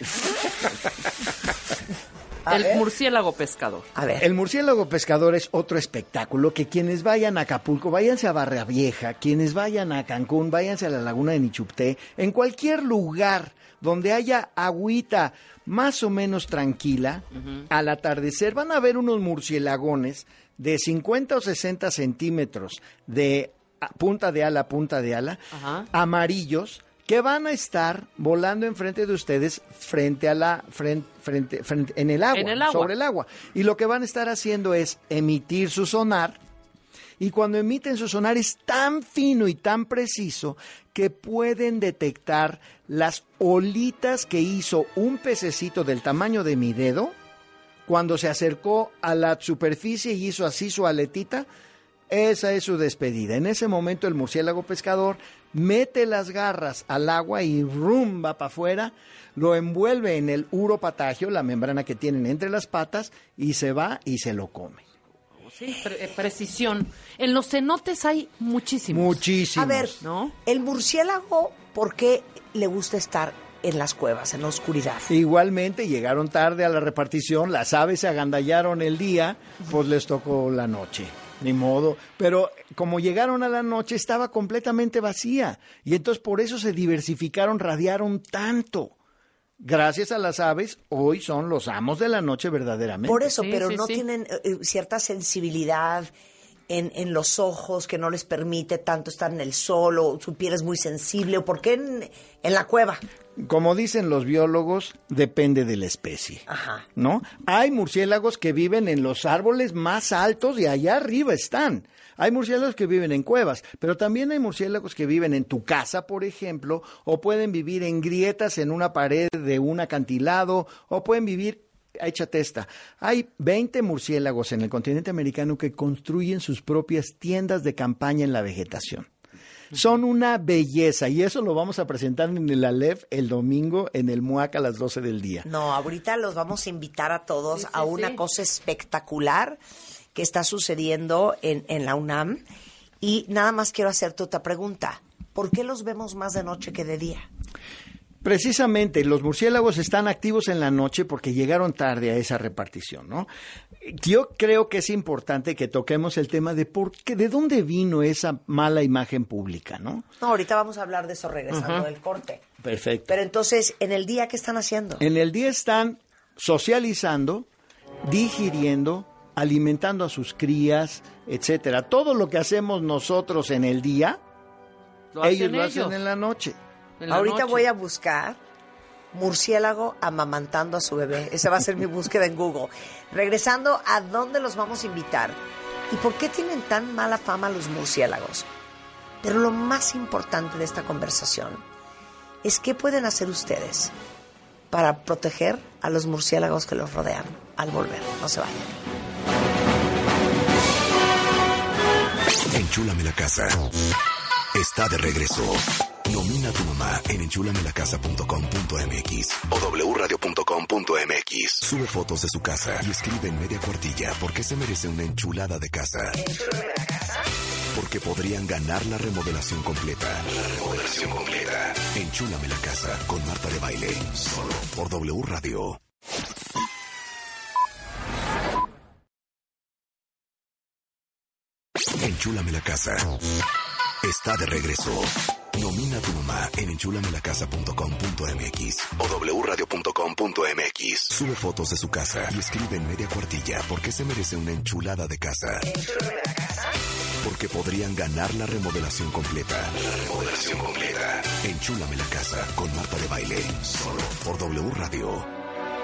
El ver. murciélago pescador. A ver. El murciélago pescador es otro espectáculo que quienes vayan a Acapulco, váyanse a Barra Vieja, quienes vayan a Cancún, váyanse a la laguna de Nichupté, en cualquier lugar donde haya agüita más o menos tranquila, uh-huh. al atardecer van a ver unos murciélagones de cincuenta o sesenta centímetros de punta de ala a punta de ala, uh-huh. amarillos, que van a estar volando enfrente de ustedes frente a la frente, frente, frente en el agua, en el agua, sobre el agua. Y lo que van a estar haciendo es emitir su sonar. Y cuando emiten su sonar es tan fino y tan preciso que pueden detectar las olitas que hizo un pececito del tamaño de mi dedo cuando se acercó a la superficie y hizo así su aletita. Esa es su despedida. En ese momento el murciélago pescador mete las garras al agua y rumba para afuera, lo envuelve en el uropatagio, la membrana que tienen entre las patas, y se va y se lo come. Sí, pre- precisión. En los cenotes hay muchísimos. Muchísimos. A ver, ¿no? El murciélago, ¿por qué le gusta estar en las cuevas, en la oscuridad? Igualmente, llegaron tarde a la repartición, las aves se agandallaron el día, pues les tocó la noche. Ni modo, pero como llegaron a la noche estaba completamente vacía y entonces por eso se diversificaron, radiaron tanto. Gracias a las aves, hoy son los amos de la noche verdaderamente. Por eso, Sí, pero sí, no sí. tienen eh, cierta sensibilidad en, en los ojos que no les permite tanto estar en el sol, o su piel es muy sensible, o por qué en, en la cueva. Como dicen los biólogos, depende de la especie. Ajá. ¿No? Hay murciélagos que viven en los árboles más altos y allá arriba están. Hay murciélagos que viven en cuevas, pero también hay murciélagos que viven en tu casa, por ejemplo, o pueden vivir en grietas en una pared de un acantilado, o pueden vivir, échate esta, hay veinte murciélagos en el continente americano que construyen sus propias tiendas de campaña en la vegetación. Son una belleza y eso lo vamos a presentar en el Aleph el domingo en el MUAC a las doce del día. No, ahorita los vamos a invitar a todos Sí, sí, a una sí. cosa espectacular que está sucediendo en, en la UNAM. Y nada más quiero hacerte otra pregunta. ¿Por qué los vemos más de noche que de día? Precisamente, los murciélagos están activos en la noche porque llegaron tarde a esa repartición, ¿no? Yo creo que es importante que toquemos el tema de por qué, de dónde vino esa mala imagen pública, ¿no? No, ahorita vamos a hablar de eso regresando Ajá. del corte. Perfecto. Pero entonces, ¿en el día qué están haciendo? En el día están socializando, digiriendo, alimentando a sus crías, etcétera. Todo lo que hacemos nosotros en el día, Lo ellos hacen lo hacen ellos. en la noche. En la Ahorita noche. voy a buscar murciélago amamantando a su bebé. Esa va a ser mi búsqueda en Google. Regresando, ¿a dónde los vamos a invitar? ¿Y por qué tienen tan mala fama los murciélagos? Pero lo más importante de esta conversación es qué pueden hacer ustedes para proteger a los murciélagos que los rodean al volver. No se vayan. Enchúlame la casa. Está de regreso. Nomina a tu mamá en enchúlamelacasa punto com punto m x o w radio punto com punto m x. Sube fotos de su casa y escribe en media cuartilla por qué se merece una enchulada de casa. ¿Enchúlame la casa? Porque podrían ganar la remodelación completa. La remodelación completa. Enchúlame la casa con Marta de Baile. Solo por W Radio. Enchúlame la casa. Está de regreso. Nomina tu mamá en enchulamela.casa punto com punto m x o w radio punto com punto m x. Sube fotos de su casa y escribe en media cuartilla por qué se merece una enchulada de casa. ¿Enchúlame la casa? Porque podrían ganar la remodelación completa. La remodelación completa. Enchúlame la casa con Marta de Baile. Solo por W Radio.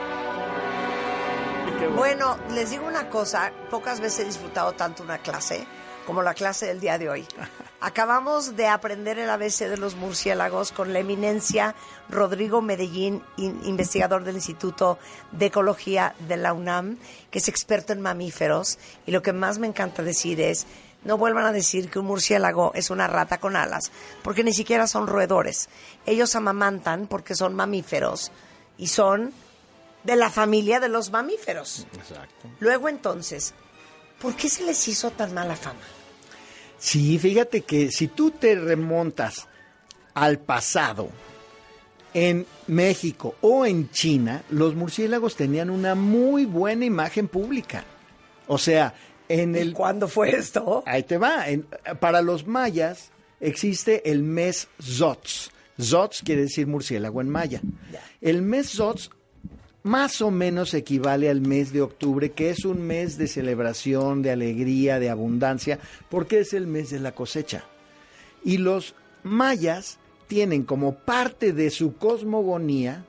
Bueno, les digo una cosa, pocas veces he disfrutado tanto una clase como la clase del día de hoy. Acabamos de aprender el A B C de los murciélagos con la eminencia Rodrigo Medellín, in- investigador del Instituto de Ecología de la UNAM, que es experto en mamíferos. Y lo que más me encanta decir es, no vuelvan a decir que un murciélago es una rata con alas, porque ni siquiera son roedores. Ellos amamantan porque son mamíferos y son de la familia de los mamíferos. Exacto. Luego entonces, ¿por qué se les hizo tan mala fama? Sí, fíjate que si tú te remontas al pasado, en México o en China, los murciélagos tenían una muy buena imagen pública. O sea, en el... ¿Cuándo fue esto? Ahí te va. En- para los mayas existe el mes Zots. Zots quiere decir murciélago en maya. El mes Zots más o menos equivale al mes de octubre, que es un mes de celebración, de alegría, de abundancia, porque es el mes de la cosecha. Y los mayas tienen como parte de su cosmogonía,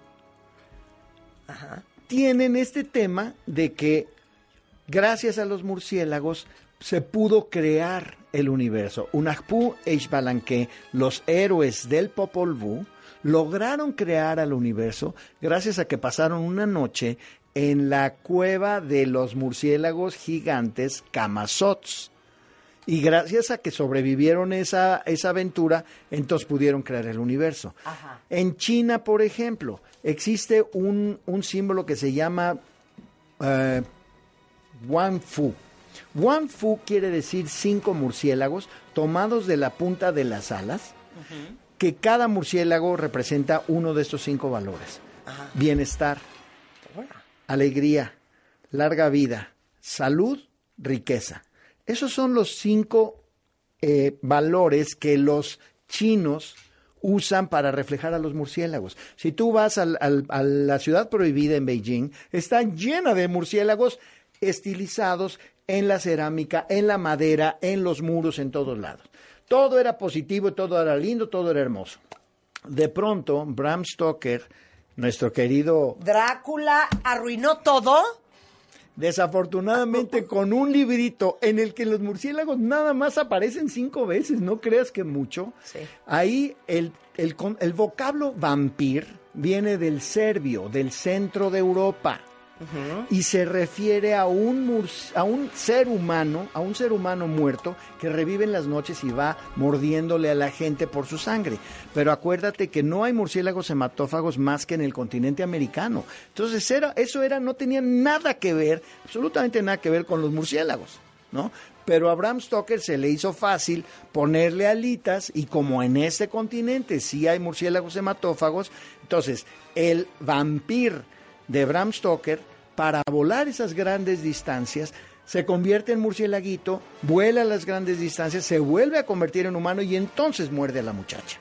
Ajá. tienen este tema de que gracias a los murciélagos se pudo crear el universo. Unajpú Ixbalanque, los héroes del Popol Vuh, lograron crear al universo gracias a que pasaron una noche en la cueva de los murciélagos gigantes Camazots. Y gracias a que sobrevivieron esa, esa aventura, entonces pudieron crear el universo. Ajá. En China, por ejemplo, existe un, un símbolo que se llama eh, Wanfu. Wanfu quiere decir cinco murciélagos tomados de la punta de las alas, uh-huh. que cada murciélago representa uno de estos cinco valores. Ajá. Bienestar, alegría, larga vida, salud, riqueza. Esos son los cinco eh, valores que los chinos usan para reflejar a los murciélagos. Si tú vas al, al, a la ciudad prohibida en Beijing, está llena de murciélagos estilizados en la cerámica, en la madera, en los muros, en todos lados. Todo era positivo, todo era lindo, todo era hermoso. De pronto, Bram Stoker, nuestro querido... Drácula arruinó todo. Desafortunadamente, con un librito en el que los murciélagos nada más aparecen cinco veces, no creas que mucho. Sí. Ahí el, el, el vocablo vampir viene del serbio, del centro de Europa. Uh-huh. Y se refiere a un, murci- a un ser humano, a un ser humano muerto que revive en las noches y va mordiéndole a la gente por su sangre. Pero acuérdate que no hay murciélagos hematófagos más que en el continente americano. Entonces era, eso era, no tenía nada que ver, absolutamente nada que ver con los murciélagos, ¿no? Pero a Bram Stoker se le hizo fácil ponerle alitas y como en este continente sí hay murciélagos hematófagos, entonces el vampir de Bram Stoker, para volar esas grandes distancias, se convierte en murciélaguito, vuela a las grandes distancias, se vuelve a convertir en humano y entonces muerde a la muchacha.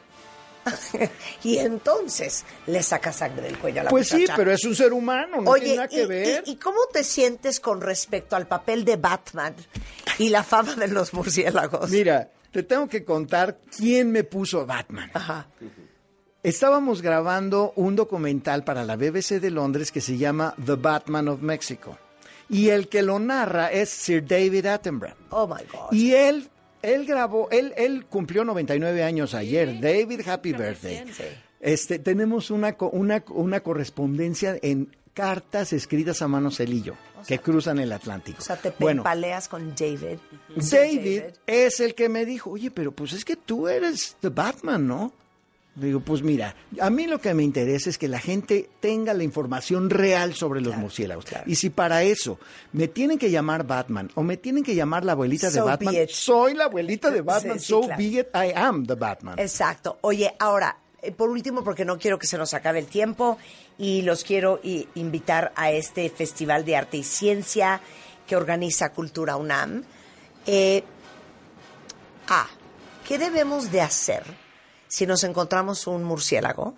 Y entonces le saca sangre del cuello a la pues muchacha. Pues sí, pero es un ser humano, no Oye, tiene nada que y, ver. Y, ¿y cómo te sientes con respecto al papel de Batman y la fama de los murciélagos? Mira, te tengo que contar quién me puso Batman. Ajá. Estábamos grabando un documental para la B B C de Londres que se llama The Batman of Mexico. Y el que lo narra es Sir David Attenborough. Oh, my God. Y él, él grabó, él, él cumplió noventa y nueve años ayer. Sí. David, happy birthday. Sí. Este, tenemos una, una, una correspondencia en cartas escritas a mano celillo, o sea, que cruzan el Atlántico. O sea, te bueno, peleas con David. David, David es el que me dijo, oye, pero pues es que tú eres The Batman, ¿no? Digo, pues mira, a mí lo que me interesa es que la gente tenga la información real sobre los claro, murciélagos. Claro. Y si para eso me tienen que llamar Batman o me tienen que llamar la abuelita so de Batman, soy la abuelita de Batman, sí, sí, so claro. be it, I am the Batman. Exacto. Oye, ahora, eh, por último, porque no quiero que se nos acabe el tiempo y los quiero y, invitar a este Festival de Arte y Ciencia que organiza Cultura UNAM. Eh, ah, ¿qué debemos de hacer si nos encontramos un murciélago?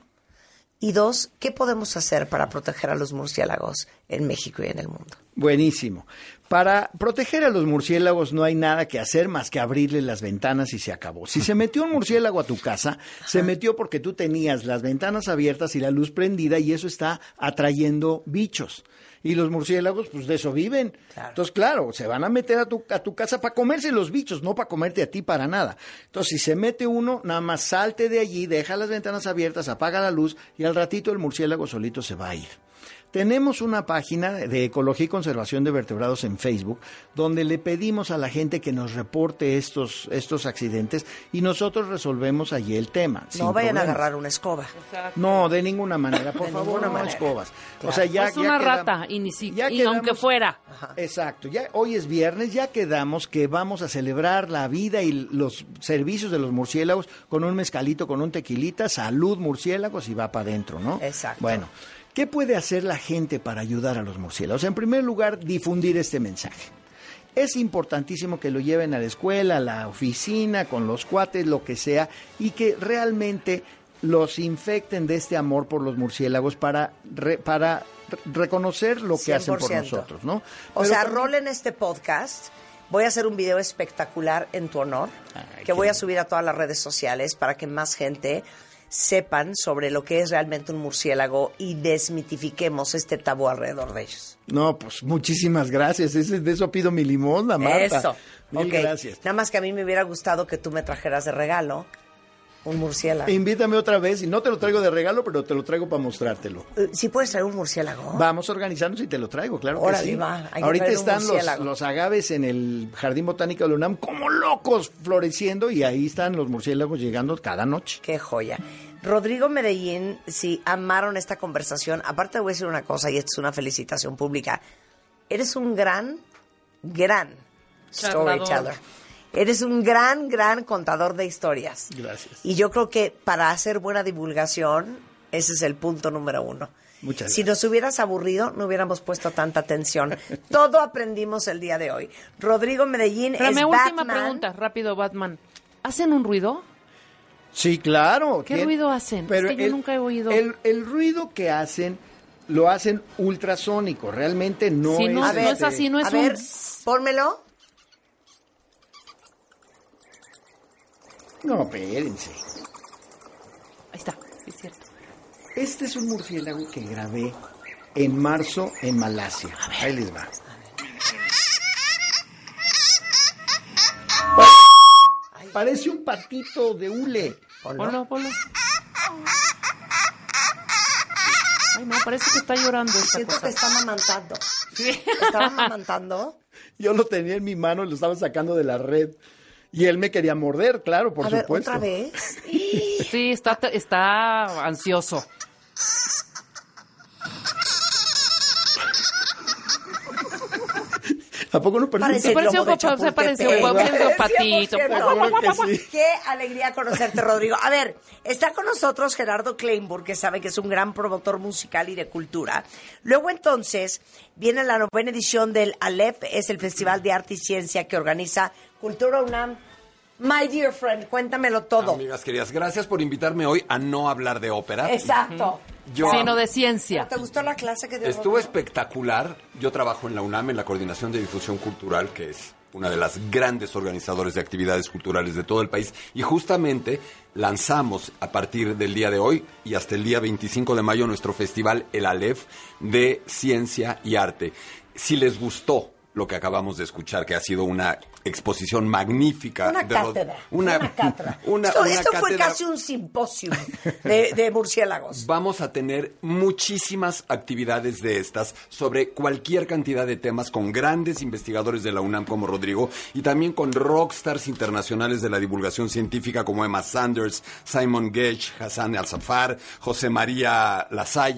Y dos, ¿qué podemos hacer para proteger a los murciélagos en México y en el mundo? Buenísimo. Para proteger a los murciélagos no hay nada que hacer más que abrirle las ventanas y se acabó. Si se metió un murciélago a tu casa, Ajá. se metió porque tú tenías las ventanas abiertas y la luz prendida y eso está atrayendo bichos. Y los murciélagos, pues de eso viven. Claro. Entonces, claro, se van a meter a tu, a tu casa para comerse los bichos, no para comerte a ti para nada. Entonces, si se mete uno, nada más salte de allí, deja las ventanas abiertas, apaga la luz y al ratito el murciélago solito se va a ir. Tenemos una página de Ecología y Conservación de Vertebrados en Facebook, donde le pedimos a la gente que nos reporte estos, estos accidentes y nosotros resolvemos allí el tema. No vayan problemas. a agarrar una escoba. Exacto. No, de ninguna manera, por de favor, no manera. escobas. Claro. O sea, ya, es ya una quedamos, rata, y, ni si, ya y quedamos, aunque fuera. Ajá. Exacto, ya hoy es viernes, ya quedamos que vamos a celebrar la vida y los servicios de los murciélagos con un mezcalito, con un tequilita, salud murciélagos y va para adentro, ¿no? Exacto. Bueno. ¿Qué puede hacer la gente para ayudar a los murciélagos? En primer lugar, difundir este mensaje. Es importantísimo que lo lleven a la escuela, a la oficina, con los cuates, lo que sea, y que realmente los infecten de este amor por los murciélagos para, re, para reconocer lo que cien por ciento hacen por nosotros, ¿no? O Pero sea, también... rolen este podcast. Voy a hacer un video espectacular en tu honor, Ay, que voy a subir a todas las redes sociales para que más gente sepan sobre lo que es realmente un murciélago y desmitifiquemos este tabú alrededor de ellos. No, pues muchísimas gracias. Ese, de eso pido mi limosna, Marta. Eso. Mil okay. gracias. Nada más que a mí me hubiera gustado que tú me trajeras de regalo un murciélago. Invítame otra vez y no te lo traigo de regalo, pero te lo traigo para mostrártelo. ¿Sí puedes traer un murciélago? Vamos a organizarnos y te lo traigo, claro que Órale, sí. Va. Hay Ahorita que están los, los agaves en el Jardín Botánico de la UNAM como locos floreciendo y ahí están los murciélagos llegando cada noche. Qué joya. Rodrigo Medellín, si amaron esta conversación, aparte voy a decir una cosa y esto es una felicitación pública. Eres un gran, gran Charlador. storyteller. Eres un gran, gran contador de historias. Gracias. Y yo creo que para hacer buena divulgación, ese es el punto número uno. Muchas si gracias. nos hubieras aburrido, no hubiéramos puesto tanta atención. Todo aprendimos el día de hoy. Rodrigo Medellín Pero es mi Batman. última pregunta, rápido, Batman. ¿Hacen un ruido? Sí, claro. ¿Qué ¿Quién? ruido hacen? Pero es que el, yo nunca he oído. El, el ruido que hacen, lo hacen ultrasónico. Realmente no sí, es... no, a ver, no es así, no es a un... ver, pónmelo. No, espérense. Ahí está, sí es cierto. Este es un murciélago que grabé en marzo en Malasia. Ahí les va. Ay. Parece un patito de hule. Ponlo, ponlo. Ay, no, parece que está llorando esta Siento cosa. que está amamantando. Sí. ¿Estaba amamantando? Yo lo tenía en mi mano y lo estaba sacando de la red. Y él me quería morder, claro, por a ver, supuesto. ¿otra vez? Sí, está, está ansioso. ¿A poco no parece? Parece Se pareció globo de un poco, se pareció Chapultepec. un pareció un patito. cien por ciento. Seguro que sí. Qué alegría conocerte, Rodrigo. A ver, está con nosotros Gerardo Kleinburg, que sabe que es un gran promotor musical y de cultura. Luego, entonces, viene la novena edición del Aleph, es el Festival de Arte y Ciencia que organiza Cultura UNAM. My dear friend, cuéntamelo todo. Amigas queridas, gracias por invitarme hoy a no hablar de ópera. Exacto. Yo, Sino de ciencia. ¿Te gustó la clase que dio Estuvo Rodrigo? espectacular. Yo trabajo en la UNAM en la Coordinación de Difusión Cultural, que es una de las grandes organizadores de actividades culturales de todo el país. Y justamente lanzamos a partir del día de hoy y hasta el día veinticinco de mayo nuestro festival El Aleph de Ciencia y Arte. Si les gustó lo que acabamos de escuchar, que ha sido una exposición magnífica. Una de cátedra. Una, una cátedra. Una, esto una esto fue cátedra. casi un simposio de, de murciélagos. Vamos a tener muchísimas actividades de estas sobre cualquier cantidad de temas con grandes investigadores de la UNAM como Rodrigo y también con rockstars internacionales de la divulgación científica como Emma Sanders, Simon Gage, Hassan Al-Safar, José María Lasalle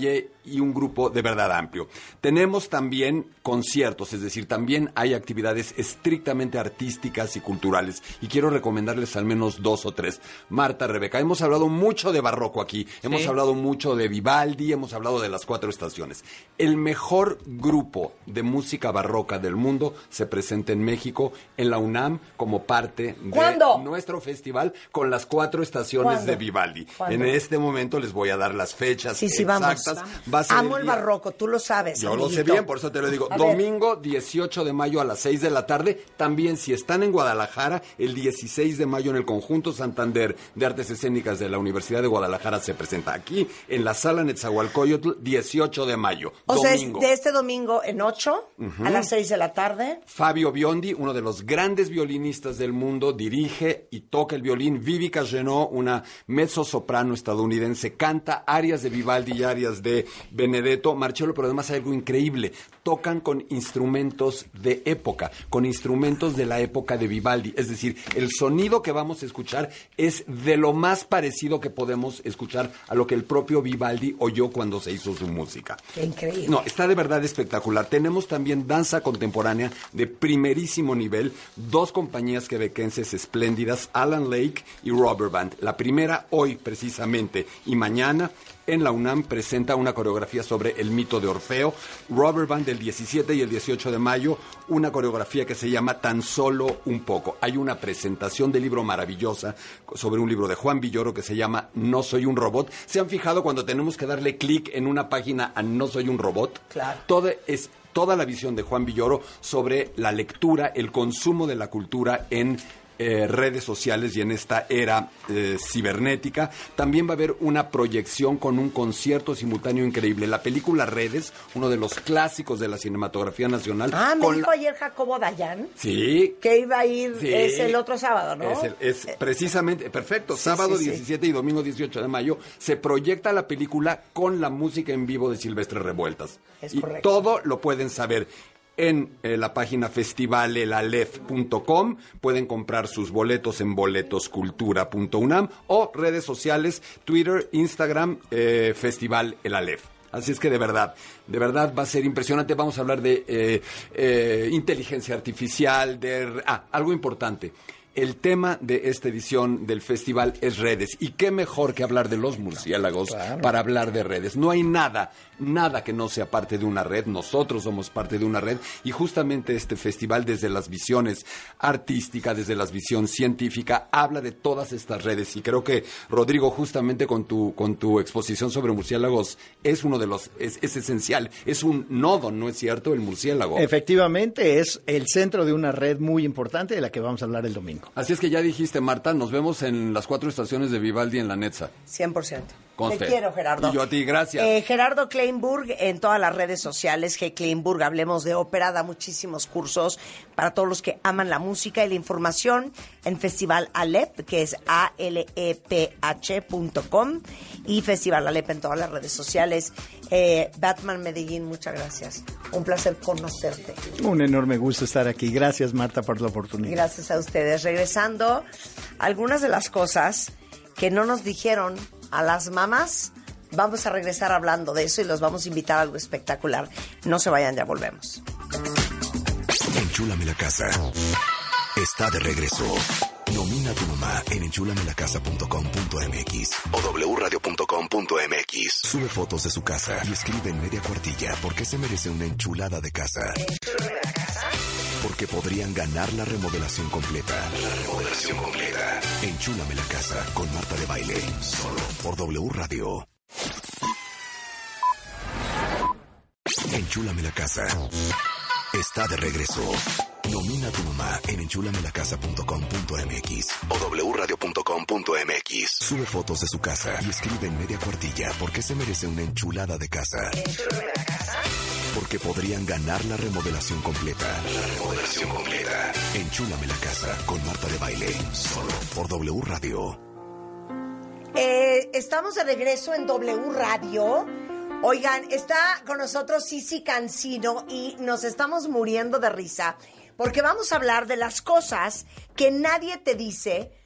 y un grupo de verdad amplio. Tenemos también conciertos, es decir, también hay actividades estrictamente artísticas y culturales. Y quiero recomendarles al menos dos o tres. Marta, Rebeca, hemos hablado mucho de barroco aquí, sí. hemos hablado mucho de Vivaldi, hemos hablado de las cuatro estaciones. El mejor grupo de música barroca del mundo se presenta en México, en la UNAM, como parte de ¿Cuándo? nuestro festival con las cuatro estaciones ¿Cuándo? de Vivaldi. ¿Cuándo? En este momento les voy a dar las fechas Sí, sí, exactas. vamos. Va a ser Amo el, día... barroco, tú lo sabes. Yo amiguito. lo sé bien, por eso te lo digo. A Domingo dieciocho de mayo a las seis de la tarde. También si están en Guadalajara, el dieciséis de mayo en el Conjunto Santander de Artes Escénicas de la Universidad de Guadalajara se presenta aquí en la Sala Netzahualcóyotl, dieciocho de mayo. O domingo. sea, es de este domingo en ocho, uh-huh. a las seis de la tarde. Fabio Biondi, uno de los grandes violinistas del mundo, dirige y toca el violín. Vivica Genot, una mezzosoprano estadounidense, canta arias de Vivaldi y arias de Benedetto. Marcello, pero además hay algo increíble. Tocan con instrumentos de época, con instrumentos de la época de Vivaldi. Es decir, el sonido que vamos a escuchar es de lo más parecido que podemos escuchar a lo que el propio Vivaldi oyó cuando se hizo su música. Qué increíble. No, está de verdad espectacular. Tenemos también danza contemporánea de primerísimo nivel. Dos compañías quebequenses espléndidas, Alan Lake y Rubber Band. La primera hoy precisamente y mañana en la UNAM presenta una coreografía sobre el mito de Orfeo. Rubber Band el diecisiete y el dieciocho de mayo, una coreografía que se llama Tan Solo Un Poco. Hay una presentación de libro maravillosa sobre un libro de Juan Villoro que se llama No Soy un Robot. ¿Se han fijado cuando tenemos que darle clic en una página a No Soy un Robot? Claro. Todo es toda la visión de Juan Villoro sobre la lectura, el consumo de la cultura en Eh, redes sociales y en esta era eh, cibernética. También va a haber una proyección con un concierto simultáneo increíble. La película Redes, uno de los clásicos de la cinematografía nacional. Ah, me con dijo la... ayer Jacobo Dayan. Sí. Que iba a ir, Sí. es el otro sábado, ¿no? Es, el, es precisamente, perfecto, Sí, sábado sí, sí. diecisiete y domingo dieciocho de mayo se proyecta la película con la música en vivo de Silvestre Revueltas. Es y correcto. todo lo pueden saber en eh, la página festival el alef punto com. Pueden comprar sus boletos en boletoscultura punto unam o redes sociales, Twitter, Instagram, eh, Festival El Alef. Así es que de verdad, de verdad va a ser impresionante. Vamos a hablar de eh, eh, inteligencia artificial, de... Ah, algo importante. El tema de esta edición del festival es redes. Y qué mejor que hablar de los murciélagos claro. para hablar de redes. No hay nada, nada que no sea parte de una red. Nosotros somos parte de una red. Y justamente este festival, desde las visiones artísticas, desde la visión científica, habla de todas estas redes. Y creo que, Rodrigo, justamente con tu, con tu exposición sobre murciélagos, es uno de los, es, es esencial. Es un nodo, ¿no es cierto? El murciélago. Efectivamente, es el centro de una red muy importante de la que vamos a hablar el domingo. Así es que ya dijiste, Marta, nos vemos en las cuatro estaciones de Vivaldi en la Netza. cien por ciento. Conste. Te quiero, Gerardo. Y yo a ti, gracias. Eh, Gerardo Kleinburg en todas las redes sociales, G. Kleinburg, hablemos de ópera, da muchísimos cursos para todos los que aman la música y la información en Festival Alep, que es A L E P H punto com y Festival Alep en todas las redes sociales. Eh, Batman Medellín, muchas gracias. Un placer conocerte. Un enorme gusto estar aquí. Gracias, Marta, por la oportunidad. Gracias a ustedes. Regresando, algunas de las cosas que no nos dijeron a las mamás, vamos a regresar hablando de eso y los vamos a invitar a algo espectacular. No se vayan, ya volvemos. Enchúlame la casa. Está de regreso. Nomina a tu mamá en enchúlame la casa punto com punto m x o w radio punto com punto m x. Sube fotos de su casa y escribe en media cuartilla por qué se merece una enchulada de casa. ¿Enchúlame la casa? Porque podrían ganar la remodelación completa. La remodelación completa. Enchúlame la casa con Marta de Baile. Solo por W Radio. Enchúlame la casa. Está de regreso. Nomina a tu mamá en enchúlame la casa punto com punto m x o w radio punto com punto m x. Sube fotos de su casa y escribe en media cuartilla por qué se merece una enchulada de casa. ¿Enchúlame la casa? Porque podrían ganar la remodelación completa. La remodelación completa. Enchúlame la casa con Marta de Baile. Solo por W Radio. Eh, estamos de regreso en W Radio. Oigan, está con nosotros Sisi Cancino y nos estamos muriendo de risa porque vamos a hablar de las cosas que nadie te dice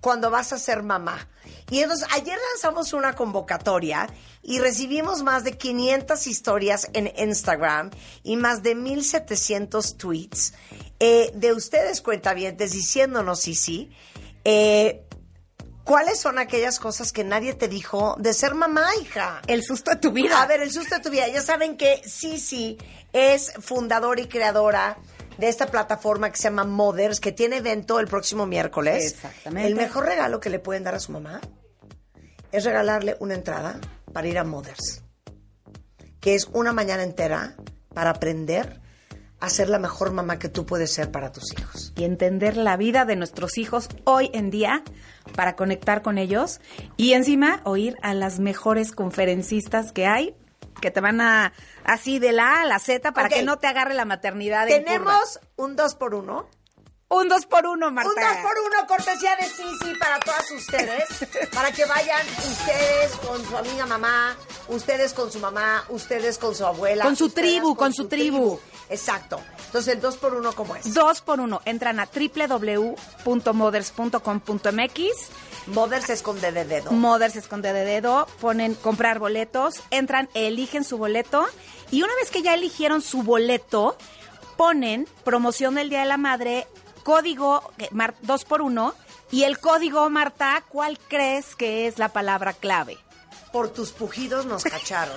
cuando vas a ser mamá. Y entonces ayer lanzamos una convocatoria y recibimos más de quinientas historias en Instagram y más de mil setecientos tweets eh, de ustedes, cuentavientes, diciéndonos, sí, sí, eh, ¿cuáles son aquellas cosas que nadie te dijo de ser mamá, hija? El susto de tu vida. A ver, el susto de tu vida. Ya saben que Sisi es fundadora y creadora de esta plataforma que se llama Mothers, que tiene evento el próximo miércoles. Exactamente. El mejor regalo que le pueden dar a su mamá es regalarle una entrada para ir a Mothers, que es una mañana entera para aprender a ser la mejor mamá que tú puedes ser para tus hijos. Y entender la vida de nuestros hijos hoy en día para conectar con ellos y encima oír a las mejores conferencistas que hay, que te van a así de la A a la Z para Okay. que no te agarre la maternidad en curva. Tenemos un dos por uno. Un dos por uno, Marta. Un dos por uno, cortesía de Sisi para todas ustedes, para que vayan ustedes con su amiga mamá, ustedes con su mamá, ustedes con su abuela. Con su ustedes tribu, con su tribu. Exacto. Entonces, el dos por uno, ¿cómo es? Dos por uno. Entran a doble u doble u doble u punto mothers punto com punto m x. Mothers se esconde de dedo. Mothers se esconde de dedo. Ponen comprar boletos. Entran, eligen su boleto. Y una vez que ya eligieron su boleto, ponen promoción del Día de la Madre, código dos por uno. Y el código, Marta, ¿cuál crees que es la palabra clave? Por tus pujidos nos cacharon.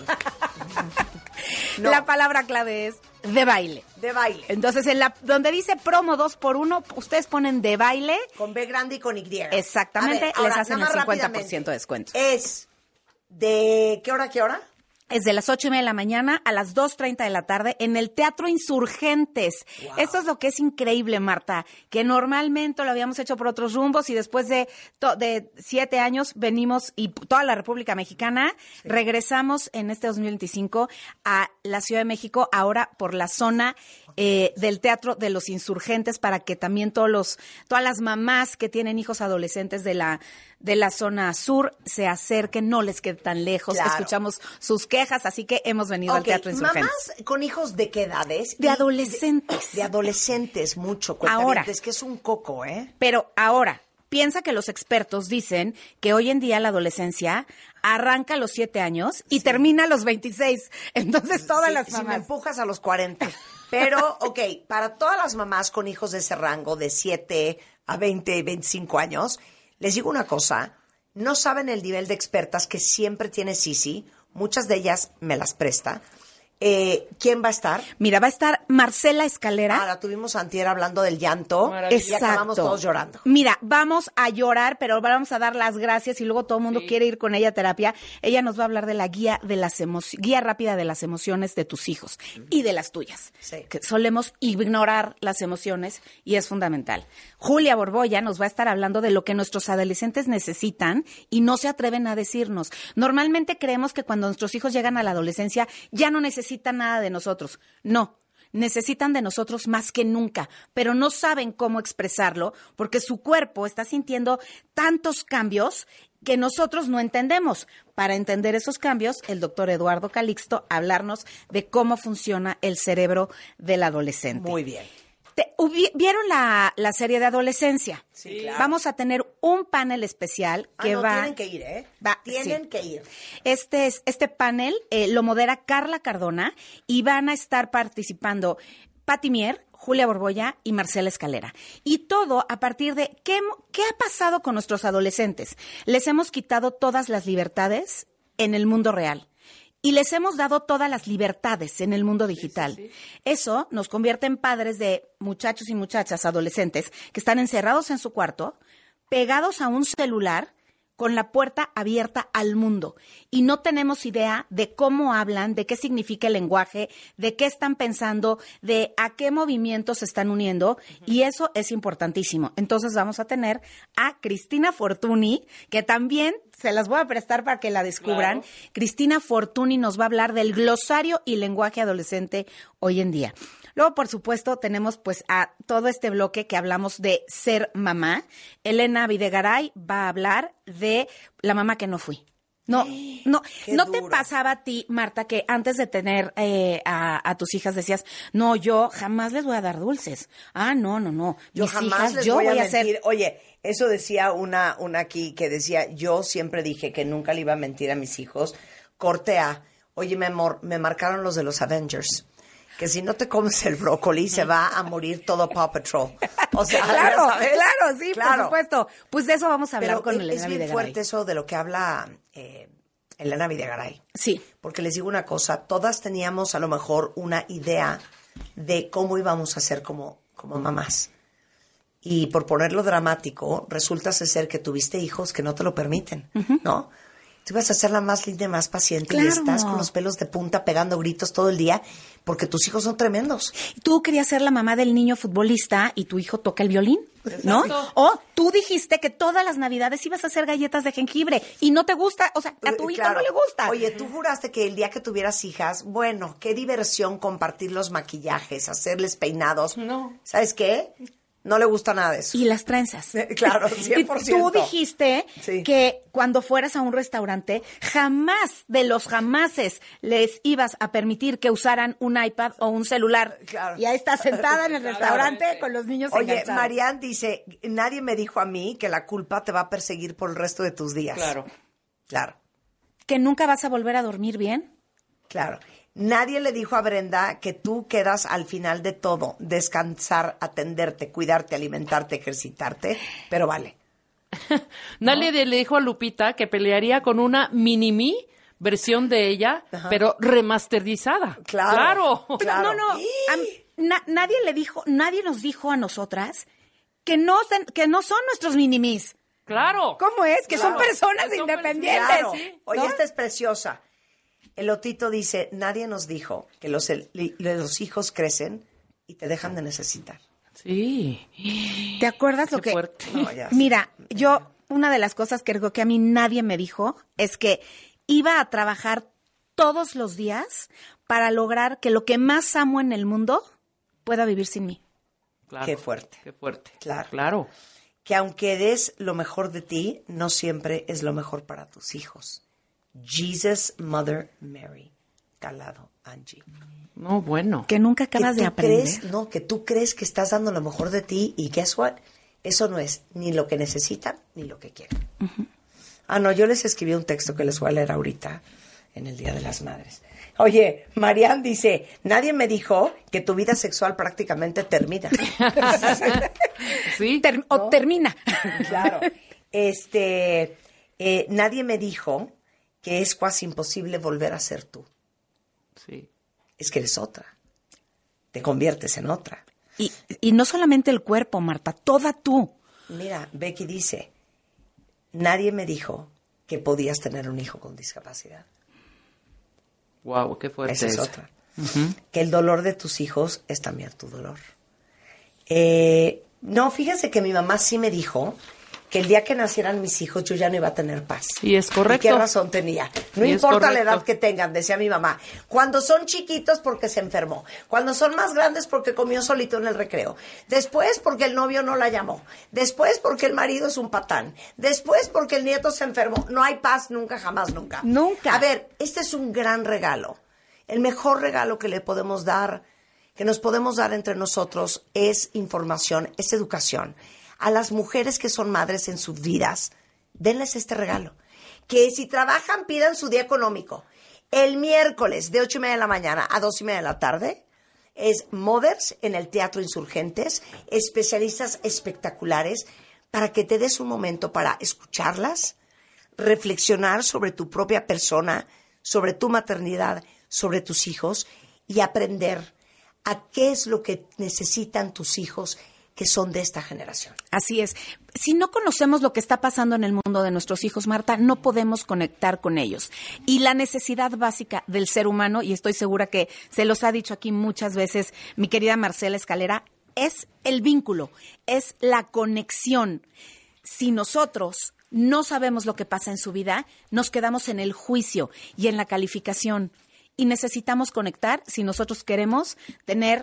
No. La palabra clave es de baile. De baile. Entonces, en la donde dice promo dos por uno, ustedes ponen de baile. Con B grande y con Y. Exactamente, A ver, ahora, les hacen el nada más cincuenta por ciento rápidamente. de descuento. Es de ¿qué hora a qué hora? Es de las ocho y media de la mañana a las dos treinta de la tarde en el Teatro Insurgentes. Wow. Esto es lo que es increíble, Marta, que normalmente lo habíamos hecho por otros rumbos y después de, to- de siete años venimos, y toda la República Mexicana, sí. regresamos en este dos mil veinticinco a la Ciudad de México, ahora por la zona eh, del Teatro de los Insurgentes, para que también todos los, todas las mamás que tienen hijos adolescentes de la, de la zona sur se acerquen, no les quede tan lejos, Claro. escuchamos sus quejas, así que hemos venido Okay, al Teatro Insurgentes. Mamás con hijos de qué edades? De adolescentes. De, de adolescentes, mucho. Ahora. Es que es un coco, ¿eh? Pero ahora, piensa que los expertos dicen que hoy en día la adolescencia arranca a los siete años y sí. termina a los veintiséis. Entonces todas sí, las si mamás... me empujas a los cuarenta. Pero, ok, para todas las mamás con hijos de ese rango, de siete a veinte, veinticinco años, les digo una cosa, no saben el nivel de expertas que siempre tiene Sisi. Muchas de ellas me las presta. Eh, ¿Quién va a estar? Mira, va a estar Marcela Escalera. Ah, la tuvimos antier hablando del llanto. Exacto. Y acabamos todos llorando. Mira, vamos a llorar, pero vamos a dar las gracias y luego todo el mundo sí. quiere ir con ella a terapia. Ella nos va a hablar de la guía de las emociones, guía rápida de las emociones de tus hijos uh-huh. y de las tuyas. Sí. Que solemos ignorar las emociones y es fundamental. Julia Borbolla nos va a estar hablando de lo que nuestros adolescentes necesitan y no se atreven a decirnos. Normalmente creemos que cuando nuestros hijos llegan a la adolescencia ya no necesitan necesitan nada de nosotros. No, necesitan de nosotros más que nunca, pero no saben cómo expresarlo porque su cuerpo está sintiendo tantos cambios que nosotros no entendemos. Para entender esos cambios, el doctor Eduardo Calixto hablarnos de cómo funciona el cerebro del adolescente. Muy bien. Te, ¿Vieron la, la serie de adolescencia? Sí, claro. Vamos a tener un panel especial que ah, no, va... tienen que ir, ¿eh? Va, tienen sí. que ir. Este, es, este panel eh, lo modera Carla Cardona y van a estar participando Pati Mier, Julia Borbolla y Marcela Escalera. Y todo a partir de ¿qué, qué ha pasado con nuestros adolescentes? Les hemos quitado todas las libertades en el mundo real. Y les hemos dado todas las libertades en el mundo digital. Sí, sí, sí. Eso nos convierte en padres de muchachos y muchachas adolescentes que están encerrados en su cuarto, pegados a un celular, con la puerta abierta al mundo. Y no tenemos idea de cómo hablan, de qué significa el lenguaje, de qué están pensando, de a qué movimientos se están uniendo. Uh-huh. Y eso es importantísimo. Entonces vamos a tener a Cristina Fortuny, que también se las voy a prestar para que la descubran. Claro. Cristina Fortuny nos va a hablar del glosario y lenguaje adolescente hoy en día. Luego, por supuesto, tenemos pues a todo este bloque que hablamos de ser mamá. Elena Videgaray va a hablar de la mamá que no fui. No, no, Qué ¿no duro. te pasaba a ti, Marta, que antes de tener eh, a, a tus hijas decías, no, yo jamás les voy a dar dulces? Ah, no, no, no. Yo Mis jamás hijas, les yo voy, voy a a hacer. mentir. Oye, eso decía una, una aquí que decía, yo siempre dije que nunca le iba a mentir a mis hijos. Corte A, oye, mi amor, me marcaron los de los Avengers. Que si no te comes el brócoli se va a morir todo Paw Patrol. O sea, Claro, ¿ya sabes? claro, sí, Claro. por supuesto. Pues de eso vamos a hablar Pero con es, Elena es bien Videgaray. fuerte eso de lo que habla eh, Elena Videgaray. Sí. Porque les digo una cosa, todas teníamos a lo mejor una idea de cómo íbamos a ser como, como mamás. Y por ponerlo dramático, resulta ser que tuviste hijos que no te lo permiten, ¿no? Tú ibas a ser la más linda y más paciente y Claro. estás con los pelos de punta pegando gritos todo el día porque tus hijos son tremendos. Tú querías ser la mamá del niño futbolista y tu hijo toca el violín, ¿no? Exacto. O tú dijiste que todas las navidades ibas a hacer galletas de jengibre y no te gusta, o sea, a tu hijo Claro. no le gusta. Oye, tú juraste que el día que tuvieras hijas, bueno, qué diversión compartir los maquillajes, hacerles peinados. No. ¿Sabes qué? No le gusta nada de eso. Y las trenzas. Claro, cien por Y ciento. tú dijiste Sí. que cuando fueras a un restaurante, jamás de los jamases les ibas a permitir que usaran un iPad o un celular. Claro. Y ahí estás sentada en el restaurante con los niños Oye, enganchados. Marianne dice, nadie me dijo a mí que la culpa te va a perseguir por el resto de tus días. Claro. Claro, ¿Que nunca vas a volver a dormir bien? claro. Nadie le dijo a Brenda que tú quedas al final de todo, descansar, atenderte, cuidarte, alimentarte, ejercitarte, pero vale. Nadie le dijo a Lupita que pelearía con una mini-me versión de ella, Ajá. pero remasterizada. Claro. Claro. Claro. No, no, a- na- nadie le dijo, nadie nos dijo a nosotras que no, ten- que no son nuestros minimis. Claro. ¿Cómo es? Que son Claro. personas Que son independientes. Claro. sí, Oye, ¿no? esta es preciosa. El Otito dice, nadie nos dijo que los, el- los hijos crecen y te dejan de necesitar. Sí. ¿Te acuerdas lo Qué que...? fuerte. No, ya sé. Mira, yo, una de las cosas que creo que a mí nadie me dijo es que iba a trabajar todos los días para lograr que lo que más amo en el mundo pueda vivir sin mí. Claro. Qué fuerte. Qué fuerte. Claro. Claro. Que aunque des lo mejor de ti, no siempre es lo mejor para tus hijos. Jesus, Mother Mary. Calado, Angie. No, bueno. Que nunca acabas Que de tú aprender. crees, no, que tú crees que estás dando lo mejor de ti y guess what? Eso no es ni lo que necesitan ni lo que quieren. Ah, no, yo les escribí un texto que les voy a leer ahorita en el Día de las Madres. Oye, Marianne dice, nadie me dijo que tu vida sexual prácticamente termina. Sí. Ter- o termina. Claro. Este, eh, nadie me dijo que es casi imposible volver a ser tú. Sí. Es que eres otra. Te conviertes en otra. Y, y no solamente el cuerpo, Marta, toda tú. Mira, Becky dice, nadie me dijo que podías tener un hijo con discapacidad. Wow, qué fuerte Esa es eso. otra. Que el dolor de tus hijos es también tu dolor. Eh, no, fíjense que mi mamá sí me dijo que el día que nacieran mis hijos yo ya no iba a tener paz. Y es correcto. ¿Y qué razón tenía? No Y es importa la correcto. edad que tengan, decía mi mamá. Cuando son chiquitos porque se enfermó. Cuando son más grandes porque comió solito en el recreo. Después porque el novio no la llamó. Después porque el marido es un patán. Después porque el nieto se enfermó. No hay paz nunca, jamás, nunca. Nunca. A ver, este es un gran regalo. El mejor regalo que le podemos dar, que nos podemos dar entre nosotros, es información, es educación. A las mujeres que son madres en sus vidas, denles este regalo. Que si trabajan, pidan su día económico. El miércoles de ocho y media de la mañana a dos y media de la tarde es Mothers en el Teatro Insurgentes, especialistas espectaculares, para que te des un momento para escucharlas, reflexionar sobre tu propia persona, sobre tu maternidad, sobre tus hijos y aprender a qué es lo que necesitan tus hijos que son de esta generación. Así es. Si no conocemos lo que está pasando en el mundo de nuestros hijos, Marta, no podemos conectar con ellos. Y la necesidad básica del ser humano, y estoy segura que se los ha dicho aquí muchas veces mi querida Marcela Escalera, es el vínculo, es la conexión. Si nosotros no sabemos lo que pasa en su vida, nos quedamos en el juicio y en la calificación. Y necesitamos conectar si nosotros queremos tener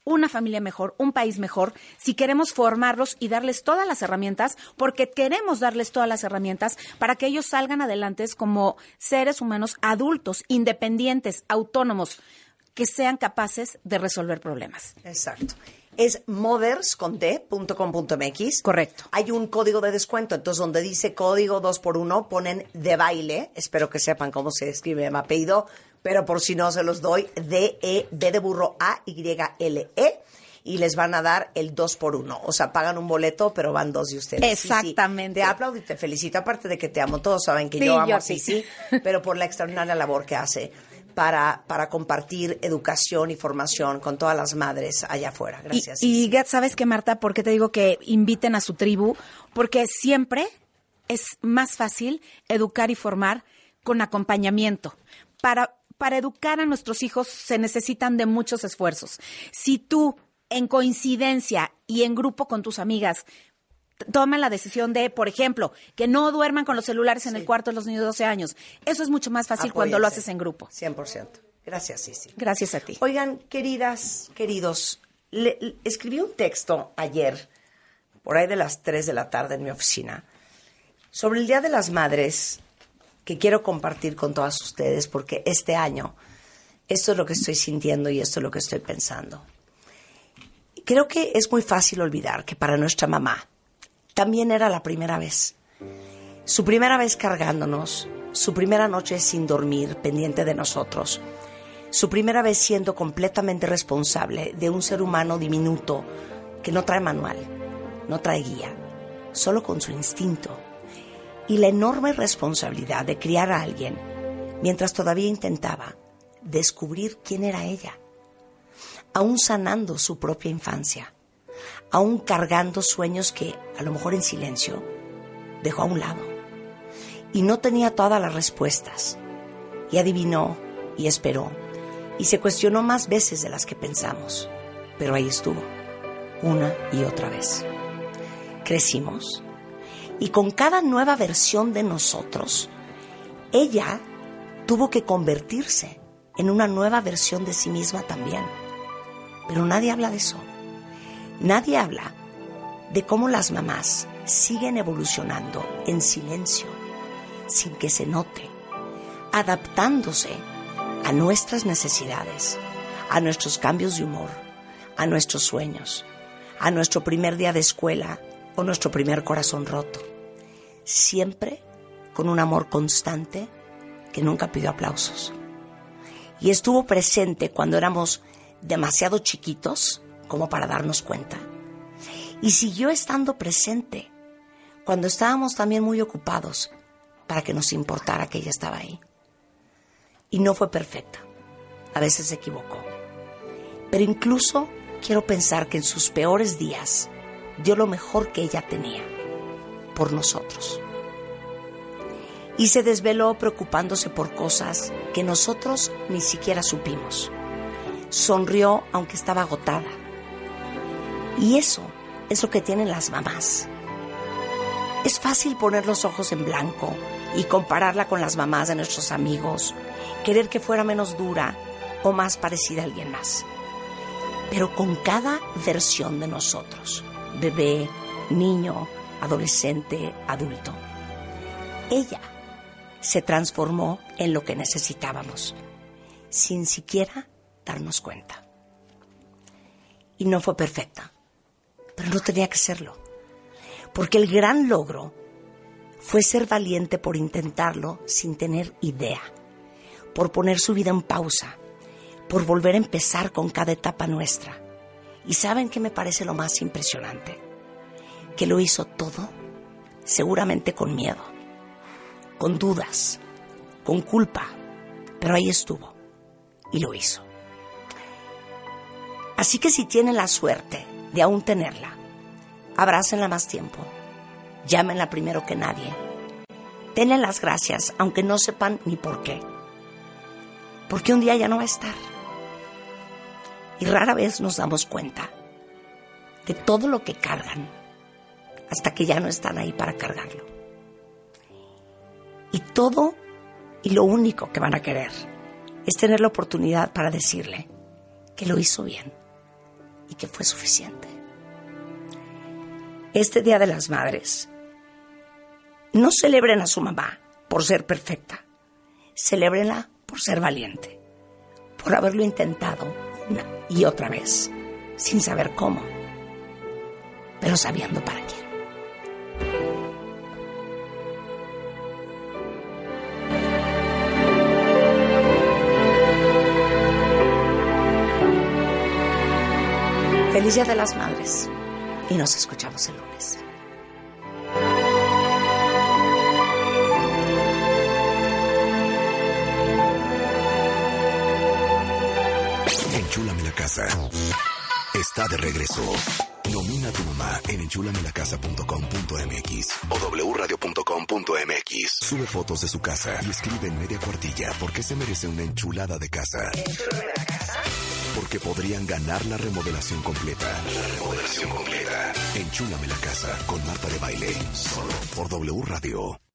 una familia mejor, un país mejor, si queremos formarlos y darles todas las herramientas, porque queremos darles todas las herramientas para que ellos salgan adelante como seres humanos adultos, independientes, autónomos, que sean capaces de resolver problemas. Exacto. Es mothers con d punto com punto m x. Correcto. Hay un código de descuento, entonces donde dice código dos por uno, ponen de baile. Espero que sepan cómo se escribe mi apellido, pero por si no se los doy, D E B de burro A Y L E, y les van a dar el dos por uno. O sea, pagan un boleto, pero van dos de ustedes. Exactamente. Sí, sí. Te aplaudo y te felicito, aparte de que te amo. Todos saben que Sí, yo amo yo a sí. Sisi, pero por la extraordinaria labor que hace para, para compartir educación y formación con todas las madres allá afuera. Gracias. Y, y ¿sabes qué, Marta? ¿Por qué te digo que inviten a su tribu? Porque siempre es más fácil educar y formar con acompañamiento. Para, para educar a nuestros hijos se necesitan de muchos esfuerzos. Si tú, en coincidencia y en grupo con tus amigas, toman la decisión de, por ejemplo, que no duerman con los celulares en Sí. el cuarto de los niños de doce años. Eso es mucho más fácil cuando lo Apóyense. haces en grupo. cien por ciento. Gracias, Sisi. Gracias a ti. Oigan, queridas, queridos, le, le- escribí un texto ayer, por ahí de las tres de la tarde en mi oficina, sobre el Día de las Madres, que quiero compartir con todas ustedes, porque este año esto es lo que estoy sintiendo y esto es lo que estoy pensando. Creo que es muy fácil olvidar que para nuestra mamá también era la primera vez. Su primera vez cargándonos, su primera noche sin dormir, pendiente de nosotros, su primera vez siendo completamente responsable de un ser humano diminuto que no trae manual, no trae guía, solo con su instinto, y la enorme responsabilidad de criar a alguien mientras todavía intentaba descubrir quién era ella, aún sanando su propia infancia, aún cargando sueños que, a lo mejor en silencio, dejó a un lado. Y no tenía todas las respuestas. Y adivinó, y esperó, y se cuestionó más veces de las que pensamos. Pero ahí estuvo, una y otra vez. Crecimos, y con cada nueva versión de nosotros, ella tuvo que convertirse en una nueva versión de sí misma también. Pero nadie habla de eso. Nadie habla de cómo las mamás siguen evolucionando en silencio, sin que se note, adaptándose a nuestras necesidades, a nuestros cambios de humor, a nuestros sueños, a nuestro primer día de escuela o nuestro primer corazón roto. Siempre con un amor constante que nunca pidió aplausos. Y estuvo presente cuando éramos demasiado chiquitos como para darnos cuenta. Y siguió estando presente cuando estábamos también muy ocupados para que nos importara que ella estaba ahí. Y no fue perfecta. A veces se equivocó. Pero incluso quiero pensar que en sus peores días dio lo mejor que ella tenía por nosotros. Y se desveló preocupándose por cosas que nosotros ni siquiera supimos. Sonrió aunque estaba agotada. Y eso es lo que tienen las mamás. Es fácil poner los ojos en blanco y compararla con las mamás de nuestros amigos, querer que fuera menos dura o más parecida a alguien más. Pero con cada versión de nosotros, bebé, niño, adolescente, adulto, ella se transformó en lo que necesitábamos, sin siquiera darnos cuenta. Y no fue perfecta, pero no tenía que serlo, porque el gran logro fue ser valiente por intentarlo sin tener idea, por poner su vida en pausa, por volver a empezar con cada etapa nuestra. ¿Y saben qué me parece lo más impresionante? Que lo hizo todo, seguramente con miedo, con dudas, con culpa, pero ahí estuvo y lo hizo. Así que si tienen la suerte de aún tenerla, abrácenla más tiempo, llámenla primero que nadie, denle las gracias aunque no sepan ni por qué, porque un día ya no va a estar. Y rara vez nos damos cuenta de todo lo que cargan hasta que ya no están ahí para cargarlo. Y todo y lo único que van a querer es tener la oportunidad para decirle que lo hizo bien, y que fue suficiente. Este Día de las Madres, no celebren a su mamá por ser perfecta, celébrenla por ser valiente, por haberlo intentado una y otra vez, sin saber cómo, pero sabiendo para qué. Feliz Día de las Madres y nos escuchamos el lunes. Enchúlame la casa. Está de regreso. Nomina a tu mamá en enchúlame la casa punto com punto m x o w radio punto com punto m x. Sube fotos de su casa y escribe en media cuartilla por qué se merece una enchulada de casa. ¿Enchúlame la casa? Porque podrían ganar la remodelación completa. La remodelación completa. Enchúlame la casa con Marta de Baile. Solo por W Radio.